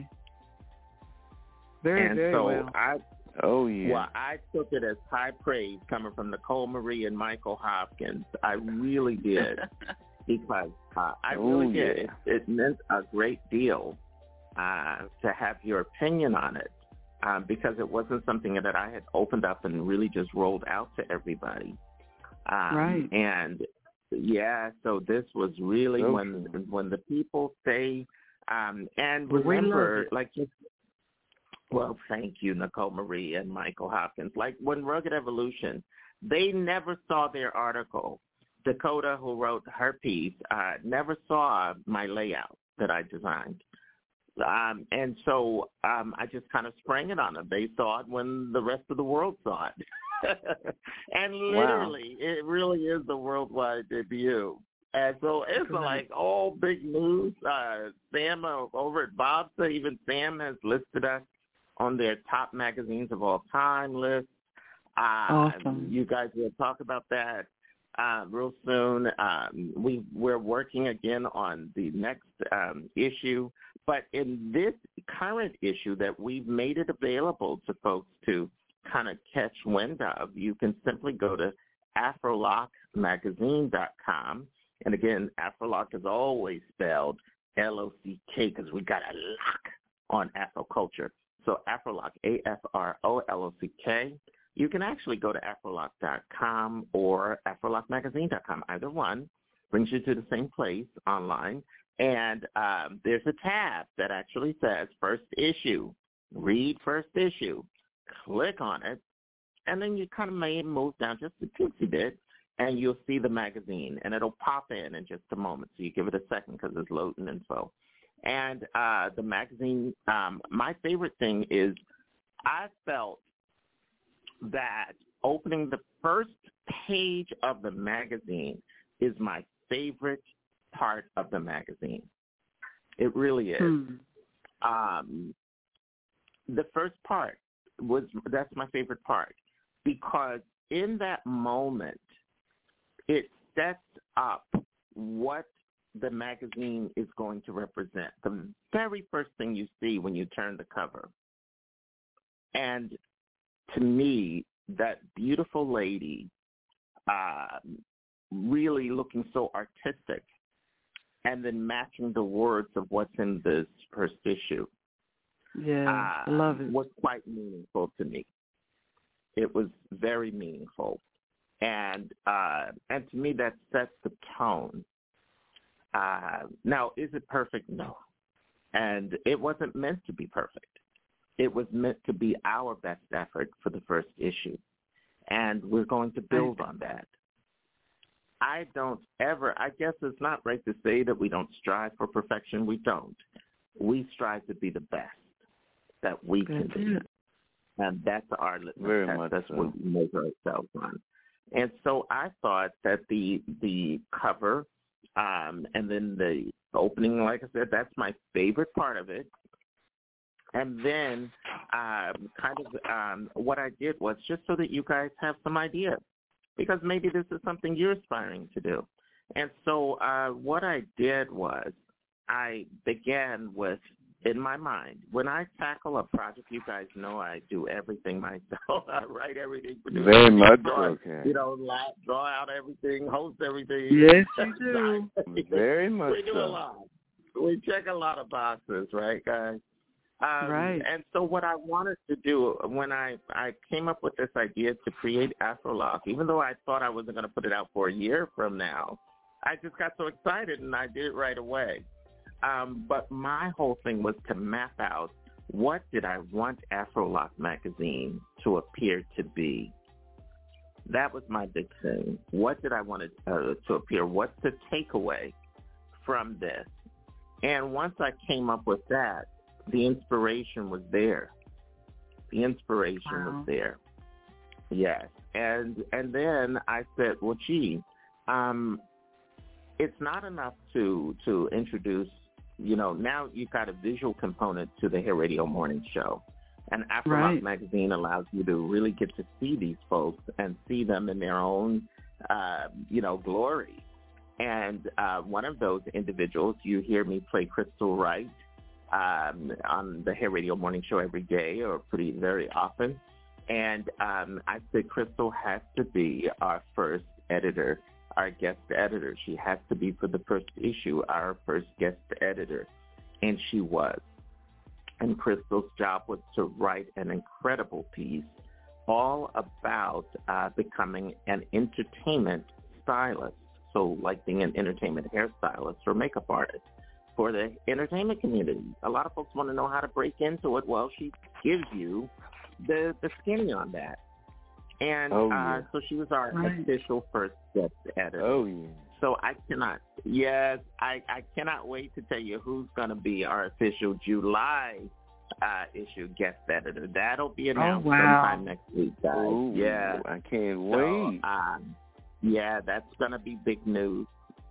Very, and very so well. I, oh, yeah. Well, I took it as high praise coming from Nicole Marie and Michael Hopkins. I really did. because uh, I really oh, did. Yeah. It, it meant a great deal uh, to have your opinion on it um, because it wasn't something that I had opened up and really just rolled out to everybody. Um, right. And, yeah, so this was really so when true. when the people say, um, and well, remember, like you Well, thank you, Nicole Marie and Michael Hopkins. Like when Rugged Evolution, they never saw their article. Dakota, who wrote her piece, uh, never saw my layout that I designed. Um, and so um, I just kind of sprang it on them. They saw it when the rest of the world saw it. And literally, wow. It really is the worldwide debut. And so it's like all big news. Uh, Sam uh, over at Bobsa, even Sam has listed us on their top magazines of all time list. Uh, awesome. You guys will talk about that uh, real soon. Um, we, we're working again on the next um, issue. But in this current issue that we've made it available to folks to kind of catch wind of, you can simply go to afrolock magazine dot com. And again, Afrolock is always spelled L O C K because we got a lock on Afro culture. So Afrolock, A F R O L O C K. You can actually go to afrolock dot com or afrolock magazine dot com. Either one brings you to the same place online. And um, there's a tab that actually says first issue. Read first issue. Click on it, and then you kind of may move down just a teensy bit, and you'll see the magazine, and it'll pop in in just a moment. So you give it a second because it's loading info. And uh, the magazine, um, my favorite thing is I felt that opening the first page of the magazine is my favorite part of the magazine. It really is. Hmm. Um, the first part was, that's my favorite part, because in that moment, it sets up what the magazine is going to represent. The very first thing you see when you turn the cover. And to me, that beautiful lady, uh, really looking so artistic, and then matching the words of what's in this first issue. Yeah, uh, I love it. Was quite meaningful to me. It was very meaningful. And uh, and to me, that sets the tone. Uh, now, is it perfect? No. And it wasn't meant to be perfect. It was meant to be our best effort for the first issue. And we're going to build on that. I don't ever, I guess it's not right to say that we don't strive for perfection. We don't. We strive to be the best that we can be. And that's our litmus Very test. much That's so. what we measure ourselves on. And so I thought that the the cover um, and then the opening, like I said, that's my favorite part of it. And then um, kind of um, what I did was just so that you guys have some ideas, because maybe this is something you're aspiring to do. And so uh, what I did was I began with, in my mind, when I tackle a project, you guys know I do everything myself. I write everything. Very much draw, okay. You know, laugh, draw out everything, host everything. Yes, you do. Very much We do so. a lot. We check a lot of boxes, right, guys? Um, right. And so what I wanted to do when I, I came up with this idea to create AfroLock, even though I thought I wasn't going to put it out for a year from now, I just got so excited and I did it right away. Um, but my whole thing was to map out what did I want AfroLock magazine to appear to be. That was my big thing. What did I want it uh, to appear? What's the takeaway from this? And once I came up with that, the inspiration was there. The inspiration wow. was there. Yes. And and then I said, well, gee, um, it's not enough to to introduce, you know, now you've got a visual component to the Hair Radio Morning Show. And AfroLock right. magazine allows you to really get to see these folks and see them in their own, uh, you know, glory. And uh, one of those individuals, you hear me play Crystal Wright um, on the Hair Radio Morning Show every day, or pretty very often. And um, I said Crystal has to be our first editor, our guest editor. She has to be for the first issue, our first guest editor. And she was. And Crystal's job was to write an incredible piece all about uh, becoming an entertainment stylist. So like being an entertainment hairstylist or makeup artist for the entertainment community. A lot of folks want to know how to break into it. Well, she gives you the, the skinny on that. And oh, yeah. uh, so she was our right. official first guest editor. Oh, yeah. So I cannot, yes, I, I cannot wait to tell you who's going to be our official July uh, issue guest editor. That'll be announced oh, wow. sometime next week, guys. Oh, yeah. I can't so, wait. Um, yeah, that's going to be big news.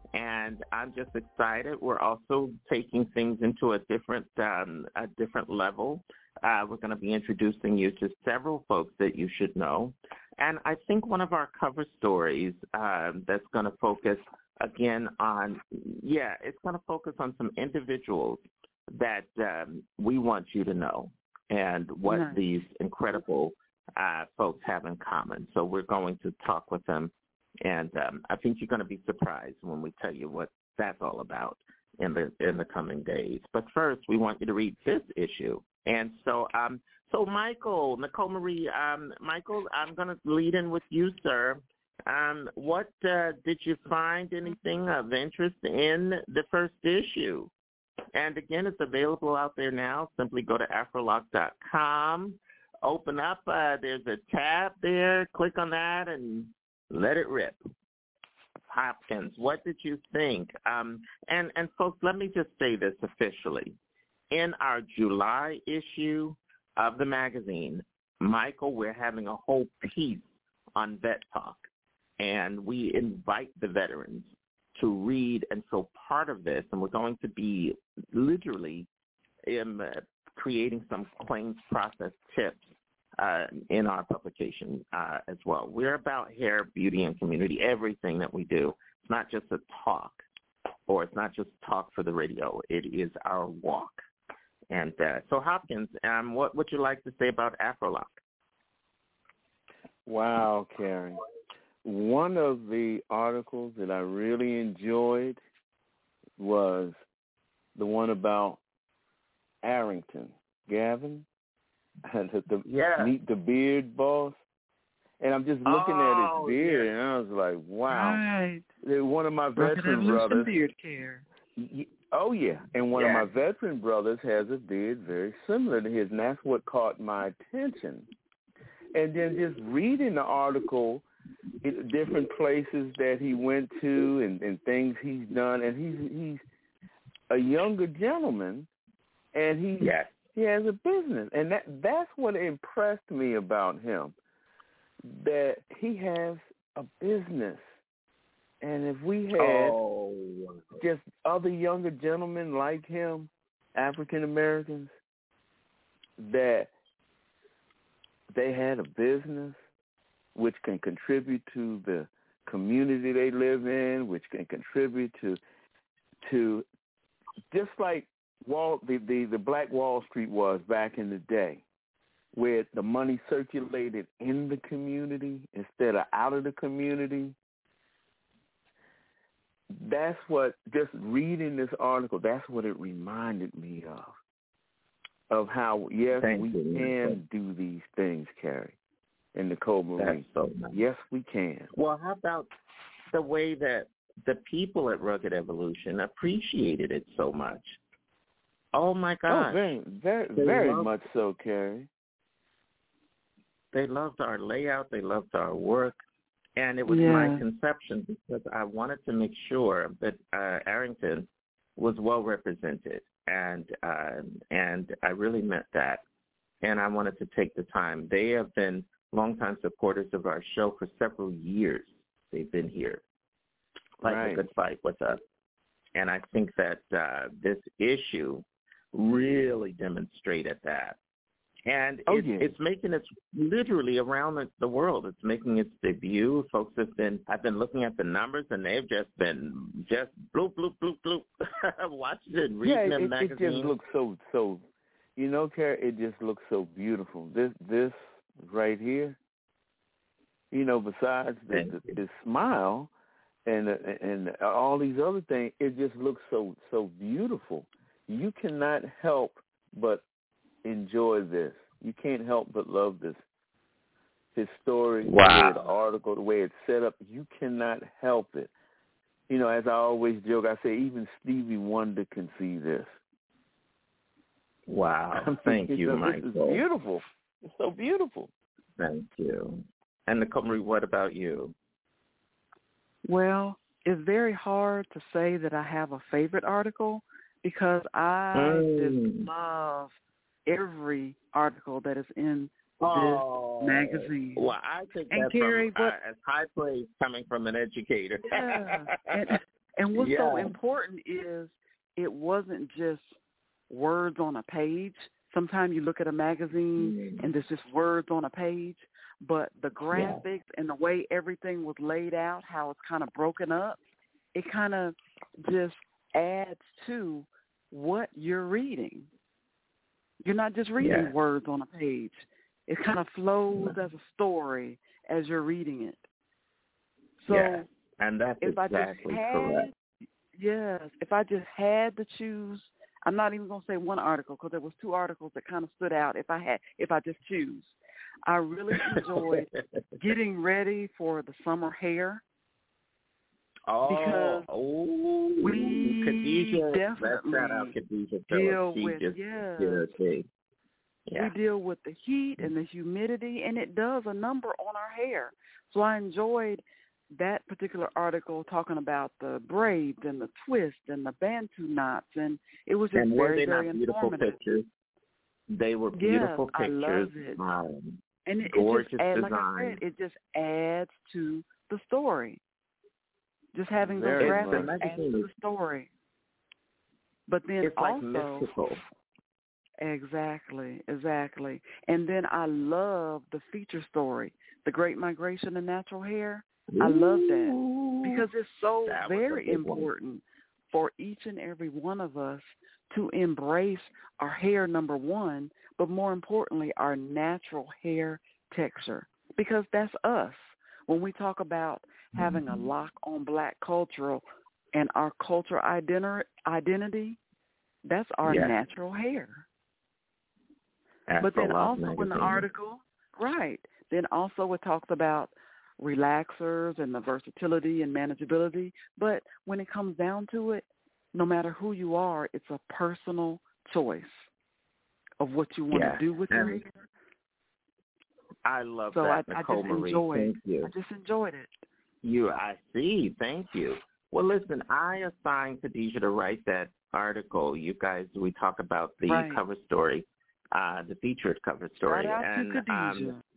And I'm just excited. We're also taking things into a different um, a different level. Uh, we're going to be introducing you to several folks that you should know. And I think one of our cover stories um, that's going to focus, again, on, yeah, it's going to focus on some individuals that um, we want you to know and what nice. These incredible uh, folks have in common. So we're going to talk with them. And um, I think you're going to be surprised when we tell you what that's all about in the in the coming days. But first, we want you to read this issue. And so, um, so Michael, Nicole Marie, um, Michael, I'm going to lead in with you, sir. Um, what uh, did you find anything of interest in the first issue? And again, it's available out there now. Simply go to afrolock dot com. Open up. Uh, there's a tab there. Click on that and let it rip. Hopkins, what did you think? Um, and, and folks, let me just say this officially. In our July issue of the magazine, Michael, we're having a whole piece on Vet Talk, and we invite the veterans to read and feel part of this, and we're going to be literally um, uh, creating some claims process tips uh, in our publication uh, as well. We're about hair, beauty, and community, everything that we do. It's not just a talk, or it's not just talk for the radio. It is our walk. And uh, so, Hopkins, um, what would you like to say about AfroLock? Wow, Carrie. One of the articles that I really enjoyed was the one about Arrington, Gavin, the, the yeah. Meet the Beard Boss. And I'm just looking oh, at his beard, yeah. and I was like, wow. Right. One of my Rugged veteran Evolution brothers. Beard Care. Oh, yeah. And one yeah. of my veteran brothers has a beard very similar to his, and that's what caught my attention. And then just reading the article, it, different places that he went to and, and things he's done, and he's he's a younger gentleman, and he yes. he has a business, and that that's what impressed me about him, that he has a business. And if we had oh. just other younger gentlemen like him, African Americans, that they had a business which can contribute to the community they live in, which can contribute to to just like Wall the, the, the Black Wall Street was back in the day, where the money circulated in the community instead of out of the community. That's what, just reading this article, that's what it reminded me of. Of how, yes, Thank we you. can do these things, Carrie, in the Code Marine. So nice. Yes, we can. Well, how about the way that the people at Rugged Evolution appreciated it so much? Oh, my God. Oh, very, very, they very loved, much so, Carrie. They loved our layout. They loved our work. And it was yeah. my conception because I wanted to make sure that uh, Arrington was well represented, and uh, and I really meant that. And I wanted to take the time. They have been longtime supporters of our show for several years. They've been here, like right. a good fight with us. And I think that uh, this issue really demonstrated that. And oh, it's, yeah. it's making its literally around the, the world. It's making its debut. Folks have been, I've been looking at the numbers, and they've just been just bloop, bloop, bloop, bloop, watching it, reading yeah, them it, magazines. it just looks so, so, you know, Carrie, it just looks so beautiful. This, this right here, you know, besides the, the, the smile and and all these other things, it just looks so, so beautiful. You cannot help but enjoy this. You can't help but love this. His story, wow. the way the article, the way it's set up, you cannot help it. You know, as I always joke, I say even Stevie Wonder can see this. Wow. I mean, Thank you, you know, Michael. This is beautiful. It's so beautiful. Thank you. And Nicole, what about you? Well, it's very hard to say that I have a favorite article because I mm. just love every article that is in oh. this magazine. Well, I think and that's Carrie, from, what, uh, as high praise coming from an educator. yeah. and, and what's yeah. so important is it wasn't just words on a page. Sometimes you look at a magazine mm. and there's just words on a page, but the graphics yeah. and the way everything was laid out, how it's kind of broken up, it kind of just adds to what you're reading. You're not just reading yeah. words on a page. It kind of flows as a story as you're reading it. So yeah. and that's if exactly I just had, correct. Yes, if I just had to choose, I'm not even going to say one article because there was two articles that kind of stood out. If I had, if I just choose, I really enjoyed getting ready for the summer hair. Oh, because oh, we Khadijah, definitely let's shout out Khadijah deal Phillips. She with, just yes. did her thing. Yeah. We deal with the heat and the humidity, and it does a number on our hair. So I enjoyed that particular article talking about the braids and the twists and the Bantu knots, and it was just and very, were they very not beautiful informative. pictures? They were beautiful yes, pictures. I love it. Um, and it, gorgeous it just add, design. like I said, it just adds to the story. Just having those Very graphics much. adds to the story. But then it's also, like mystical. Exactly, exactly. And then I love the feature story, The Great Migration of Natural Hair. Ooh, I love that because it's so very important one. for each and every one of us to embrace our hair, number one, but more importantly, our natural hair texture, because that's us. When we talk about mm-hmm. having a lock on black culture and our cultural identi- identity, that's our yeah. natural hair. Afro but then Love also magazine. in the article, right, then also it talks about relaxers and the versatility and manageability. But when it comes down to it, no matter who you are, it's a personal choice of what you want yeah. to do with your hair. I love so that, I, Nicole I just Marie. enjoyed, Thank you. I just enjoyed it. You, I see. Thank you. Well, listen, I assigned Khadijah to write that article. You guys, we talk about the right. cover story. Uh, the featured cover story. Shout out and, to Khadijah. Um,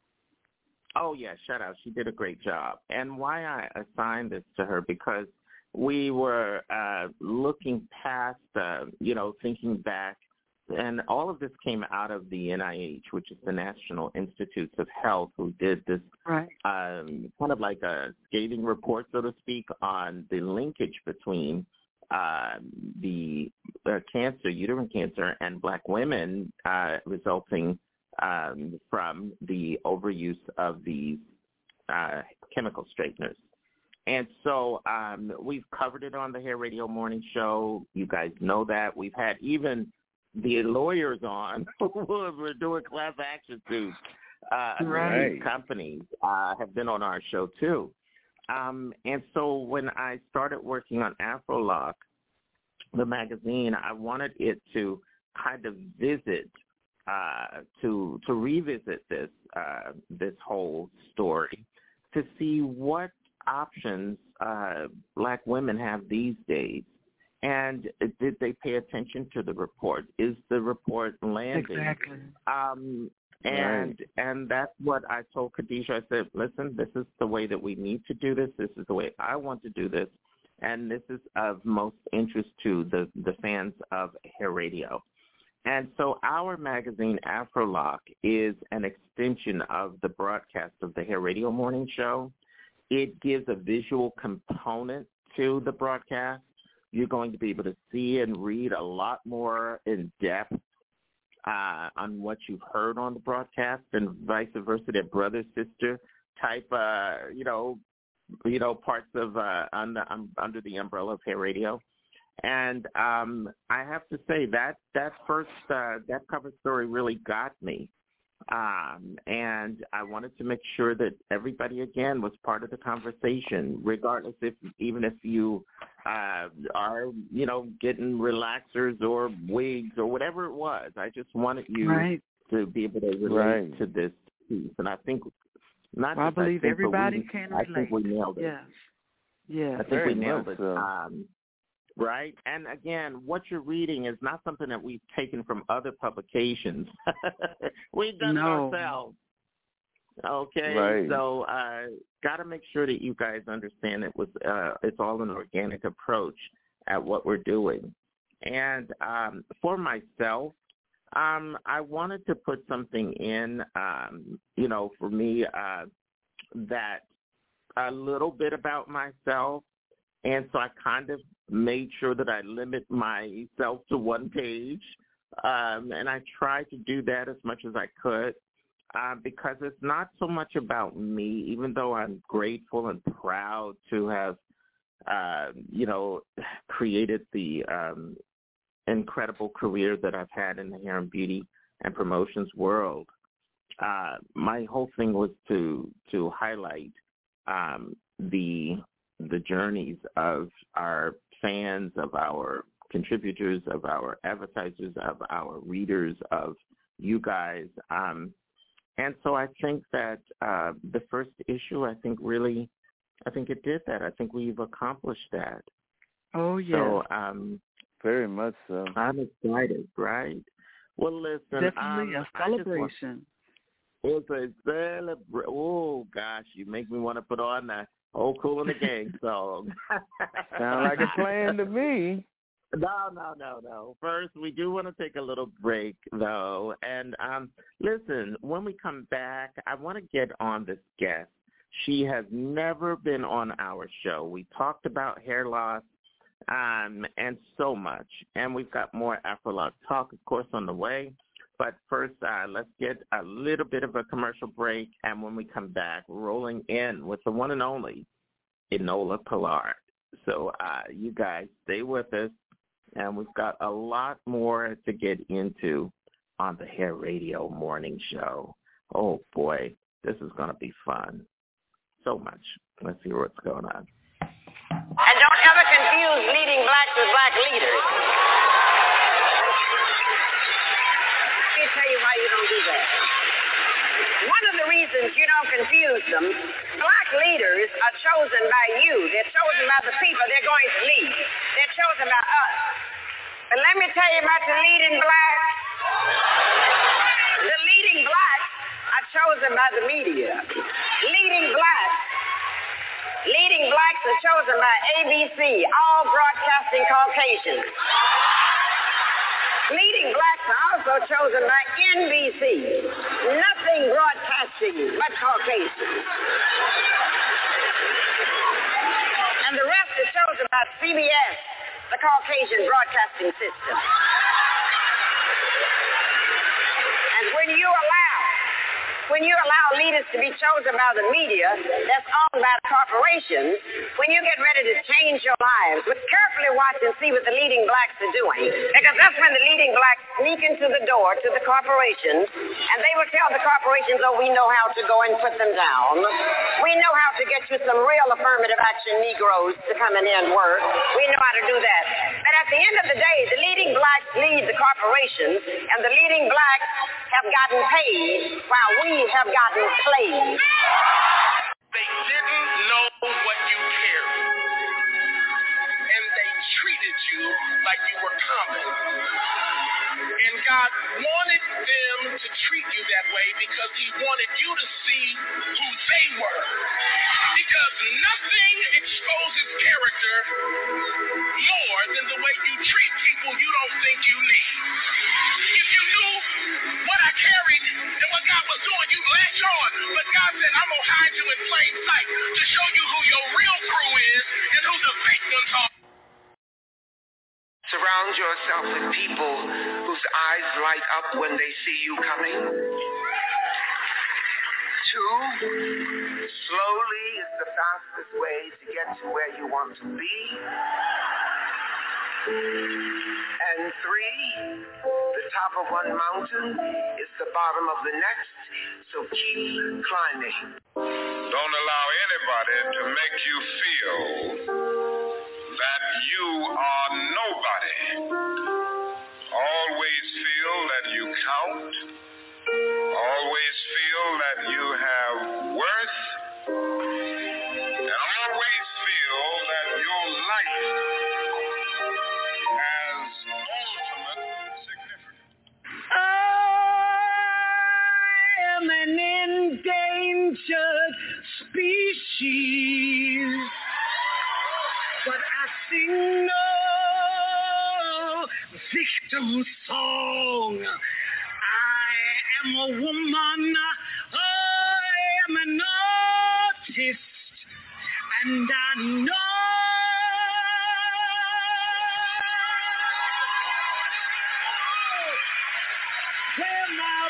oh, yeah, shout out. She did a great job. And why I assigned this to her, because we were uh, looking past, uh, you know, thinking back, and all of this came out of the N I H, which is the National Institutes of Health, who did this right. um, kind of like a scathing report, so to speak, on the linkage between Uh, the uh, cancer, uterine cancer, and black women uh, resulting um, from the overuse of these uh, chemical straighteners. And so um, we've covered it on the Hair Radio Morning Show. You guys know that. We've had even the lawyers on who were doing class action suits. Uh, right. These companies uh, have been on our show, too. Um, and so when I started working on AfroLock, the magazine, I wanted it to kind of visit, uh, to to revisit this uh, this whole story, to see what options uh, black women have these days, and did they pay attention to the report? Is the report landing? Exactly. Um, And right. and that's what I told Khadijah. I said, listen, this is the way that we need to do this. This is the way I want to do this. And this is of most interest to the, the fans of Hair Radio. And so our magazine, AfroLock, is an extension of the broadcast of the Hair Radio Morning Show. It gives a visual component to the broadcast. You're going to be able to see and read a lot more in depth Uh, on what you've heard on the broadcast, and vice versa, that brother sister type, uh, you know, you know, parts of uh, under um, under the umbrella of Hair Radio. And um, I have to say that that first uh, that cover story really got me, um, and I wanted to make sure that everybody again was part of the conversation, regardless if even if you uh, are you know getting relaxers or wigs or whatever it was. I just wanted you right. to be able to relate right. to this piece, and I think not. Well, just I believe I think, everybody we, can I relate. think we nailed it. Yes, yes, I think Very we nailed much it. so. Um, Right? And again, what you're reading is not something that we've taken from other publications. We've done no. it ourselves. Okay? Right. So uh got to make sure that you guys understand it was uh it's all an organic approach at what we're doing. And um for myself, um I wanted to put something in um you know, for me uh that a little bit about myself. And so I kind of made sure that I limit myself to one page, um, and I tried to do that as much as I could uh, because it's not so much about me, even though I'm grateful and proud to have, uh, you know, created the um, incredible career that I've had in the hair and beauty and promotions world. uh, my whole thing was to to highlight um, the the journeys of our fans, of our contributors, of our advertisers, of our readers, of you guys. Um, and so I think that uh, the first issue, I think really, I think it did that. I think we've accomplished that. Oh, yeah. So, um, very much so. I'm excited, right? Well, listen. Definitely um, a celebration. It's a celebration. Oh, gosh, you make me want to put on that old Kool and the Gang song. Sound like a plan to me. No, no, no, no. First, we do want to take a little break, though. And um, listen, when we come back, I want to get on this guest. She has never been on our show. We talked about hair loss um, and so much. And we've got more Afro-Lock talk, of course, on the way. But first, uh, let's get a little bit of a commercial break. And when we come back, rolling in with the one and only Enola Pollard. So uh, you guys stay with us. And we've got a lot more to get into on the Hair Radio Morning Show. Oh, boy, this is going to be fun. So much. Let's see what's going on. And don't ever confuse leading blacks with black leaders. Let me tell you why you don't do that. One of the reasons you don't confuse them, black leaders are chosen by you. They're chosen by the people they're going to lead. They're chosen by us. But let me tell you about the leading blacks. The leading blacks are chosen by the media. Leading blacks. Leading blacks are chosen by A B C, all broadcasting Caucasians. Leading blacks are also chosen by N B C, nothing broadcasting but Caucasians. And the rest are chosen by C B S, the Caucasian broadcasting system. And when you allow When you allow leaders to be chosen by the media that's owned by the corporations, when you get ready to change your lives, but carefully watch and see what the leading blacks are doing. Because that's when the leading blacks sneak into the door to the corporations, and they will tell the corporations, oh, we know how to go and put them down. We know how to get you some real affirmative action Negroes to come in and work. We know how to do that. But at the end of the day, the leading blacks lead the corporations, and the leading blacks have gotten paid while we have gotten played. They didn't know what you cared, and they treated you like you were common. And God wanted them to treat you that way because he wanted you to see who they were. Because nothing exposes character more than the way you treat people you don't think you need. If you knew what I carried and what God was doing, you'd latch on. But God said, I'm going to hide you in plain sight to show you who your real crew is and who the fake ones are. Surround yourself with people whose eyes light up when they see you coming. Two, slowly is the fastest way to get to where you want to be. And three, the top of one mountain is the bottom of the next, so keep climbing. Don't allow anybody to make you feel that you are nobody. Always feel that you count. Always feel that you have worth. And always feel that your life has ultimate significance. I am an endangered species, but I sing no victim song. I am a woman, I am an artist, and I know where my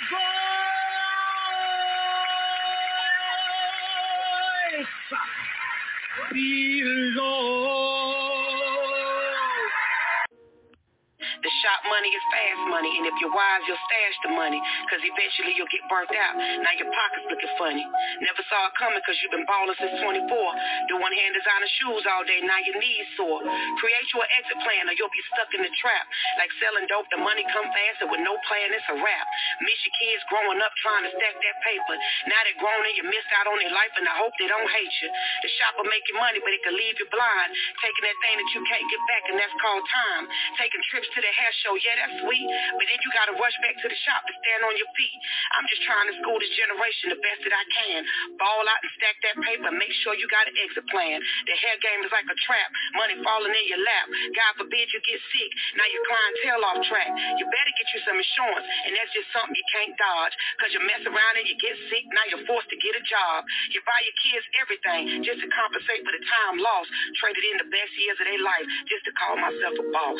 voice belongs. The shop money is fast money, and if you're wise, you'll stash the money, because eventually you'll get burnt out. Now your pocket's looking funny. Never saw it coming because you've been balling since twenty-four. Doing hand designer shoes all day, now your knees sore. Create you an exit plan or you'll be stuck in the trap. Like selling dope, the money come fast, and with no plan, it's a wrap. Miss your kids growing up trying to stack that paper. Now they're grown and you missed out on their life, and I hope they don't hate you. The shop will make you money, but it can leave you blind. Taking that thing that you can't get back, and that's called time. Taking trips to the hair show, yeah, that's sweet, but then you got to rush back to the shop to stand on your feet. I'm just trying to school this generation the best that I can. Ball out and stack that paper, make sure you got an exit plan. The hair game is like a trap, money falling in your lap. God forbid you get sick, now your clientele off track. You better get you some insurance, and that's just something you can't dodge, because you mess around and you get sick, now you're forced to get a job. You buy your kids everything just to compensate for the time lost, traded in the best years of their life just to call myself a boss.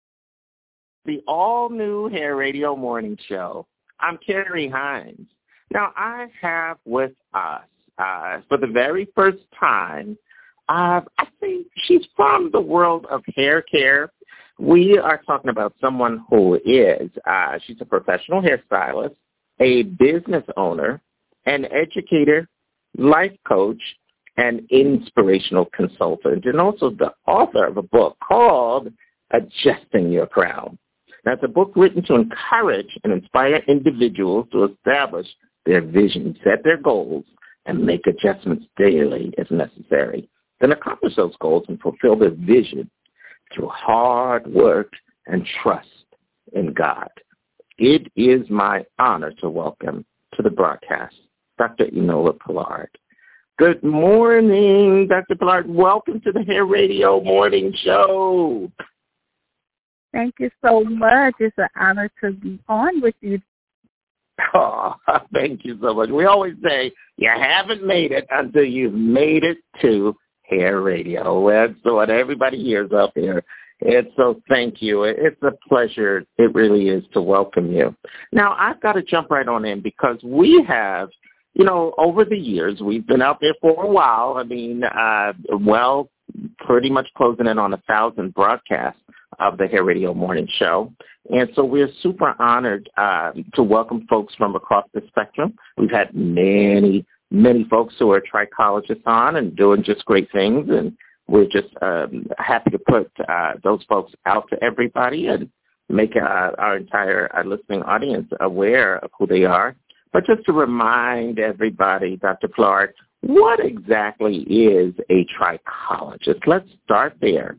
The all-new Hair Radio Morning Show. I'm Carrie Hines. Now, I have with us, uh, for the very first time, uh, I think she's from the world of hair care. We are talking about someone who is, uh, she's a professional hairstylist, a business owner, an educator, life coach, and inspirational consultant, and also the author of a book called Adjusting Your Crown. That's a book written to encourage and inspire individuals to establish their vision, set their goals, and make adjustments daily as necessary. Then accomplish those goals and fulfill their vision through hard work and trust in God. It is my honor to welcome to the broadcast Doctor Enola Pollard. Good morning, Doctor Pollard. Welcome to the Hair Radio Morning Show. Thank you so much. It's an honor to be on with you. Oh, thank you so much. We always say you haven't made it until you've made it to Hair Radio. That's what everybody hears up here. And so thank you. It's a pleasure. It really is to welcome you. Now, I've got to jump right on in because we have, you know, over the years, we've been out there for a while. I mean, uh, well, pretty much closing in on a thousand broadcasts of the Hair Radio Morning Show. And so we're super honored uh, to welcome folks from across the spectrum. We've had many, many folks who are trichologists on and doing just great things, and we're just um, happy to put uh, those folks out to everybody and make uh, our entire uh, listening audience aware of who they are. But just to remind everybody, Doctor Pollard, what exactly is a trichologist? Let's start there.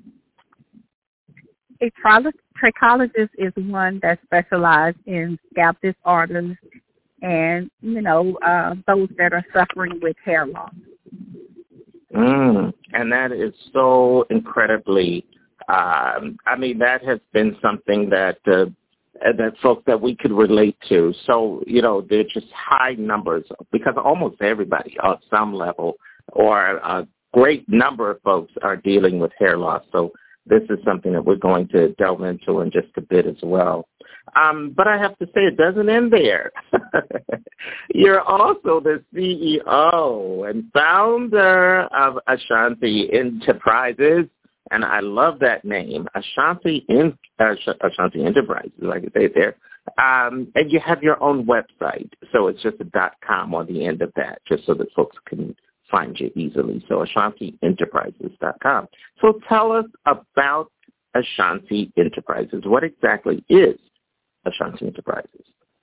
A trichologist is one that specializes in scalp disorders and, you know, uh, those that are suffering with hair loss. Mm, and that is so incredibly, um, I mean, that has been something that uh, that folks that we could relate to. So, you know, they're just high numbers because almost everybody on some level or a great number of folks are dealing with hair loss. So this is something that we're going to delve into in just a bit as well. Um, but I have to say it doesn't end there. You're also the C E O and founder of Ashanti Enterprises, and I love that name, Ashanti, in, uh, Ashanti Enterprises, like I say there. Um, and you have your own website, so it's just a dot com on the end of that, just so that folks can find you easily. So Ashanti Enterprises dot com. So tell us about Ashanti Enterprises. What exactly is Ashanti Enterprises?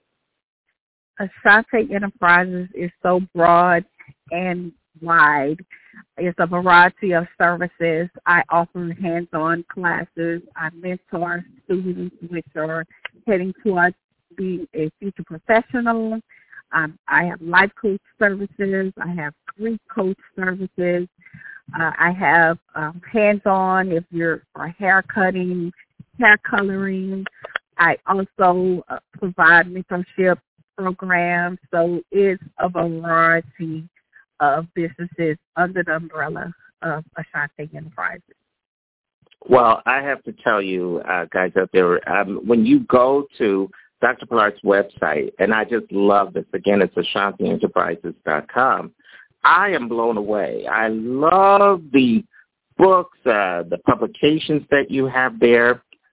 Ashanti Enterprises is so broad and wide. It's a variety of services. I offer hands-on classes. I mentor students which are heading towards being a future professional. Um, I have life coach services. I have grief coach services. Uh, I have um, hands-on if you're for hair cutting, hair coloring. I also uh, provide mentorship programs. So it's a variety of businesses under the umbrella of Ashanti Enterprises. Well, I have to tell you, uh, guys out there, um, when you go to Doctor Pollard's website, and I just love this. Again, it's Ashanti Enterprises dot com. I am blown away. I love the books, uh, the publications that you have there.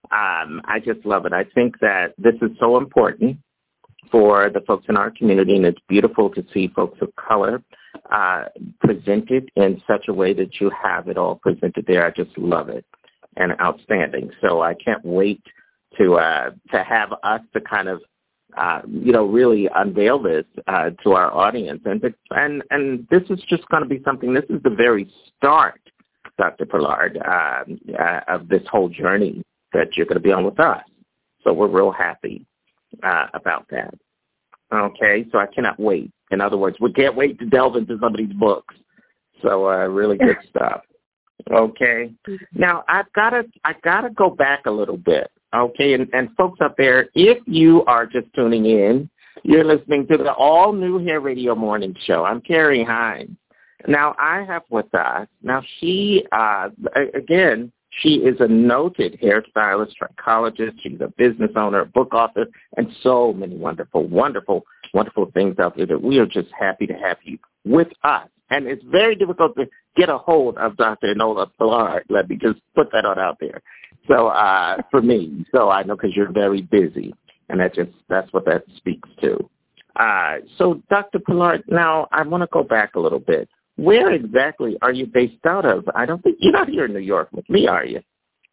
Um, I just love it. I think that this is so important for the folks in our community, and it's beautiful to see folks of color uh, presented in such a way that you have it all presented there. I just love it, and outstanding. So I can't wait to uh, to have us to kind of, uh, you know, really unveil this uh, to our audience. And, and, and this is just going to be something, this is the very start, Doctor Pollard, uh, uh, of this whole journey that you're going to be on with us. So we're real happy uh, about that. Okay, so I cannot wait. In other words, we can't wait to delve into some of these books. So uh, really good stuff. Okay. Now I've got to I got to go back a little bit. Okay, and, and folks up there, if you are just tuning in, you're listening to the all new Hair Radio Morning Show. I'm Carrie Hines. Now I have with us. Now she uh, again. She is a noted hairstylist, trichologist. She's a business owner, a book author, and so many wonderful, wonderful, wonderful things out there that we are just happy to have you with us. And it's very difficult to get a hold of Doctor Enola Pollard. Let me just put that on out there. So uh, for me, so I know because you're very busy, and that just that's what that speaks to. Uh, so Doctor Pollard, now I want to go back a little bit. Where exactly are you based out of? I don't think you're not here in New York with me, are you?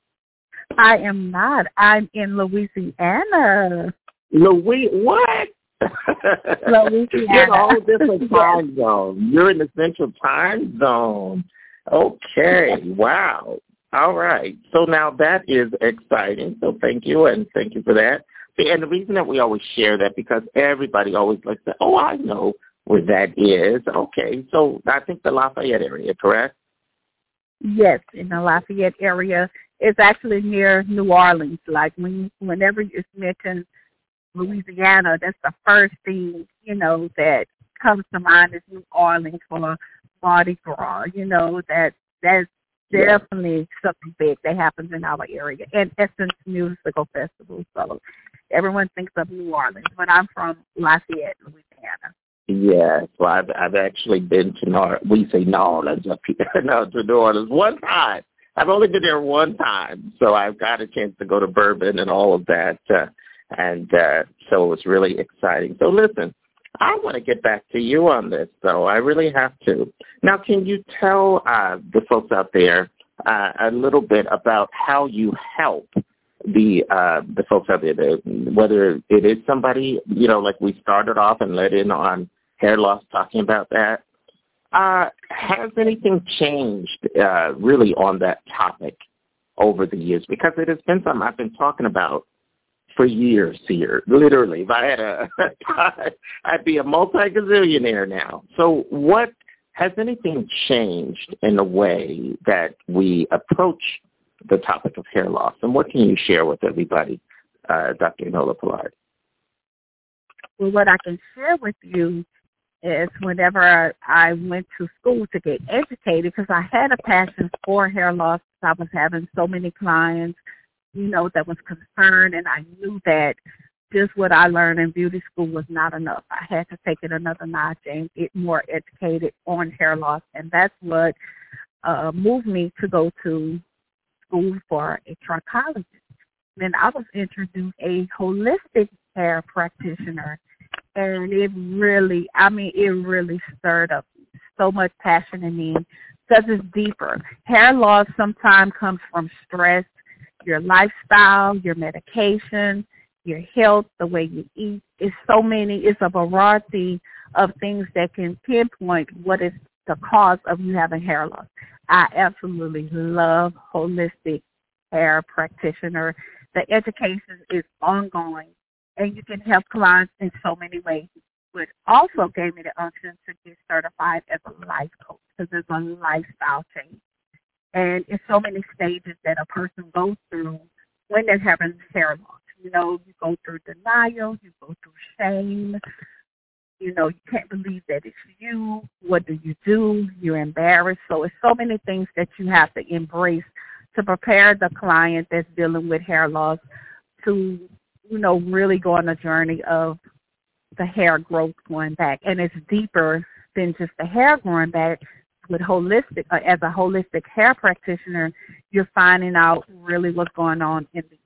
I am not. I'm in Louisiana. Louis, what? Louisiana. You're in a whole different time zone. You're in the Central Time Zone. Okay. Wow. All right. So now that is exciting. So thank you, and thank you for that. And the reason that we always share that, because everybody always likes to, oh, I know where that is. Okay, so I think the Lafayette area, correct? Yes, in the Lafayette area. It's actually near New Orleans. Like when whenever you mention Louisiana, that's the first thing, you know, that comes to mind is New Orleans for Mardi Gras. You know, that that's yeah. definitely something big that happens in our area. And Essence Musical Festival. So everyone thinks of New Orleans, but I'm from Lafayette, Louisiana. Yes, well, I've, I've actually been to Nor. We say New Orleans up here. No, to New Orleans one time. I've only been there one time, so I've got a chance to go to Bourbon and all of that, uh, and uh, so it was really exciting. So listen, I want to get back to you on this, though. I really have to. Now, can you tell uh, the folks out there uh, a little bit about how you help the uh, the folks out there, that whether it is somebody, you know, like we started off and let in on hair loss talking about that. Uh, has anything changed uh, really on that topic over the years? Because it has been something I've been talking about for years here, literally. If I had a, I'd be a multi-gazillionaire now. So what, has anything changed in the way that we approach the topic of hair loss? And what can you share with everybody, uh, Doctor Enola Pollard? Well, what I can share with you is whenever I went to school to get educated, because I had a passion for hair loss. I was having so many clients, you know, that was concerned, and I knew that just what I learned in beauty school was not enough. I had to take it another notch and get more educated on hair loss, and that's what uh, moved me to go to school for a trichologist. Then I was introduced a holistic hair practitioner, and it really, I mean, it really stirred up so much passion in me because it's deeper. Hair loss sometimes comes from stress, your lifestyle, your medication, your health, the way you eat. It's so many, it's a variety of things that can pinpoint what is the cause of you having hair loss. I absolutely love holistic hair practitioner. The education is ongoing, and you can help clients in so many ways, which also gave me the unction to get certified as a life coach, because it's a lifestyle change. And it's so many stages that a person goes through when they're having hair loss. You know, you go through denial, you go through shame. You know, you can't believe that it's you. What do you do? You're embarrassed. So it's so many things that you have to embrace to prepare the client that's dealing with hair loss to, you know, really go on a journey of the hair growth going back. And it's deeper than just the hair growing back. With holistic, uh, as a holistic hair practitioner, you're finding out really what's going on in the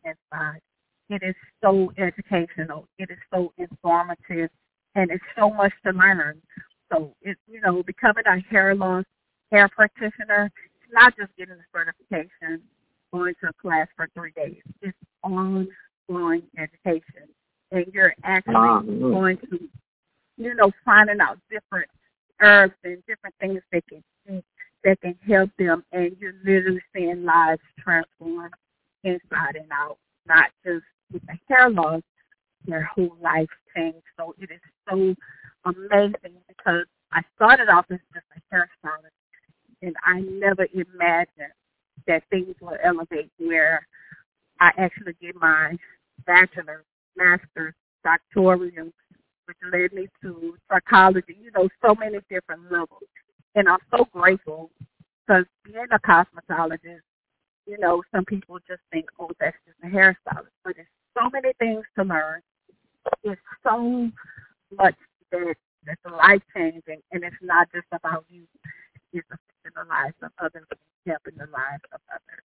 inside. It is so educational. It is so informative, and it's so much to learn. So, it, you know, becoming a hair loss hair practitioner, it's not just getting a certification, going to a class for three days. It's ongoing education, and you're actually mm-hmm. going to, you know, finding out different herbs and different things that can that can help them, and you're literally seeing lives transform inside and out, not just with the hair loss, their whole life changed. So it is so amazing because I started off as just a hairstylist, and I never imagined that things will elevate where I actually get my bachelor's, master's, doctoral, which led me to psychology, you know, so many different levels. And I'm so grateful because being a cosmetologist, you know, some people just think, oh, that's just a hairstylist. But there's so many things to learn. It's so much that that's life-changing, and it's not just about you. It's affecting the lives of others and helping the lives of others.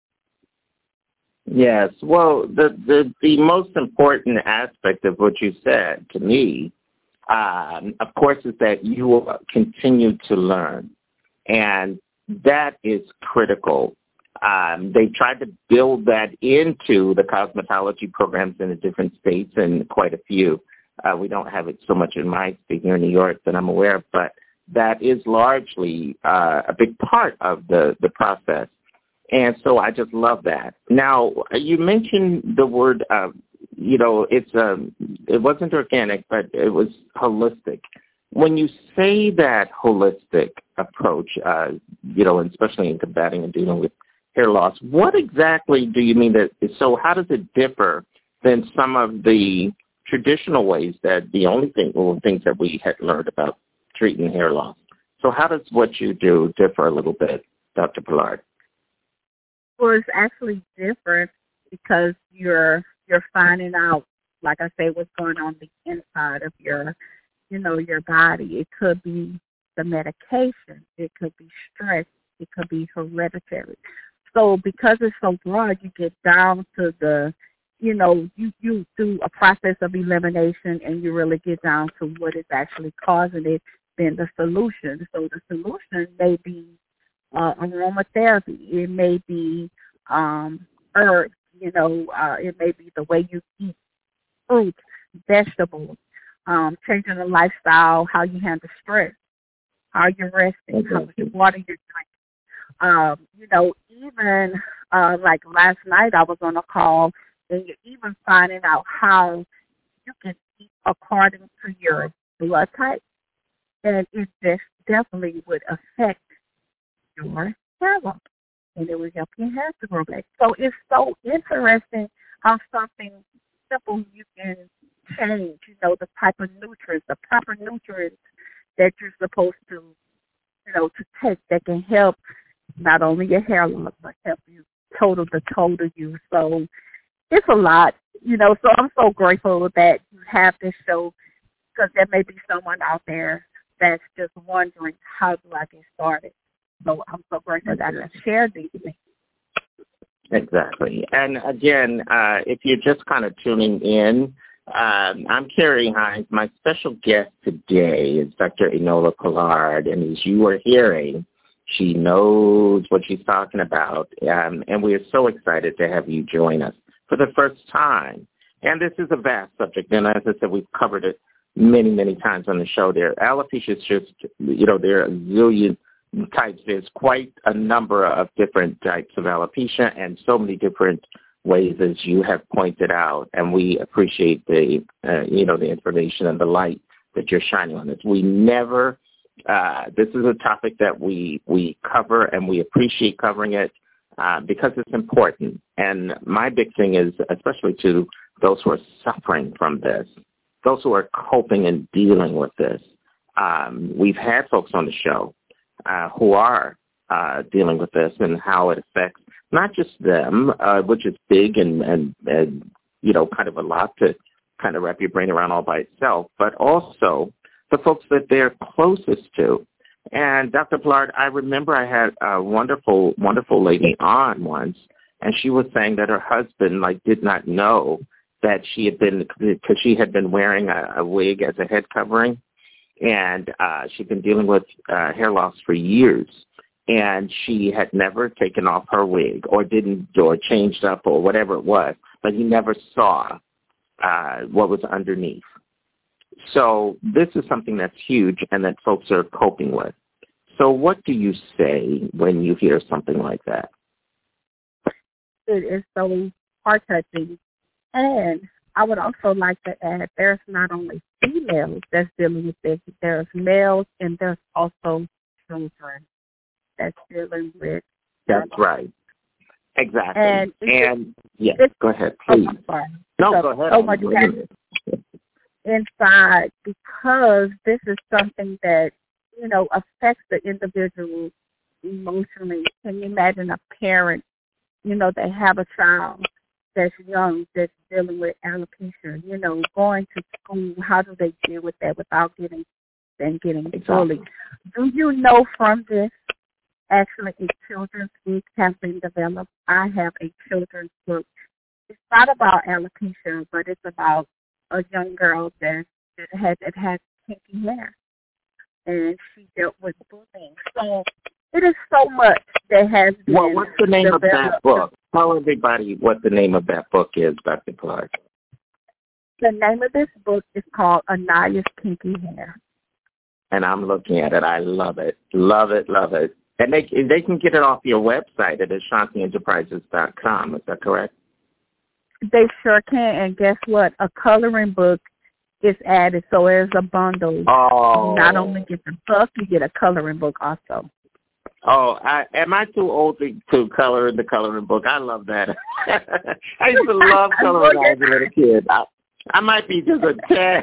Yes. Well, the, the, the most important aspect of what you said to me, um, of course, is that you will continue to learn. And that is critical. Um, they tried to build that into the cosmetology programs in the different states, and quite a few. Uh, we don't have it so much in my state here in New York that I'm aware of, but that is largely uh, a big part of the, the process. And so I just love that. Now, you mentioned the word, uh, you know, it's um, it wasn't organic, but it was holistic. When you say that holistic approach, uh, you know, and especially in combating and dealing with hair loss, what exactly do you mean? That? So how does it differ than some of the traditional ways that the only thing, well, things that we had learned about treating hair loss? So how does what you do differ a little bit, Doctor Pollard? Well, it's actually different because you're you're finding out, like I say, what's going on the inside of your, you know, your body. It could be the medication. It could be stress. It could be hereditary. So because it's so broad, you get down to the, you know, you, you do a process of elimination and you really get down to what is actually causing it, then the solution. So the solution may be uh, aromatherapy. It may be um, herbs. You know, uh, it may be the way you eat fruits, vegetables, um, changing the lifestyle, how you handle stress, how you're resting, okay. how much water you're drinking. Um, you know, even uh, like last night I was on a call, and you're even finding out how you can eat according to your blood type, and it just definitely would affect your hair loss, and it would help your hair to grow back. So it's so interesting how something simple you can change, you know, the type of nutrients, the proper nutrients that you're supposed to, you know, to take that can help not only your hair loss, but help you total the total you. So it's a lot, you know, so I'm so grateful that you have this show, because there may be someone out there that's just wondering, how do I get started? So I'm so grateful that I can share these things. Exactly. And again, uh, if you're just kind of tuning in, um, I'm Carrie Hines. My special guest today is Doctor Enola Pollard, and as you are hearing, she knows what she's talking about, um, and we are so excited to have you join us for the first time. And this is a vast subject, and as I said, we've covered it many, many times on the show. There, alopecia is just, you know, there are a zillion types. There's quite a number of different types of alopecia, and so many different ways, as you have pointed out, and we appreciate the, uh, you know, the information and the light that you're shining on this. We never, uh, this is a topic that we, we cover, and we appreciate covering it uh, because it's important. And my big thing is, especially to those who are suffering from this, those who are coping and dealing with this. Um, we've had folks on the show uh, who are uh, dealing with this and how it affects not just them, uh, which is big and, and, and, you know, kind of a lot to kind of wrap your brain around all by itself, but also the folks that they're closest to. And Doctor Pollard, I remember I had a wonderful, wonderful lady on once, and she was saying that her husband like did not know that she had been, because she had been wearing a, a wig as a head covering, and uh, she'd been dealing with uh, hair loss for years, and she had never taken off her wig or didn't or changed up or whatever it was, but he never saw uh, what was underneath. So this is something that's huge and that folks are coping with. So what do you say when you hear something like that? It is so heart-touching. And I would also like to add, there's not only females that's dealing with this, there's males and there's also children that's dealing with. That's right. Exactly. And, and yes, go ahead, oh, please. I'm sorry. No, so, go ahead. So much inside, because this is something that, you know, affects the individual emotionally. Can you imagine a parent, you know, they have a child that's young, that's dealing with alopecia, you know, going to school, how do they deal with that without getting and getting exactly. bullied? Do you know from this, actually a children's book has been developed? I have a children's book. It's not about alopecia, but it's about a young girl that, that had that has kinky hair, and she dealt with bullying. So it is so much that has been Well, what's the name developed. of that book? Tell everybody what the name of that book is, Doctor Clark. The name of this book is called Anaya's Kinky Hair. And I'm looking at it. I love it. Love it, love it. And they they can get it off your website at ashanti enterprises dot com. Is that correct? They sure can. And guess what? A coloring book is added, so there's a bundle. Oh. You not only get the book, you get a coloring book also. Oh, I, am I too old to, to color in the coloring book? I love that. I used to love coloring as a little kid. I, I might be just a tad,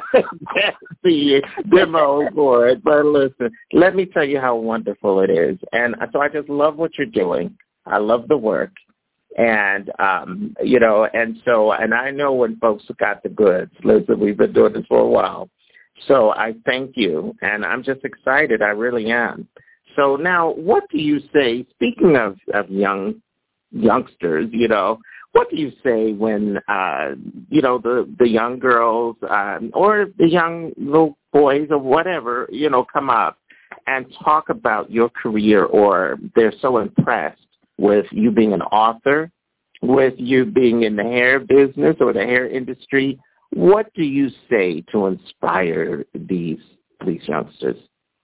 fancy demo for it, but listen, let me tell you how wonderful it is. And so I just love what you're doing. I love the work. And, um, you know, and so, and I know when folks got the goods. Listen, we've been doing this for a while. So I thank you, and I'm just excited. I really am. So now, what do you say, speaking of, of young youngsters, you know, what do you say when, uh, you know, the, the young girls um, or the young little boys or whatever, you know, come up and talk about your career, or they're so impressed with you being an author, with you being in the hair business or the hair industry? What do you say to inspire these these youngsters?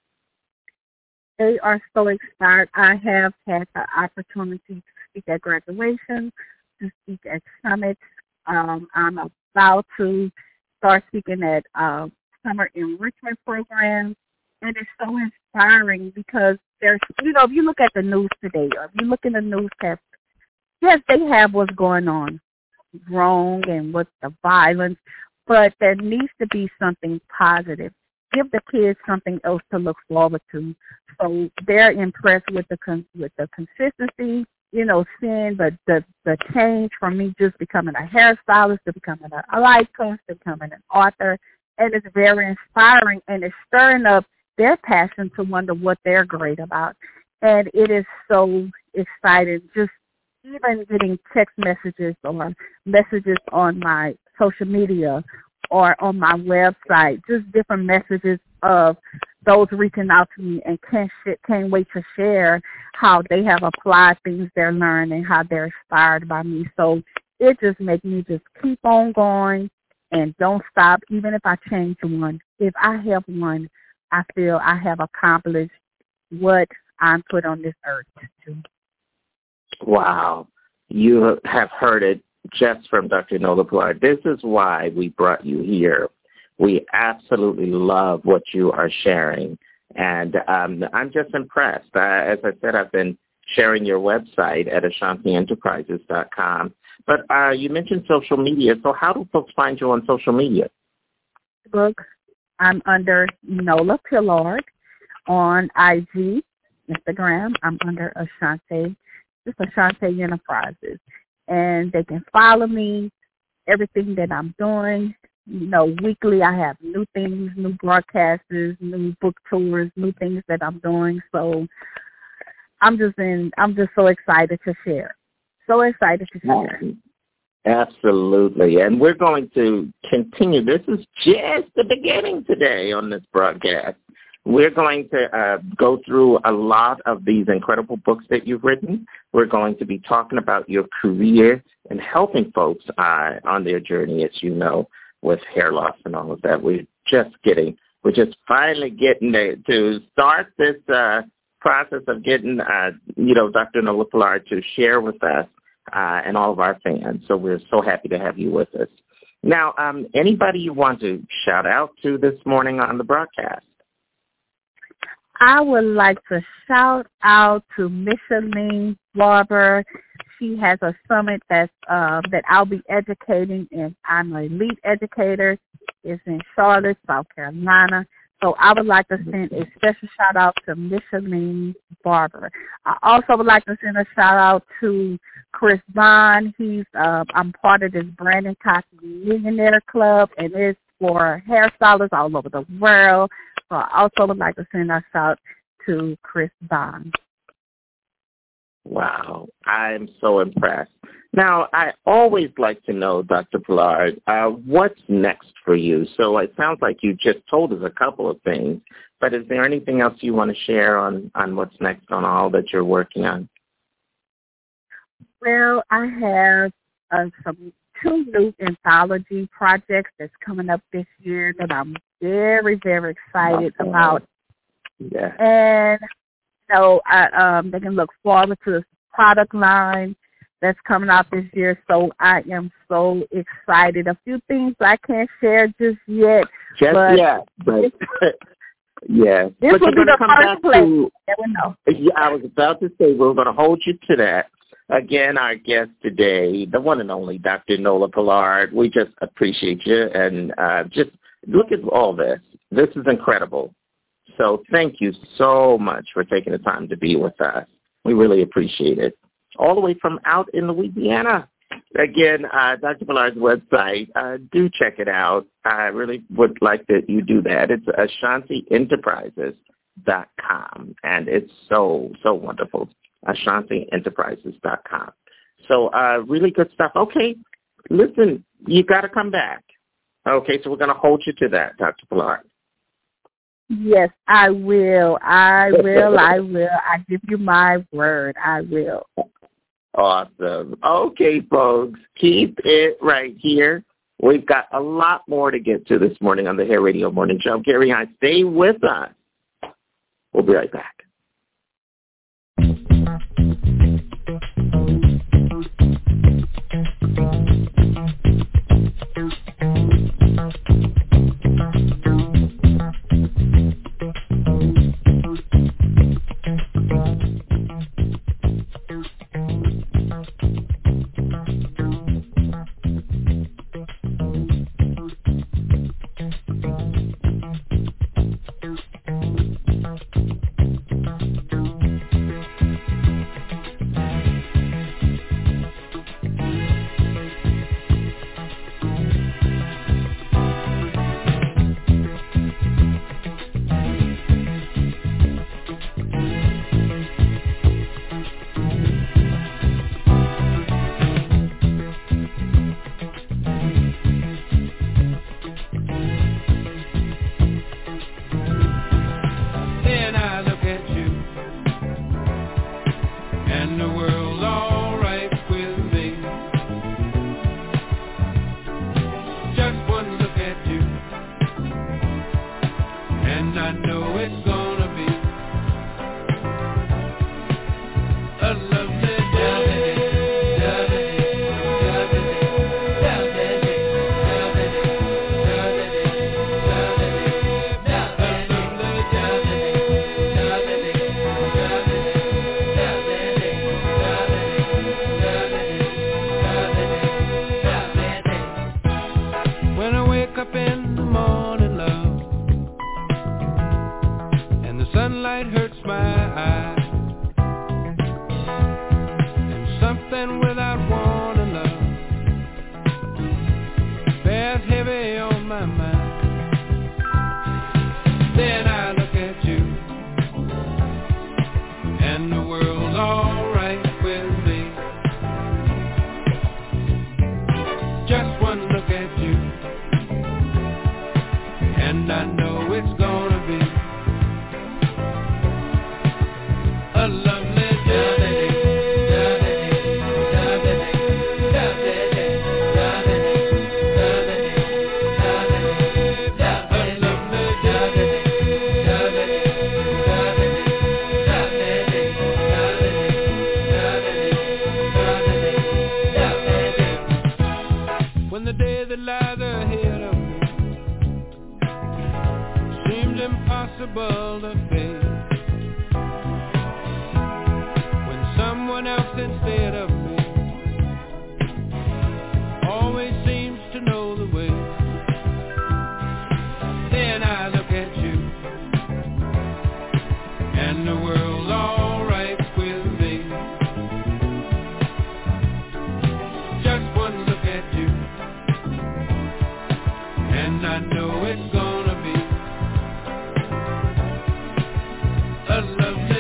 They are so inspired. I have had the opportunity to speak at graduation, to speak at summits. Um, I'm about to start speaking at uh, summer enrichment programs, and it's so inspiring because there's, you know, if you look at the news today, or if you look in the newspaper, yes, they have what's going on wrong and what's the violence, but there needs to be something positive. Give the kids something else to look forward to. So they're impressed with the con- with the consistency, you know, seeing the, the, the change from me just becoming a hairstylist to becoming a, a life coach to becoming an author. And it's very inspiring, and it's stirring up their passion to wonder what they're great about. And it is so exciting, just even getting text messages or messages on my social media or on my website, just different messages of those reaching out to me and can't, sh- can't wait to share how they have applied things they're learning, how they're inspired by me. So it just makes me just keep on going and don't stop, even if I change one. If I help one, I feel I have accomplished what I'm put on this earth to do. Wow. You have heard it just from Doctor Nola Pollard. This is why we brought you here. We absolutely love what you are sharing. And um, I'm just impressed. Uh, as I said, I've been sharing your website at ashanti enterprises dot com. But uh, you mentioned social media. So how do folks find you on social media? Book. I'm under Nola Pollard on I G, Instagram. I'm under Ashanti, just Ashanti Enterprises. And they can follow me, everything that I'm doing. You know, weekly I have new things, new broadcasts, new book tours, new things that I'm doing. So I'm just in, I'm just so excited to share. so excited to share. Absolutely. And we're going to continue. This is just the beginning today on this broadcast. We're going to uh, go through a lot of these incredible books that you've written. We're going to be talking about your career and helping folks uh, on their journey, as you know, with hair loss and all of that. We're just getting, we're just finally getting to, to start this uh, process of getting, uh, you know, Doctor Nola Pollard to share with us uh, and all of our fans. So we're so happy to have you with us. Now, um, anybody you want to shout out to this morning on the broadcast? I would like to shout out to Micheline Barber. She has a summit that's, uh, that I'll be educating, and I'm an elite educator. It's in Charlotte, South Carolina. So I would like to send a special shout out to Micheline Barber. I also would like to send a shout out to Chris Bond. He's uh, I'm part of this Brandon Cox Millionaire Club, and it's for hairstylists all over the world. So I also would like to send a shout to Chris Bond. Wow, I'm so impressed. Now, I always like to know, Doctor Pollard, uh, what's next for you? So it sounds like you just told us a couple of things, but is there anything else you want to share on, on what's next on all that you're working on? Well, I have uh, some two new anthology projects that's coming up this year that I'm very, very excited awesome. about. Yeah. And so I, um, they can look forward to this product line that's coming out this year. So I am so excited. A few things I can't share just yet. Just but yet. But yeah. This but will be the first place. To, Never know. Yeah, I was about to say we're going to hold you to that. Again, our guest today, the one and only Doctor Nola Pollard. We just appreciate you, and uh, just look at all this. This is incredible. So thank you so much for taking the time to be with us. We really appreciate it. All the way from out in Louisiana. Again, uh, Doctor Pollard's website, uh, do check it out. I really would like that you do that. It's Ashanti Enterprises dot com, and it's so, so wonderful. Ashanti Enterprises dot com. So uh, really good stuff. Okay, listen, you got to come back. Okay, so we're going to hold you to that, Doctor Pollard. Yes, I will. I will. I will. I give you my word. I will. Awesome. Okay, folks, keep it right here. We've got a lot more to get to this morning on the Hair Radio Morning Show. Carrie Hines, stay with us. We'll be right back. someone else instead of me always seems to know the way. Then I look at you and the world's all right with me. Just one look at you and I know it's gonna be a lovely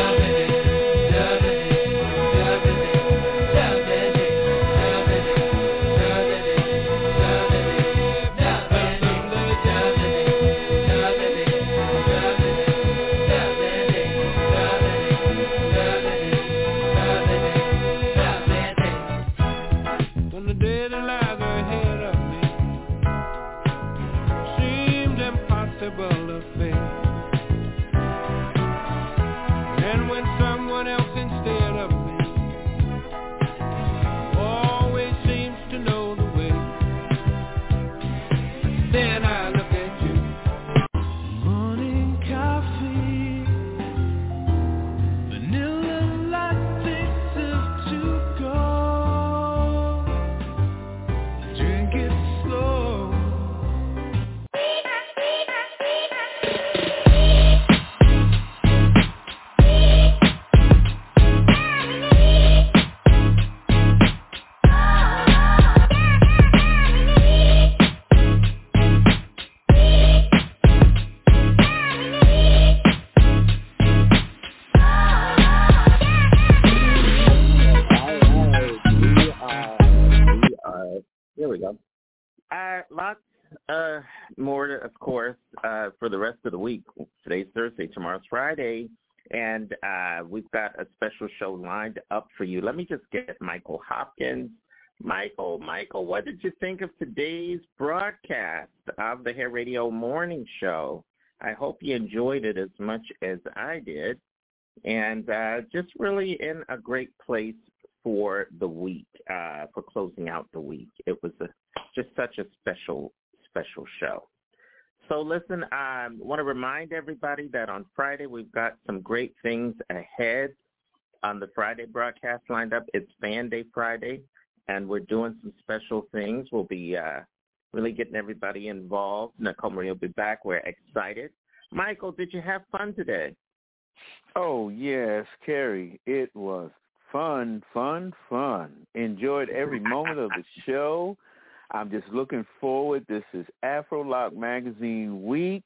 for the rest of the week. Today's Thursday, tomorrow's Friday, and uh, we've got a special show lined up for you. Let me just get Michael Hopkins. Michael, Michael, what did you think of today's broadcast of the Hair Radio Morning Show? I hope you enjoyed it as much as I did, and uh, just really in a great place for the week, uh, for closing out the week. It was a, just such a special, special show. So listen, I um, want to remind everybody that on Friday we've got some great things ahead on the Friday broadcast lined up. It's Fan Day Friday, and we're doing some special things. We'll be uh, really getting everybody involved. Nicole Marie will be back. We're excited. Michael, did you have fun today? Oh, yes, Carrie. It was fun, fun, fun. Enjoyed every moment of the show. I'm just looking forward. This is Afro-Lock Magazine Week,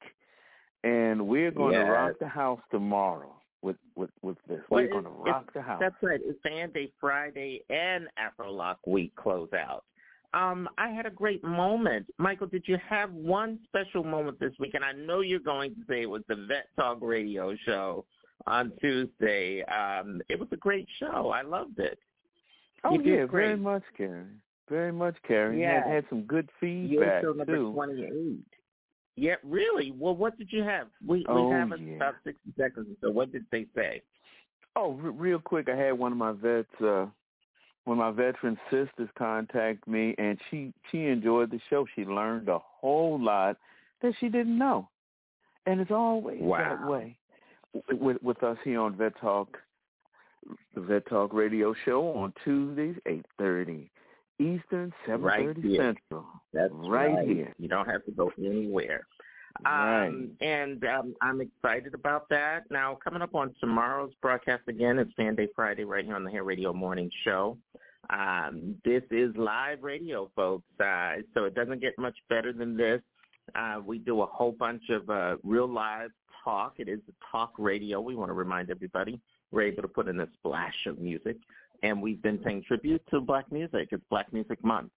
and we're going yes. to rock the house tomorrow with, with, with this. Well, we're going to rock the house. That's right. It's Fan Day Friday and Afro-Lock Week closeout. Um, I had a great moment. Michael, did you have one special moment this week? And I know you're going to say it was the Vet Talk Radio show on Tuesday. Um, it was a great show. I loved it. Oh, you yeah, did great. very much, Karen. Very much, Karen. Yeah. Had, had some good feedback, You're number too. twenty-eight. Yeah, really? Well, what did you have? We, oh, we have yeah. about sixty seconds. So what did they say? Oh, r- real quick, I had one of my vets, uh, one of my veteran sisters contact me, and she, she enjoyed the show. She learned a whole lot that she didn't know. And it's always wow. that way with, with us here on Vet Talk, the Vet Talk Radio Show on Tuesdays, eight thirty. Eastern, seven thirty right Central. That's right, right here. You don't have to go anywhere. Right. Um, and um, I'm excited about that. Now, coming up on tomorrow's broadcast again, it's Fan Day Friday right here on the Hair Radio Morning Show. Um, this is live radio, folks, uh, so it doesn't get much better than this. Uh, we do a whole bunch of uh, real live talk. It is talk radio. We want to remind everybody we're able to put in a splash of music. And we've been paying tribute to Black music. It's Black Music Month.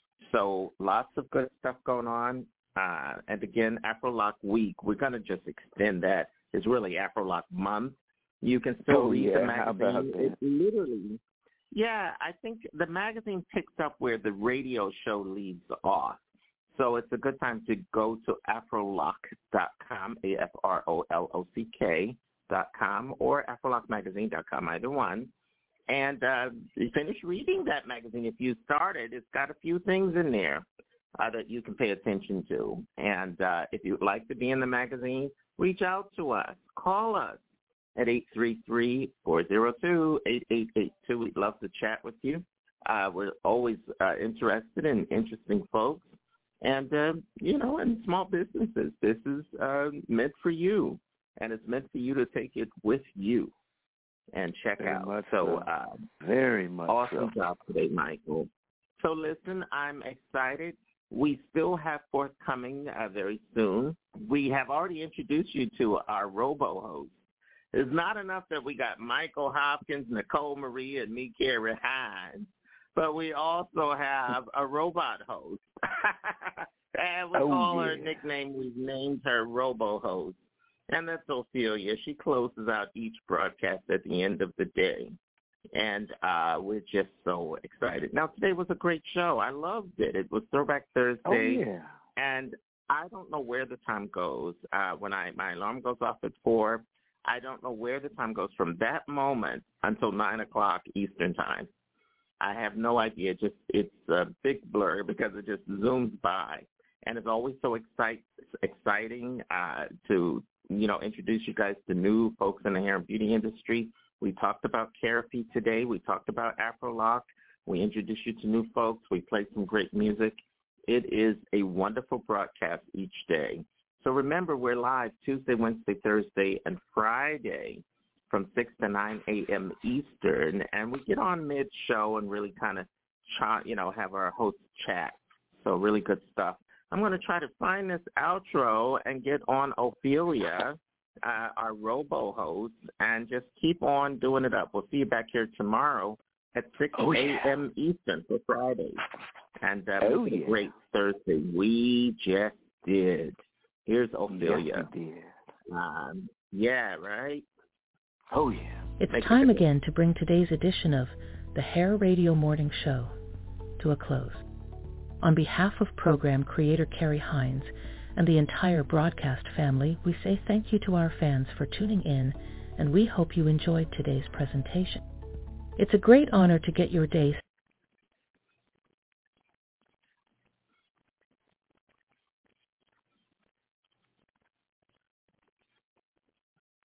So lots of good stuff going on. Uh, and again, Afro-Lock Week, we're going to just extend that. It's really Afro-Lock Month. You can still oh, read yeah. the magazine. How about that? It literally, yeah, I think the magazine picks up where the radio show leaves off. So it's a good time to go to afrolock dot com, A F R O L O C K dot com, or afrolock magazine dot com, either one. And uh, finish reading that magazine. If you started, it's got a few things in there uh, that you can pay attention to. And uh, if you'd like to be in the magazine, reach out to us. Call us. at eight three three, four zero two, eight eight eight two. We'd love to chat with you. Uh, we're always uh, interested in interesting folks. And, uh, you know, in small businesses, this is uh, meant for you. And it's meant for you to take it with you and check Very out. Much so, so. Uh, Very much awesome so. job today, Michael. So, listen, I'm excited. We still have forthcoming uh, very soon. We have already introduced you to our robo-host. It's not enough that we got Michael Hopkins, Nicole Marie, and me, Carrie Hines, but we also have a robot host. And we oh, call yeah. her nickname, we've named her robo-host. And that's Ophelia. She closes out each broadcast at the end of the day. And uh, we're just so excited. Now, today was a great show. I loved it. It was Throwback Thursday. Oh, yeah. And I don't know where the time goes. Uh, when I my alarm goes off at four, I don't know where the time goes from that moment until nine o'clock Eastern time. I have no idea. Just it's a big blur because it just zooms by. And it's always so excite, exciting uh, to, you know, introduce you guys to new folks in the hair and beauty industry. We talked about Carafee today. We talked about Afrolock. We introduced you to new folks. We played some great music. It is a wonderful broadcast each day. So remember, we're live Tuesday, Wednesday, Thursday, and Friday from six to nine a.m. Eastern. And we get on mid-show and really kind of, you know, have our host chat. So really good stuff. I'm going to try to find this outro and get on Ophelia, uh, our robo-host, and just keep on doing it up. We'll see you back here tomorrow at six oh, yeah. a.m. Eastern for Friday. And uh, oh, it's yeah. a great Thursday. We just did. Here's Ophelia. Yes, we did. Um, yeah, right? Oh, yeah. It's Make time it again to bring today's edition of the Hair Radio Morning Show to a close. On behalf of program creator Carrie Hines and the entire broadcast family, we say thank you to our fans for tuning in, and we hope you enjoyed today's presentation. It's a great honor to get your day